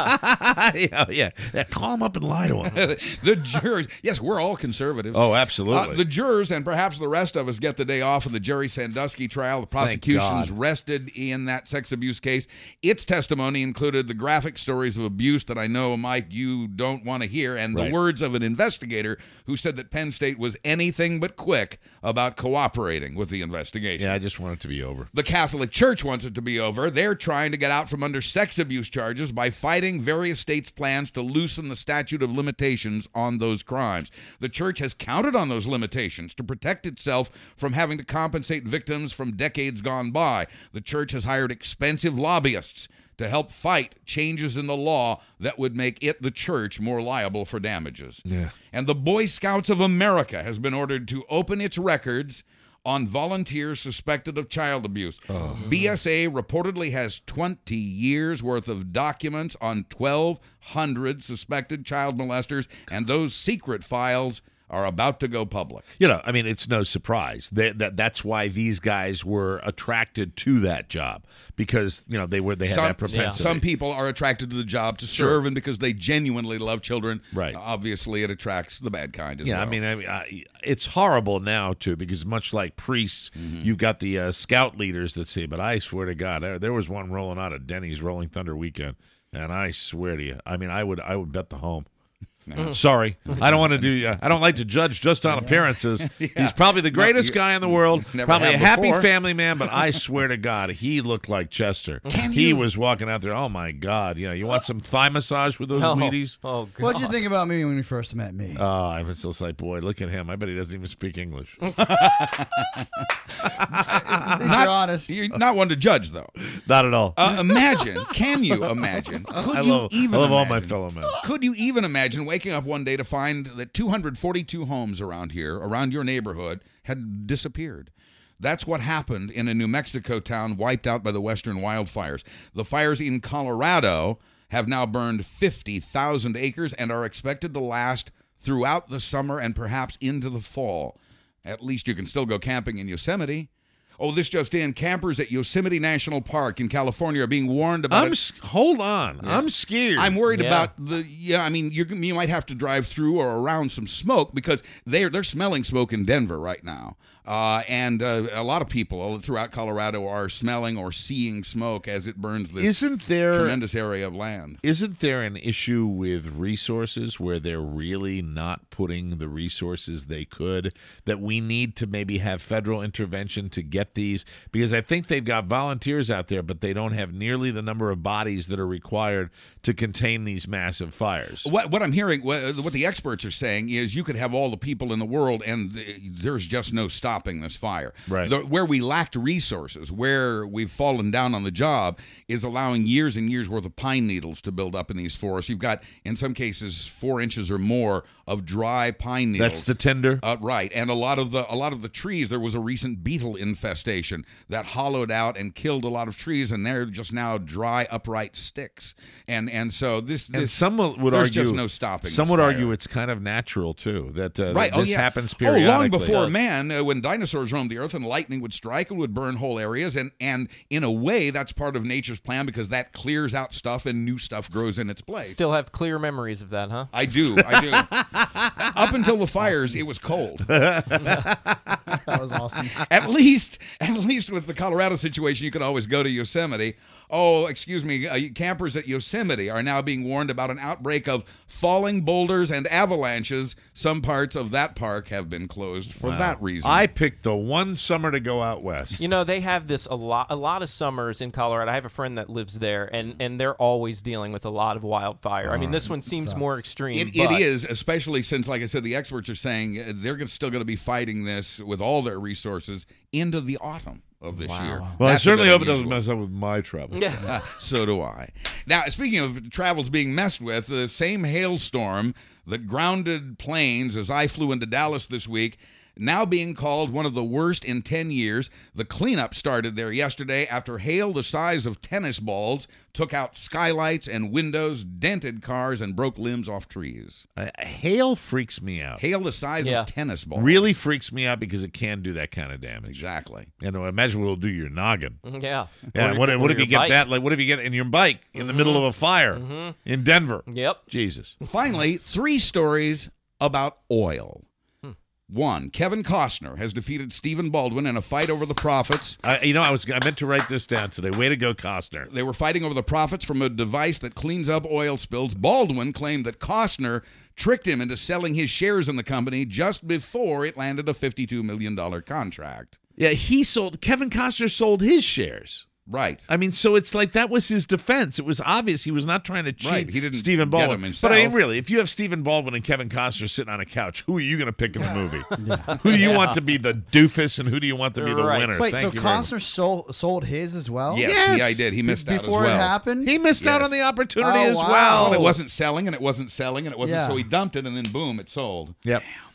[SPEAKER 1] yeah, yeah, yeah. Call him up and lie to him.
[SPEAKER 3] The jurors, yes, we're all conservatives.
[SPEAKER 1] Oh, absolutely.
[SPEAKER 3] Uh, the jurors and perhaps the rest of us get the day off in the Jerry Sandusky trial. The prosecution's
[SPEAKER 1] God.
[SPEAKER 3] rested in that sex abuse case. Its testimony included the graphic stories of abuse that I know, Mike, you don't want to hear, and the
[SPEAKER 1] Right.
[SPEAKER 3] words of an investigator who said that Penn State was anything but quick about cooperating with the investigation.
[SPEAKER 1] Yeah, I just want it to be over.
[SPEAKER 3] The Catholic Church wants it to be over. They're trying to get out from under sex abuse charges by fighting various states' plans to loosen the statute of limitations on those crimes. The church has counted on those limitations to protect itself from having to compensate victims from decades gone by. The church has hired expensive lobbyists to help fight changes in the law that would make it, the church, more liable for damages.
[SPEAKER 1] Yeah.
[SPEAKER 3] And the Boy Scouts of America has been ordered to open its records on volunteers suspected of child abuse. B S A reportedly has twenty years worth of documents on twelve hundred suspected child molesters, and those secret files are about to go public.
[SPEAKER 1] You know, I mean, it's no surprise that, that that's why these guys were attracted to that job, because you know they were they had
[SPEAKER 3] some,
[SPEAKER 1] that propensity.
[SPEAKER 3] Some people are attracted to the job to
[SPEAKER 1] Sure.
[SPEAKER 3] serve, and because they genuinely love children.
[SPEAKER 1] Right.
[SPEAKER 3] Obviously, it attracts the bad kind as
[SPEAKER 1] Yeah,
[SPEAKER 3] well.
[SPEAKER 1] I mean, I mean I, it's horrible now too, because much like priests,
[SPEAKER 3] Mm-hmm.
[SPEAKER 1] you've got the uh, scout leaders that say, but I swear to God, there, there was one rolling out of Denny's Rolling Thunder weekend, and I swear to you, I mean, I would I would bet the home. Sorry, I don't want to do. Uh, I don't like to judge just on appearances.
[SPEAKER 3] Yeah.
[SPEAKER 1] He's probably the greatest
[SPEAKER 3] No, you-
[SPEAKER 1] guy in the world,
[SPEAKER 3] never
[SPEAKER 1] probably a
[SPEAKER 3] have
[SPEAKER 1] happy
[SPEAKER 3] before.
[SPEAKER 1] family man. But I swear to God, he looked like Chester.
[SPEAKER 4] Can
[SPEAKER 1] he
[SPEAKER 4] you-
[SPEAKER 1] was walking out there. Oh my God! Yeah, you want some thigh massage with those
[SPEAKER 2] Oh,
[SPEAKER 1] Wheaties?
[SPEAKER 2] oh, God.
[SPEAKER 4] What'd you think about me when you first met me?
[SPEAKER 1] Oh, I was just like, boy, look at him. I bet he doesn't even speak English.
[SPEAKER 4] At least
[SPEAKER 3] Not-
[SPEAKER 4] you're honest.
[SPEAKER 3] You're not one to judge, though.
[SPEAKER 1] Not at all.
[SPEAKER 3] Uh, imagine, can you imagine? Could
[SPEAKER 1] I
[SPEAKER 3] you
[SPEAKER 1] love,
[SPEAKER 3] even
[SPEAKER 1] I love all my
[SPEAKER 3] imagine-
[SPEAKER 1] fellow men.
[SPEAKER 3] Could you even imagine waking up one day to find that two hundred forty-two homes around here, around your neighborhood, had disappeared? That's what happened in a New Mexico town wiped out by the western wildfires. The fires in Colorado have now burned fifty thousand acres and are expected to last throughout the summer and perhaps into the fall. At least you can still go camping in Yosemite. Oh, this just in. Campers at Yosemite National Park in California are being warned about
[SPEAKER 1] I'm
[SPEAKER 3] it.
[SPEAKER 1] s- hold on. I'm scared.
[SPEAKER 3] I'm worried
[SPEAKER 2] Yeah.
[SPEAKER 3] about the. Yeah, I mean, you're, you might have to drive through or around some smoke because they're they're smelling smoke in Denver right now, uh, and uh, a lot of people throughout Colorado are smelling or seeing smoke as it burns this
[SPEAKER 1] Isn't there
[SPEAKER 3] tremendous area of land.
[SPEAKER 1] Isn't there an issue with resources where they're really not putting the resources they could, that we need to maybe have federal intervention to get these? Because I think they've got volunteers out there, but they don't have nearly the number of bodies that are required to contain these massive fires.
[SPEAKER 3] What what I'm hearing, what, what the experts are saying is, you could have all the people in the world, and th- there's just no stopping this fire.
[SPEAKER 1] Right.
[SPEAKER 3] The, where we lacked resources, where we've fallen down on the job, is allowing years and years worth of pine needles to build up in these forests. You've got, in some cases, four inches or more of dry pine needles.
[SPEAKER 1] That's the tinder.
[SPEAKER 3] Uh, right, and a lot of the a lot of the trees. There was a recent beetle infestation that hollowed out and killed a lot of trees, and they're just now dry, upright sticks. And and so this,
[SPEAKER 1] And
[SPEAKER 3] this
[SPEAKER 1] some would
[SPEAKER 3] there's
[SPEAKER 1] argue,
[SPEAKER 3] just no stopping.
[SPEAKER 1] Some
[SPEAKER 3] this
[SPEAKER 1] would
[SPEAKER 3] fire.
[SPEAKER 1] argue it's kind of natural too, that, uh,
[SPEAKER 3] Right.
[SPEAKER 1] that
[SPEAKER 3] Oh,
[SPEAKER 1] this
[SPEAKER 3] yeah.
[SPEAKER 1] happens
[SPEAKER 3] Oh,
[SPEAKER 1] periodically.
[SPEAKER 3] long before
[SPEAKER 2] Does.
[SPEAKER 3] man, uh, when dinosaurs roamed the earth and lightning would strike and would burn whole areas, and and in a way, that's part of nature's plan because that clears out stuff and new stuff grows in its place.
[SPEAKER 2] Still have clear memories of that, huh?
[SPEAKER 3] I do. I do. Up until the fires, it was cold.
[SPEAKER 4] That was awesome.
[SPEAKER 3] At least, at least with the Colorado situation, you could always go to Yosemite. Oh, excuse me, uh, campers at Yosemite are now being warned about an outbreak of falling boulders and avalanches. Some parts of that park have been closed for
[SPEAKER 1] Wow.
[SPEAKER 3] that reason.
[SPEAKER 1] I picked the one summer to go out west.
[SPEAKER 2] You know, they have this a lot a lot of summers in Colorado. I have a friend that lives there, and, and they're always dealing with a lot of wildfire. I mean, this one seems more extreme.
[SPEAKER 3] It,
[SPEAKER 2] but
[SPEAKER 3] it is, especially since, like I said, the experts are saying uh, they're gonna- still going to be fighting this with all their resources into the autumn of this year.
[SPEAKER 1] Well, I
[SPEAKER 3] That's a
[SPEAKER 1] certainly
[SPEAKER 3] bit
[SPEAKER 1] hope it doesn't
[SPEAKER 3] unusual.
[SPEAKER 1] mess up with my trouble.
[SPEAKER 2] Yeah.
[SPEAKER 3] So do I. Now, speaking of travels being messed with, the same hailstorm that grounded planes as I flew into Dallas this week, now being called one of the worst in ten years. The cleanup started there yesterday after hail the size of tennis balls took out skylights and windows, dented cars, and broke limbs off trees.
[SPEAKER 1] Uh, hail freaks me out.
[SPEAKER 3] Hail the size
[SPEAKER 2] Yeah.
[SPEAKER 3] of tennis balls.
[SPEAKER 1] Really freaks me out because it can do that kind of damage.
[SPEAKER 3] Exactly.
[SPEAKER 1] And imagine what it'll do to your noggin.
[SPEAKER 2] Yeah.
[SPEAKER 1] Yeah,
[SPEAKER 2] Or-
[SPEAKER 1] what,
[SPEAKER 2] or
[SPEAKER 1] what if
[SPEAKER 2] your
[SPEAKER 1] you get
[SPEAKER 2] bike.
[SPEAKER 1] that? Like, what if you get in your bike in the middle of a fire in Denver?
[SPEAKER 2] Yep.
[SPEAKER 1] Jesus.
[SPEAKER 3] Finally, three stories about oil. One, Kevin Costner has defeated Stephen Baldwin in a fight over the profits.
[SPEAKER 1] I, you know, I was I meant to write this down today. Way to go, Costner.
[SPEAKER 3] They were fighting over the profits from a device that cleans up oil spills. Baldwin claimed that Costner tricked him into selling his shares in the company just before it landed a fifty-two million dollars contract.
[SPEAKER 1] Yeah, he sold. Kevin Costner sold his shares.
[SPEAKER 3] Right.
[SPEAKER 1] I mean, so it's like that was his defense. It was obvious he was not trying to cheat
[SPEAKER 3] Right, he didn't
[SPEAKER 1] Stephen
[SPEAKER 3] get
[SPEAKER 1] Baldwin.
[SPEAKER 3] him
[SPEAKER 1] But I mean,
[SPEAKER 3] himself.
[SPEAKER 1] really, if you have Stephen Baldwin and Kevin Costner sitting on a couch, who are you going to pick in the movie? Who do you
[SPEAKER 2] Yeah.
[SPEAKER 1] want to be the doofus, and who do you want to be the
[SPEAKER 2] Right.
[SPEAKER 1] winner?
[SPEAKER 4] Wait,
[SPEAKER 1] Thank
[SPEAKER 4] so
[SPEAKER 1] you very much.
[SPEAKER 4] Costner sold sold his as well?
[SPEAKER 3] Yes,
[SPEAKER 1] Yes.
[SPEAKER 3] yeah, I did. He missed out as
[SPEAKER 4] Before
[SPEAKER 3] well.
[SPEAKER 4] it happened?
[SPEAKER 1] He missed out
[SPEAKER 3] Yes.
[SPEAKER 1] on the opportunity
[SPEAKER 4] Oh,
[SPEAKER 1] as
[SPEAKER 4] wow.
[SPEAKER 1] well.
[SPEAKER 3] Well, it wasn't selling, and it wasn't selling, and it wasn't.
[SPEAKER 4] Yeah.
[SPEAKER 3] So he dumped it, and then boom, it sold.
[SPEAKER 1] Yep.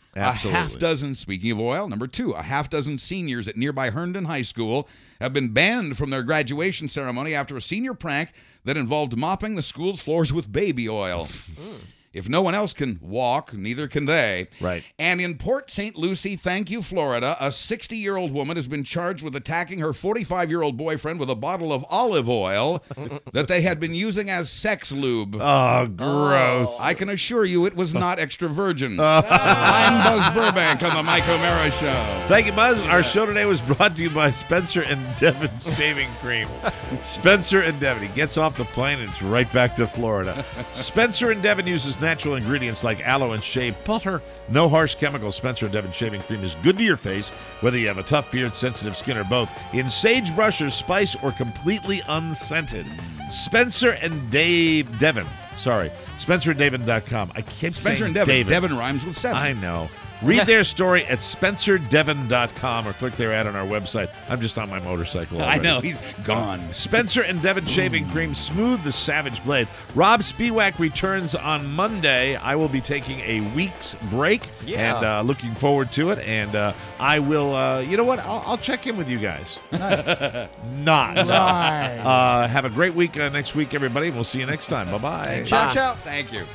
[SPEAKER 1] Absolutely.
[SPEAKER 3] A half dozen, speaking of oil, number two, a half dozen seniors at nearby Herndon High School have been banned from their graduation ceremony after a senior prank that involved mopping the school's floors with baby oil. If no one else can walk, neither can they.
[SPEAKER 1] Right.
[SPEAKER 3] And in Port Saint Lucie, thank you, Florida, a sixty-year-old woman has been charged with attacking her forty-five-year-old boyfriend with a bottle of olive oil that they had been using as sex lube.
[SPEAKER 1] Oh, gross.
[SPEAKER 3] I can assure you it was not extra virgin. I'm Buzz Burbank on the Mike O'Mara Show.
[SPEAKER 1] Thank you, Buzz. Our show today was brought to you by Spencer and Devin Shaving Cream. Spencer and Devin. He gets off the plane and it's right back to Florida. Spencer and Devin uses natural ingredients like aloe and shea butter. No harsh chemicals. Spencer and Devin Shaving Cream is good to your face, whether you have a tough beard, sensitive skin, or both. In sagebrush or spice or completely unscented. Spencer and Dave Devin. Sorry. Spencer and Devin dot com. I keep
[SPEAKER 3] Spencer
[SPEAKER 1] saying
[SPEAKER 3] and Devin.
[SPEAKER 1] David.
[SPEAKER 3] Devin rhymes with seven.
[SPEAKER 1] I know. Read their story at Spencer Devin dot com or click their ad on our website. I'm just on my motorcycle already.
[SPEAKER 3] I know, he's gone.
[SPEAKER 1] Spencer and Devin Shaving Cream, smooth the savage blade. Rob Spiewak returns on Monday. I will be taking a week's break
[SPEAKER 2] Yeah.
[SPEAKER 1] and uh, looking forward to it. And uh, I will, uh, you know what? I'll, I'll check in with you guys. Not.
[SPEAKER 15] Nice.
[SPEAKER 1] Uh, have a great week uh, next week, everybody. We'll see you next time. Bye-bye.
[SPEAKER 4] Ciao, ciao.
[SPEAKER 3] Thank you.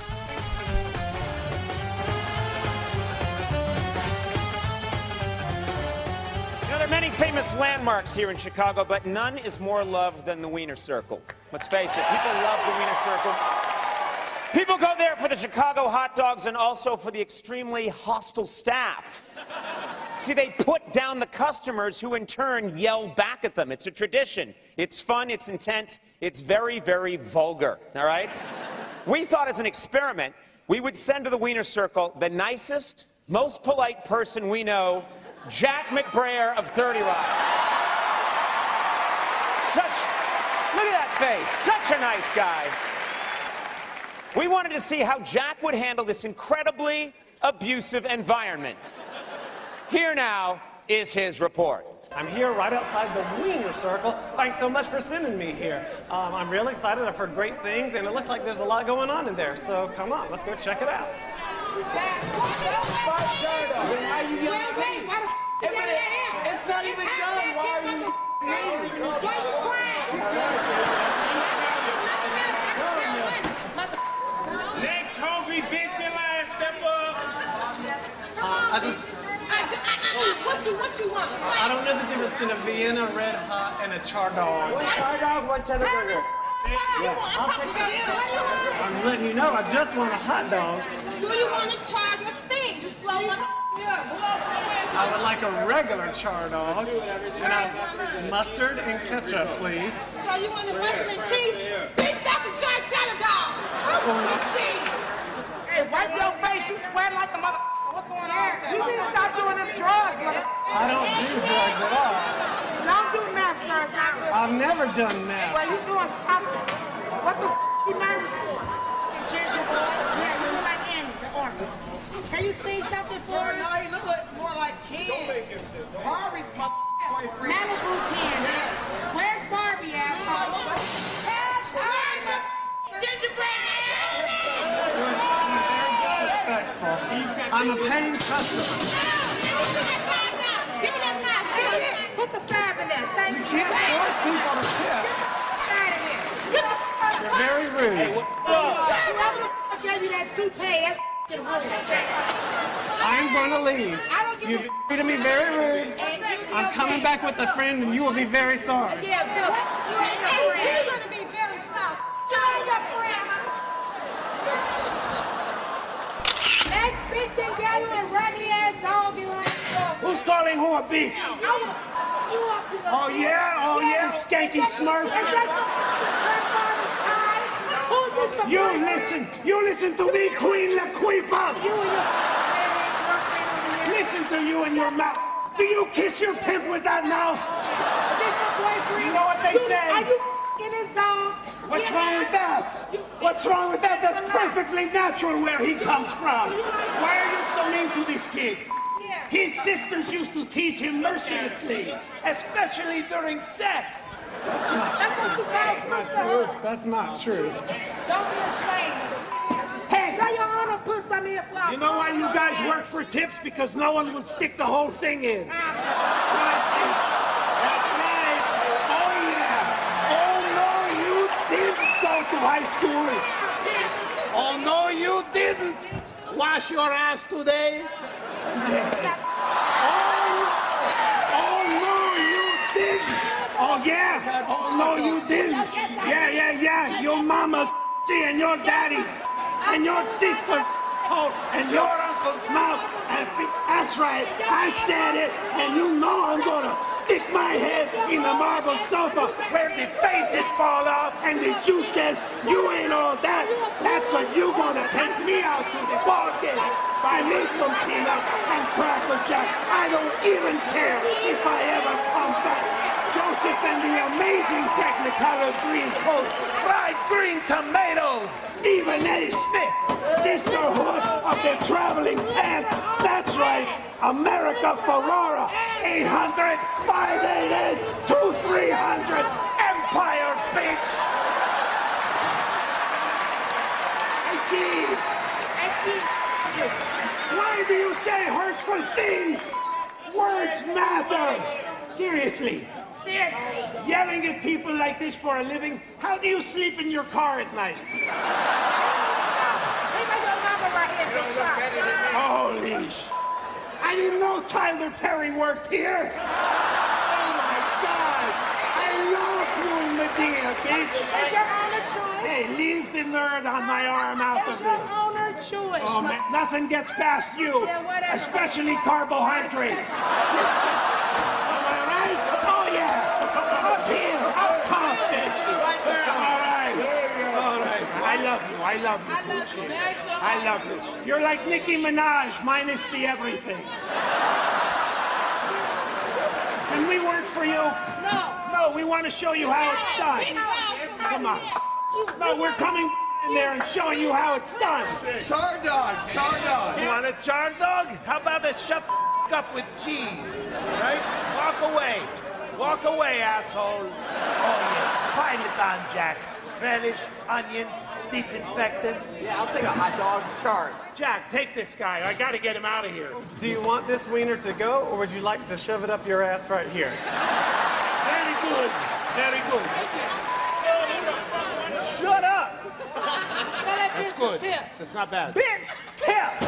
[SPEAKER 16] Now, there are many famous landmarks here in Chicago, but none is more loved than the Wiener Circle. Let's face it, people love the Wiener Circle. People go there for the Chicago hot dogs and also for the extremely hostile staff. See, they put down the customers who in turn yell back at them. It's a tradition. It's fun, it's intense, it's very, very vulgar, all right? We thought as an experiment, we would send to the Wiener Circle the nicest, most polite person we know, Jack McBrayer of thirty Rock. Such, look at that face, such a nice guy. We wanted to see how Jack would handle this incredibly abusive environment. Here now is his report.
[SPEAKER 17] I'm here right outside the Wiener Circle. Thanks so much for sending me here. Um, I'm real excited. I've heard great things, and it looks like there's a lot going on in there. So come on, let's go check it out.
[SPEAKER 18] It's not even done. Why are you
[SPEAKER 7] Next hungry bitch in line, step up.
[SPEAKER 17] Uh, I just,
[SPEAKER 18] What you, what you want?
[SPEAKER 17] I don't know the difference between a Vienna Red Hot and a char dog.
[SPEAKER 16] One char dog, one cheddar burger.
[SPEAKER 18] I'm talking to you.
[SPEAKER 17] I'm letting you know, I just want a hot dog.
[SPEAKER 18] Do you want to charge your thing? You slow mother.
[SPEAKER 17] I would like a regular char dog. And I, mustard and ketchup, please.
[SPEAKER 18] So you want the mustard and cheese? Bitch, that's a char cheddar dog. With cheese.
[SPEAKER 6] Hey, wipe your face. You sweat like a mother. What's going on? You need to stop doing them drugs, mother.
[SPEAKER 17] I don't do drugs at all.
[SPEAKER 6] Don't do meth, sir. It's not good.
[SPEAKER 17] I've never done that.
[SPEAKER 6] Well, you doing something. What the f*** you nervous for? Ginger boy? Yeah, you look like Andy, the orphan. Can you sing something for us? No, he look like, more like Ken. Don't make him sit. Barbie's my boyfriend. Malibu Ken. Where's Barbie at? Gingerbread
[SPEAKER 17] I'm a paying customer.
[SPEAKER 6] Give me that knife. Give me that. Put the fab in there. Thank you.
[SPEAKER 17] You can't force people to tip.
[SPEAKER 6] Out of here. Get the f***
[SPEAKER 17] You're very rude.
[SPEAKER 6] Whoever the f*** gave you that toupee, that's f***ing rude.
[SPEAKER 17] I'm going to leave.
[SPEAKER 6] I don't give
[SPEAKER 17] You've treated me very rude. I'm coming back with a friend, and you will be very sorry.
[SPEAKER 6] Yeah, Bill. You ain't your friend. You're going to be very soft. You ain't your friend. Next bitch ain't got you a raggedy ass dog be like,
[SPEAKER 7] Who's calling who a bitch?
[SPEAKER 6] I will f*** you up, you
[SPEAKER 7] Oh yeah, oh yeah, skanky smurf. You listen, you listen to me, Queen Laquifa. Listen to you in your mouth. Do you kiss your pimp with that mouth?
[SPEAKER 6] This your boyfriend?
[SPEAKER 7] You know what they
[SPEAKER 6] You-
[SPEAKER 7] say?
[SPEAKER 6] Are you f***ing his dog?
[SPEAKER 7] What's wrong with that? What's wrong with that? That's perfectly natural where he comes from. Why are you so mean to this kid? His sisters used to tease him mercilessly, especially during sex.
[SPEAKER 6] That's what you call sister.
[SPEAKER 17] That's not true.
[SPEAKER 6] Don't be ashamed.
[SPEAKER 7] Hey!
[SPEAKER 6] Tell your honor put some in for
[SPEAKER 7] You know why you guys work for tips because no one will stick the whole thing in. Right, Peach. That's right. Oh, yeah. Oh, no, you didn't go to high school. Oh, no, you didn't wash your ass today. Oh, oh, no, you didn't. Oh, yeah. Oh, no, you didn't. Yeah, yeah, yeah. Your mama's and your daddy's and your sister's coat and your uncle's mouth. And fe- that's right. I said it, and you know I'm gonna stick my head in the marble sofa where the faces fall off and the juice says, you ain't all that. That's what you gonna take me out to the ball game. Buy me some peanuts and Cracker Jack. I don't even care if I ever come back. Joseph and the amazing Technicolor Dream Coat, fried green tomatoes, Stephen A. Smith, Sisterhood of the Traveling Pants. That's right, America Ferrara, eight hundred, five eight eight, two three hundred, Empire, bitch. I see. Why do you say hurtful things? Words matter. Seriously. Seriously. Yelling at people like this for a living? How do you sleep in your car at night? Holy sh... I didn't know Tyler Perry worked here. Oh my God. I love you in Medea, bitch.
[SPEAKER 18] It's your owner choice.
[SPEAKER 7] Hey, leave the nerd on my arm out of
[SPEAKER 18] It's your
[SPEAKER 7] this.
[SPEAKER 18] owner choice.
[SPEAKER 7] Oh man, nothing gets past you.
[SPEAKER 18] Yeah, whatever.
[SPEAKER 7] Especially carbohydrates. Am I right? Oh yeah. Up here, up top, bitch. All right. All right. I love you. I love you.
[SPEAKER 18] I love you.
[SPEAKER 7] I love you. You're like Nicki Minaj, minus the everything. Can we work for you?
[SPEAKER 18] No.
[SPEAKER 7] No, we want to show you how it's done. Come on. No, we're coming in there and showing you how it's done.
[SPEAKER 19] Char dog, char dog.
[SPEAKER 7] You want a char dog? How about a shut the up with cheese? Right? Walk away. Walk away, asshole. Oh, yeah. Pile it on, Jack. Relish, onions, disinfectant.
[SPEAKER 19] Yeah, I'll take a hot dog char.
[SPEAKER 7] Jack, take this guy. I got to get him out of here.
[SPEAKER 17] Do you want this wiener to go, or would you like to shove it up your ass right here?
[SPEAKER 7] Very good. Very good.
[SPEAKER 17] Shut up!
[SPEAKER 7] That's good. That's not bad.
[SPEAKER 17] Bitch, tip!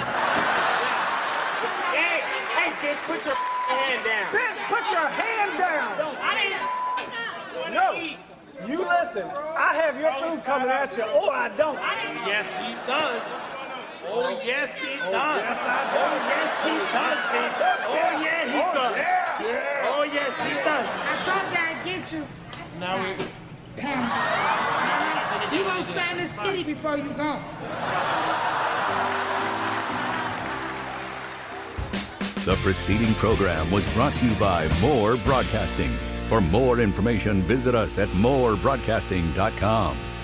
[SPEAKER 16] Hey, hey, bitch, put your hand down.
[SPEAKER 17] Bitch, put your hand down! No, you listen. I have your food coming at you, or I don't.
[SPEAKER 7] Yes, he does. Oh, yes, he does. Oh, yes, I do. Oh, yes, he does, bitch. Oh, yeah, he
[SPEAKER 17] Oh,
[SPEAKER 7] does.
[SPEAKER 17] yeah.
[SPEAKER 7] Yeah. Oh, yes, he does.
[SPEAKER 18] I told you I'd get you.
[SPEAKER 7] Now we...
[SPEAKER 18] You gonna sign this titty before you go.
[SPEAKER 5] The preceding program was brought to you by More Broadcasting. For more information, visit us at more broadcasting dot com.